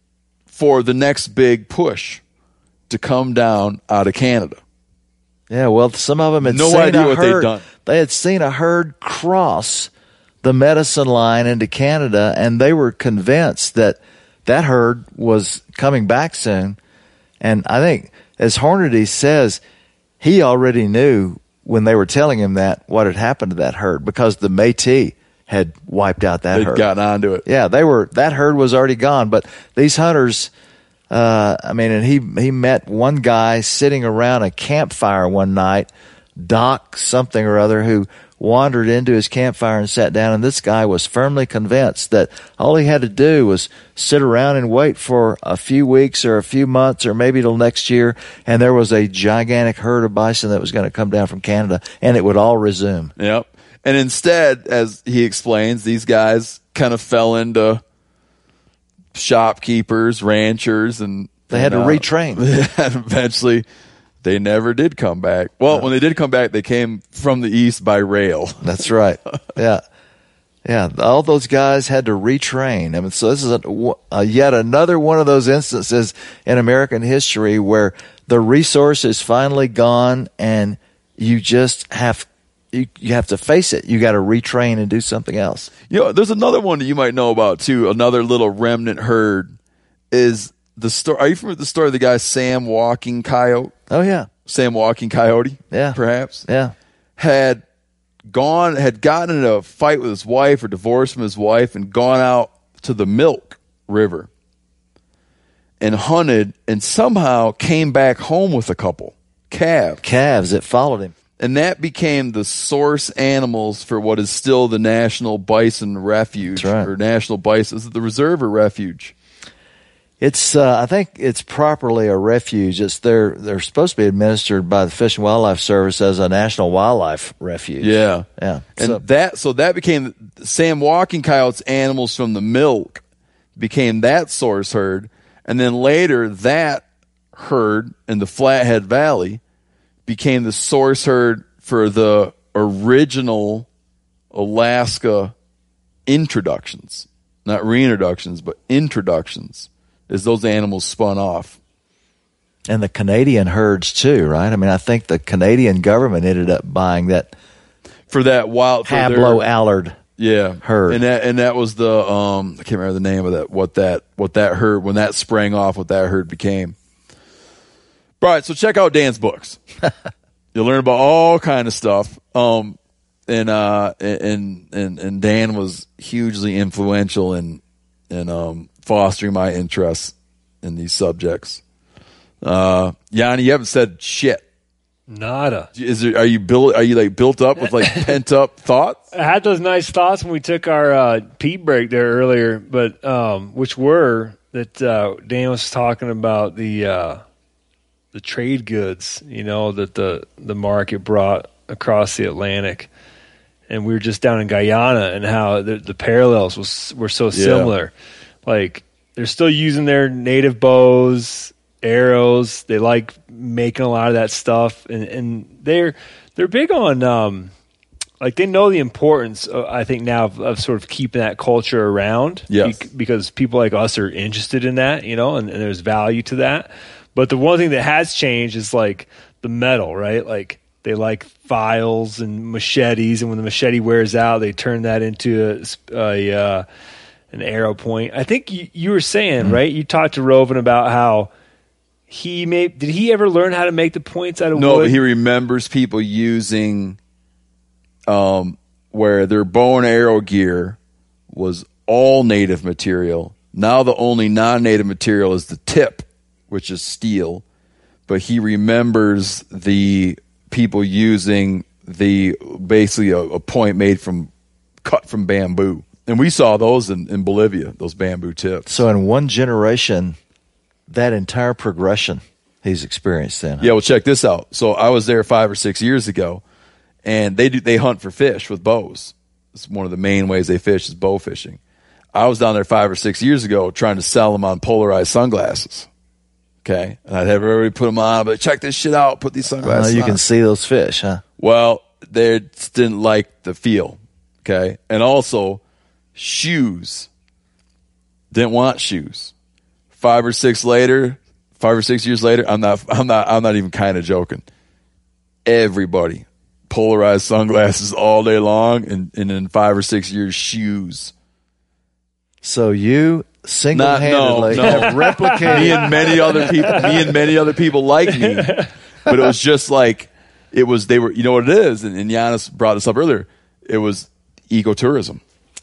for the next big push to come down out of Canada. Yeah, well, some of them had No seen idea a what they'd herd. done. They had seen a herd cross the medicine line into Canada, and they were convinced that that herd was coming back soon. And I think, as Hornaday says, he already knew when they were telling him that what had happened to that herd, because the Métis had wiped out that They'd herd. gotten onto it. Yeah, they were. That herd was already gone. But these hunters, uh, I mean, and he he met one guy sitting around a campfire one night, Doc something or other, who wandered into his campfire and sat down. And this guy was firmly convinced that all he had to do was sit around and wait for a few weeks or a few months or maybe till next year, and there was a gigantic herd of bison that was going to come down from Canada, and it would all resume. Yep. And instead, as he explains, these guys kind of fell into shopkeepers, ranchers, and They had and, to retrain. And eventually, they never did come back. Well, when they did come back, they came from the east by rail. That's right. Yeah. Yeah. All those guys had to retrain. I mean, so this is a, a, yet another one of those instances in American history where the resource is finally gone and you just have, you, you have to face it. You got to retrain and do something else. You know, there's another one that you might know about too. Another little remnant herd is the story. Are you familiar with the story of the guy Sam Walking Coyote? Oh, yeah. Sam Walking Coyote, Yeah. perhaps, Yeah. had gone, had gotten in a fight with his wife or divorced from his wife and gone out to the Milk River and hunted and somehow came back home with a couple calves. Calves that followed him. And that became the source animals for what is still the National Bison Refuge, That's right. or National Bison, is it the reserve or refuge? It's, uh, I think it's properly a refuge. It's they're they're supposed to be administered by the Fish and Wildlife Service as a national wildlife refuge. Yeah, yeah. And So- that so that became Sam Walking Coyote's animals from the Milk became that source herd, and then later that herd in the Flathead Valley became the source herd for the original Alaska introductions, not reintroductions, but introductions, as those animals spun off. And the Canadian herds too, right? I mean, I think the Canadian government ended up buying that For that wild for their- Hablo Allard. Yeah, herd. and that and that was the um I can't remember the name of that what that what that herd when that sprang off what that herd became. All right, so check out Dan's books. You'll learn about all kind of stuff. Um, and uh and and and Dan was hugely influential in in um fostering my interest in these subjects. Uh, Yanni, you haven't said shit. Nada. Is there, are you built? Are you like built up with like pent up thoughts? I had those nice thoughts when we took our uh, pee break there earlier, but um, which were that uh, Dan was talking about the uh, the trade goods, you know, that the the market brought across the Atlantic, and we were just down in Guyana, and how the, the parallels was were so similar. Like they're still using their native bows, arrows. They like making a lot of that stuff, and, and they're they're big on um, like they know the importance. Uh, I think now of, of sort of keeping that culture around. Yes. bec- because people like us are interested in that, you know, and, and there's value to that. But the one thing that has changed is like the metal, right? Like they like files and machetes, and when the machete wears out, they turn that into a, a uh, an arrow point. I think you, you were saying, Mm-hmm. right? You talked to Rovin about how he made. Did he ever learn how to make the points out of No, wood? but he remembers people using um, where their bow and arrow gear was all native material. Now the only non-native material is the tip, which is steel. But he remembers the people using the basically a, a point made from cut from bamboo. And we saw those in, in Bolivia, those bamboo tips. So in one generation, that entire progression he's experienced then. Yeah, well, check this out. So I was there five or six years ago, and they do they hunt for fish with bows. It's one of the main ways they fish is bow fishing. I was down there five or six years ago trying to sell them on polarized sunglasses. Okay, and I'd have everybody put them on, but check this shit out. Put these Uh, sunglasses you on. can see those fish, huh? Well, they just didn't like the feel. Okay, and also shoes. Didn't want shoes. Five or six later, five or six years later, I'm not, I'm not, I'm not even kind of joking. Everybody polarized sunglasses all day long, and, and in five or six years, shoes. So you single-handedly Not- no, no. have replicated. Me and many other people, me and many other people like me, but it was just like it was. They were, you know what it is, and, and Giannis brought this up earlier. It was ecotourism,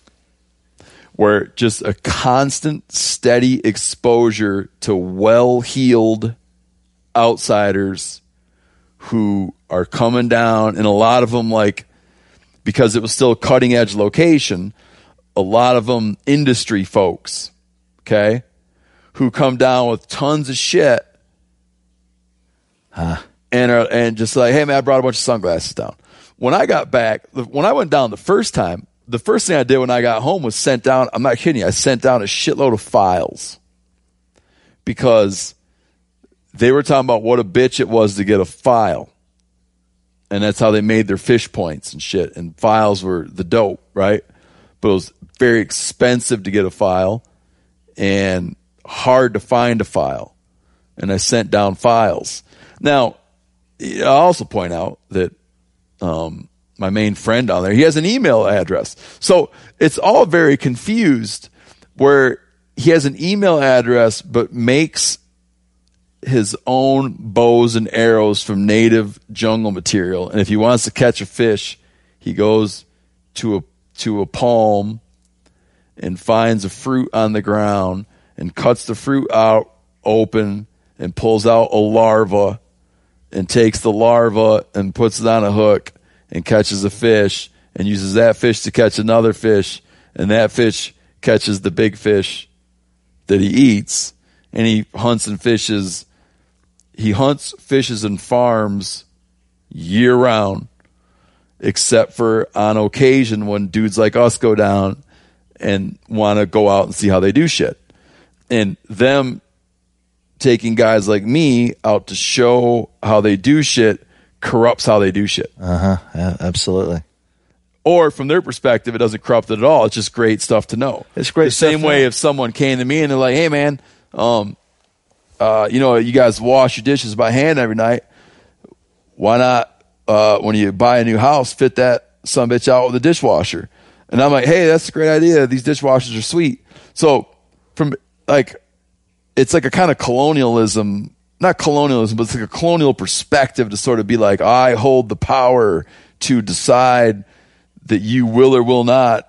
where just a constant, steady exposure to well-heeled outsiders who are coming down, and a lot of them, like, because it was still a cutting-edge location, a lot of them industry folks, okay, who come down with tons of shit, Huh. and are, and just like, hey man, I brought a bunch of sunglasses down. When I got back, when I went down the first time, the first thing I did when I got home was sent down, I'm not kidding you, I sent down a shitload of files because they were talking about what a bitch it was to get a file. And that's how they made their fish points and shit. And files were the dope, right? But it was very expensive to get a file and hard to find a file. And I sent down files. Now, I'll also point out that um, my main friend down there, he has an email address. So it's all very confused where he has an email address but makes his own bows and arrows from native jungle material. And if he wants to catch a fish, he goes to a to a palm and finds a fruit on the ground and cuts the fruit out open and pulls out a larva and takes the larva and puts it on a hook and catches a fish and uses that fish to catch another fish, and that fish catches the big fish that he eats. And he hunts and fishes. He hunts, fishes, and farms year round, except for on occasion when dudes like us go down and want to go out and see how they do shit. And them taking guys like me out to show how they do shit corrupts how they do shit. Uh-huh. Yeah, absolutely. Or from their perspective, it doesn't corrupt it at all. It's just great stuff to know. It's great The stuff same to way know. if someone came to me and they're like, hey, man, um, uh, you know, you guys wash your dishes by hand every night. Why not, uh, when you buy a new house, fit that sumbitch out with a dishwasher? And I'm like, hey, that's a great idea. These dishwashers are sweet. So from like, it's like a kind of colonialism, not colonialism, but it's like a colonial perspective to sort of be like, I hold the power to decide that you will or will not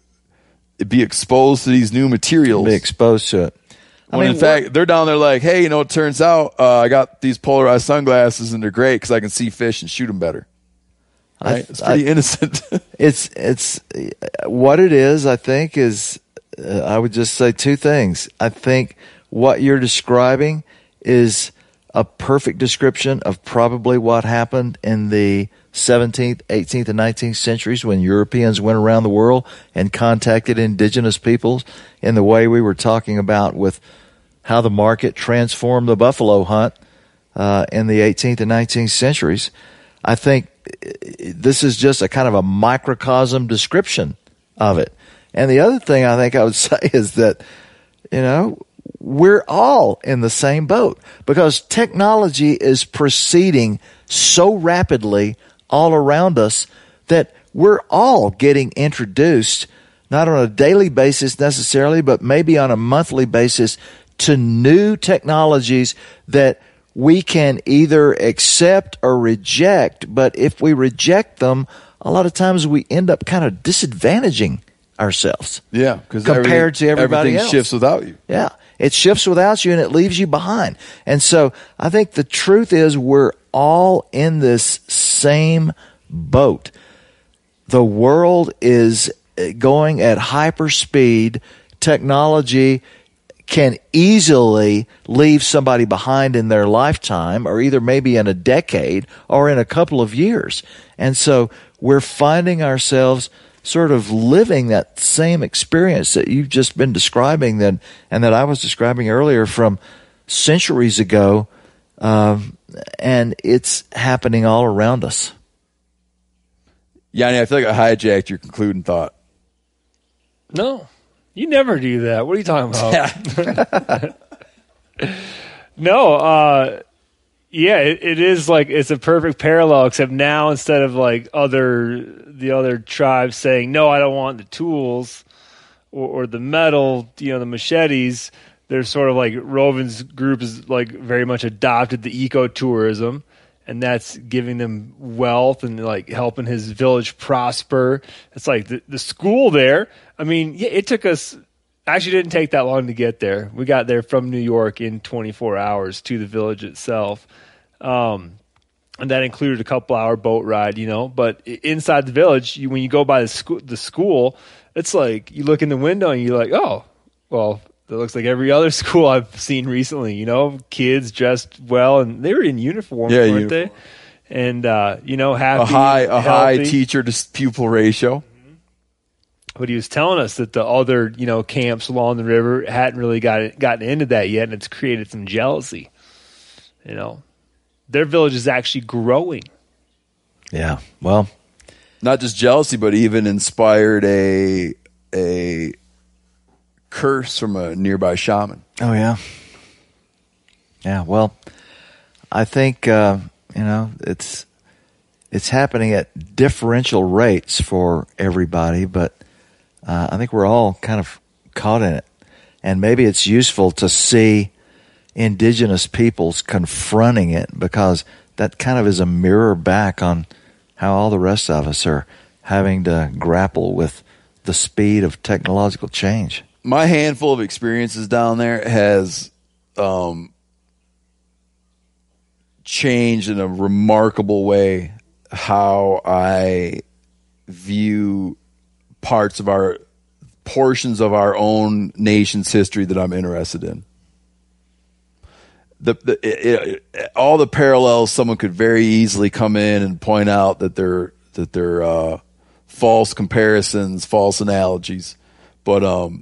be exposed to these new materials. Be exposed to it. I When mean, in fact, they're down there like, hey, you know, it turns out uh, I got these polarized sunglasses and they're great because I can see fish and shoot them better. I- Right? It's pretty I- innocent. It's it's what it is. I think is uh, I would just say two things. I think what you're describing is a perfect description of probably what happened in the seventeenth, eighteenth, and nineteenth centuries when Europeans went around the world and contacted indigenous peoples in the way we were talking about with how the market transformed the buffalo hunt uh, in the eighteenth and nineteenth centuries. I think this is just a kind of a microcosm description of it. And the other thing I think I would say is that, you know, we're all in the same boat because technology is proceeding so rapidly all around us that we're all getting introduced, not on a daily basis necessarily, but maybe on a monthly basis, to new technologies that we can either accept or reject. But if we reject them, a lot of times we end up kind of disadvantaging ourselves. Yeah, because compared to everybody everything else. shifts without you. Yeah. It shifts without you and it leaves you behind. And so I think the truth is we're all in this same boat. The world is going at hyper speed. Technology can easily leave somebody behind in their lifetime, or either maybe in a decade or in a couple of years. And so we're finding ourselves sort of living that same experience that you've just been describing that, and that I was describing earlier from centuries ago, um, and it's happening all around us. Yanni, I feel like I hijacked your concluding thought. No, you never do that. What are you talking about? no, uh, yeah, it, it is like it's a perfect parallel, except now instead of like other the other tribes saying, no, I don't want the tools or, or the metal, you know, the machetes, they're sort of like Rovin's group is like very much adopted the ecotourism, and that's giving them wealth and like helping his village prosper. It's like the, the school there. I mean, yeah, it took us actually didn't take that long to get there. We got there from New York in twenty-four hours to the village itself. Um, and that included a couple hour boat ride, you know, but inside the village, you, when you go by the school, the school, it's like you look in the window and you're like, oh, well, that looks like every other school I've seen recently, you know, kids dressed well, and they were in uniform, Yeah, weren't uniform. they? And, uh, you know, happy, A high, a high healthy. teacher to pupil ratio. But he was telling us that the other, you know, camps along the river hadn't really got gotten into that yet, and it's created some jealousy. You know, their village is actually growing. Yeah. Well, Not just jealousy, but even inspired a a curse from a nearby shaman. oh, yeah. Yeah. Well, I think, uh, you know, it's, it's happening at differential rates for everybody, but uh, I think we're all kind of caught in it. And maybe it's useful to see indigenous peoples confronting it, because that kind of is a mirror back on how all the rest of us are having to grapple with the speed of technological change. My handful of experiences down there has um, changed in a remarkable way how I view parts of our portions of our own nation's history that I'm interested in. The, the it, it, all the parallels, someone could very easily come in and point out that they're that they're uh, false comparisons, false analogies, but um,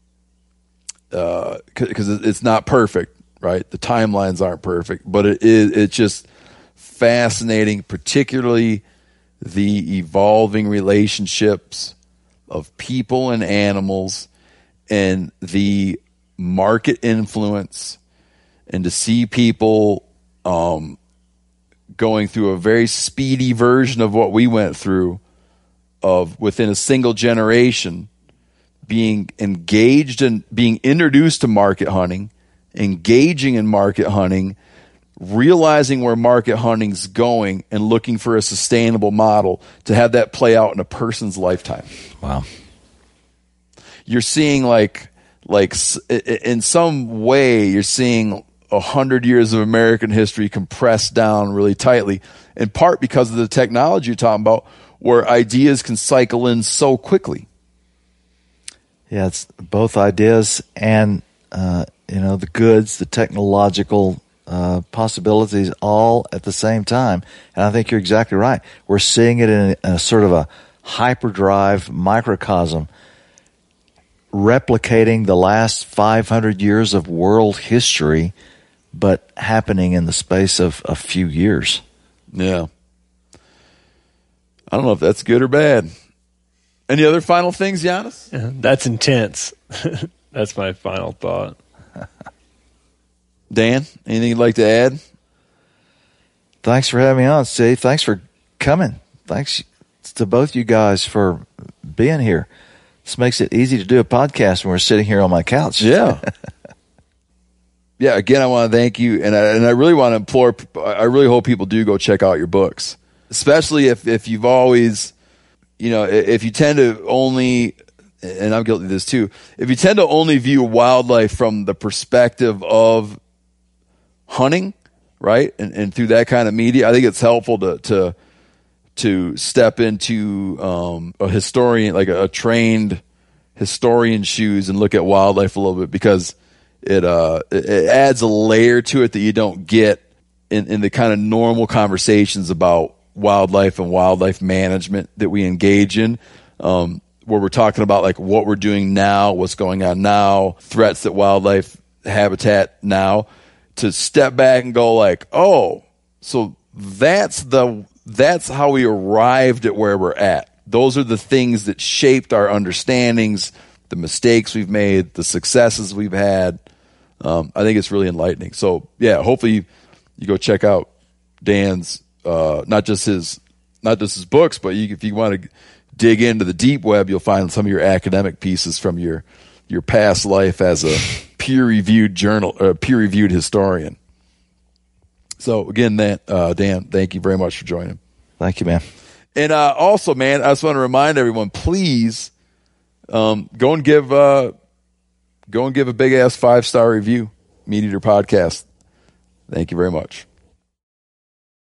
because uh, it's not perfect, right? The timelines aren't perfect, but it is. It's just fascinating, particularly the evolving relationships of people and animals, and the market influence. And to see people um, going through a very speedy version of what we went through, of within a single generation, being engaged and being introduced to market hunting, engaging in market hunting, realizing where market hunting's going, and looking for a sustainable model to have that play out in a person's lifetime. Wow. You're seeing like, like in some way, you're seeing a hundred years of American history compressed down really tightly, in part because of the technology you're talking about, where ideas can cycle in so quickly. Yeah, it's both ideas and, uh, you know, the goods, the technological uh, possibilities all at the same time. And I think you're exactly right. We're seeing it in a, in a sort of a hyperdrive microcosm, replicating the last five hundred years of world history, but happening in the space of a few years. Yeah. I don't know if that's good or bad. Any other final things, Giannis? Yeah, that's intense. That's my final thought. Dan, anything you'd like to add? Thanks for having me on, Steve. Thanks for coming. Thanks to both you guys for being here. This makes it easy to do a podcast when we're sitting here on my couch. Yeah. Yeah, again, I want to thank you, and I, and I really want to implore, I really hope people do go check out your books, especially if, if you've always, you know, if you tend to only, and I'm guilty of this too, if you tend to only view wildlife from the perspective of hunting, right, and, and through that kind of media, I think it's helpful to to, to step into um, a historian, like a, a trained historian's shoes, and look at wildlife a little bit, because It uh it adds a layer to it that you don't get in, in the kind of normal conversations about wildlife and wildlife management that we engage in, um, where we're talking about like what we're doing now, what's going on now, threats that wildlife habitat now. To step back and go like, oh, so that's the that's how we arrived at where we're at. Those are the things that shaped our understandings, the mistakes we've made, the successes we've had. Um, I think it's really enlightening. So yeah, hopefully you, you go check out Dan's, uh, not just his, not just his books, but you, if you want to dig into the deep web, you'll find some of your academic pieces from your, your past life as a peer reviewed journal, uh, peer reviewed historian. So again, that, uh, Dan, thank you very much for joining. Thank you, man. And, uh, also, man, I just want to remind everyone, please, um, go and give, uh, Go and give a big-ass five-star review, Meat Eater Podcast. Thank you very much.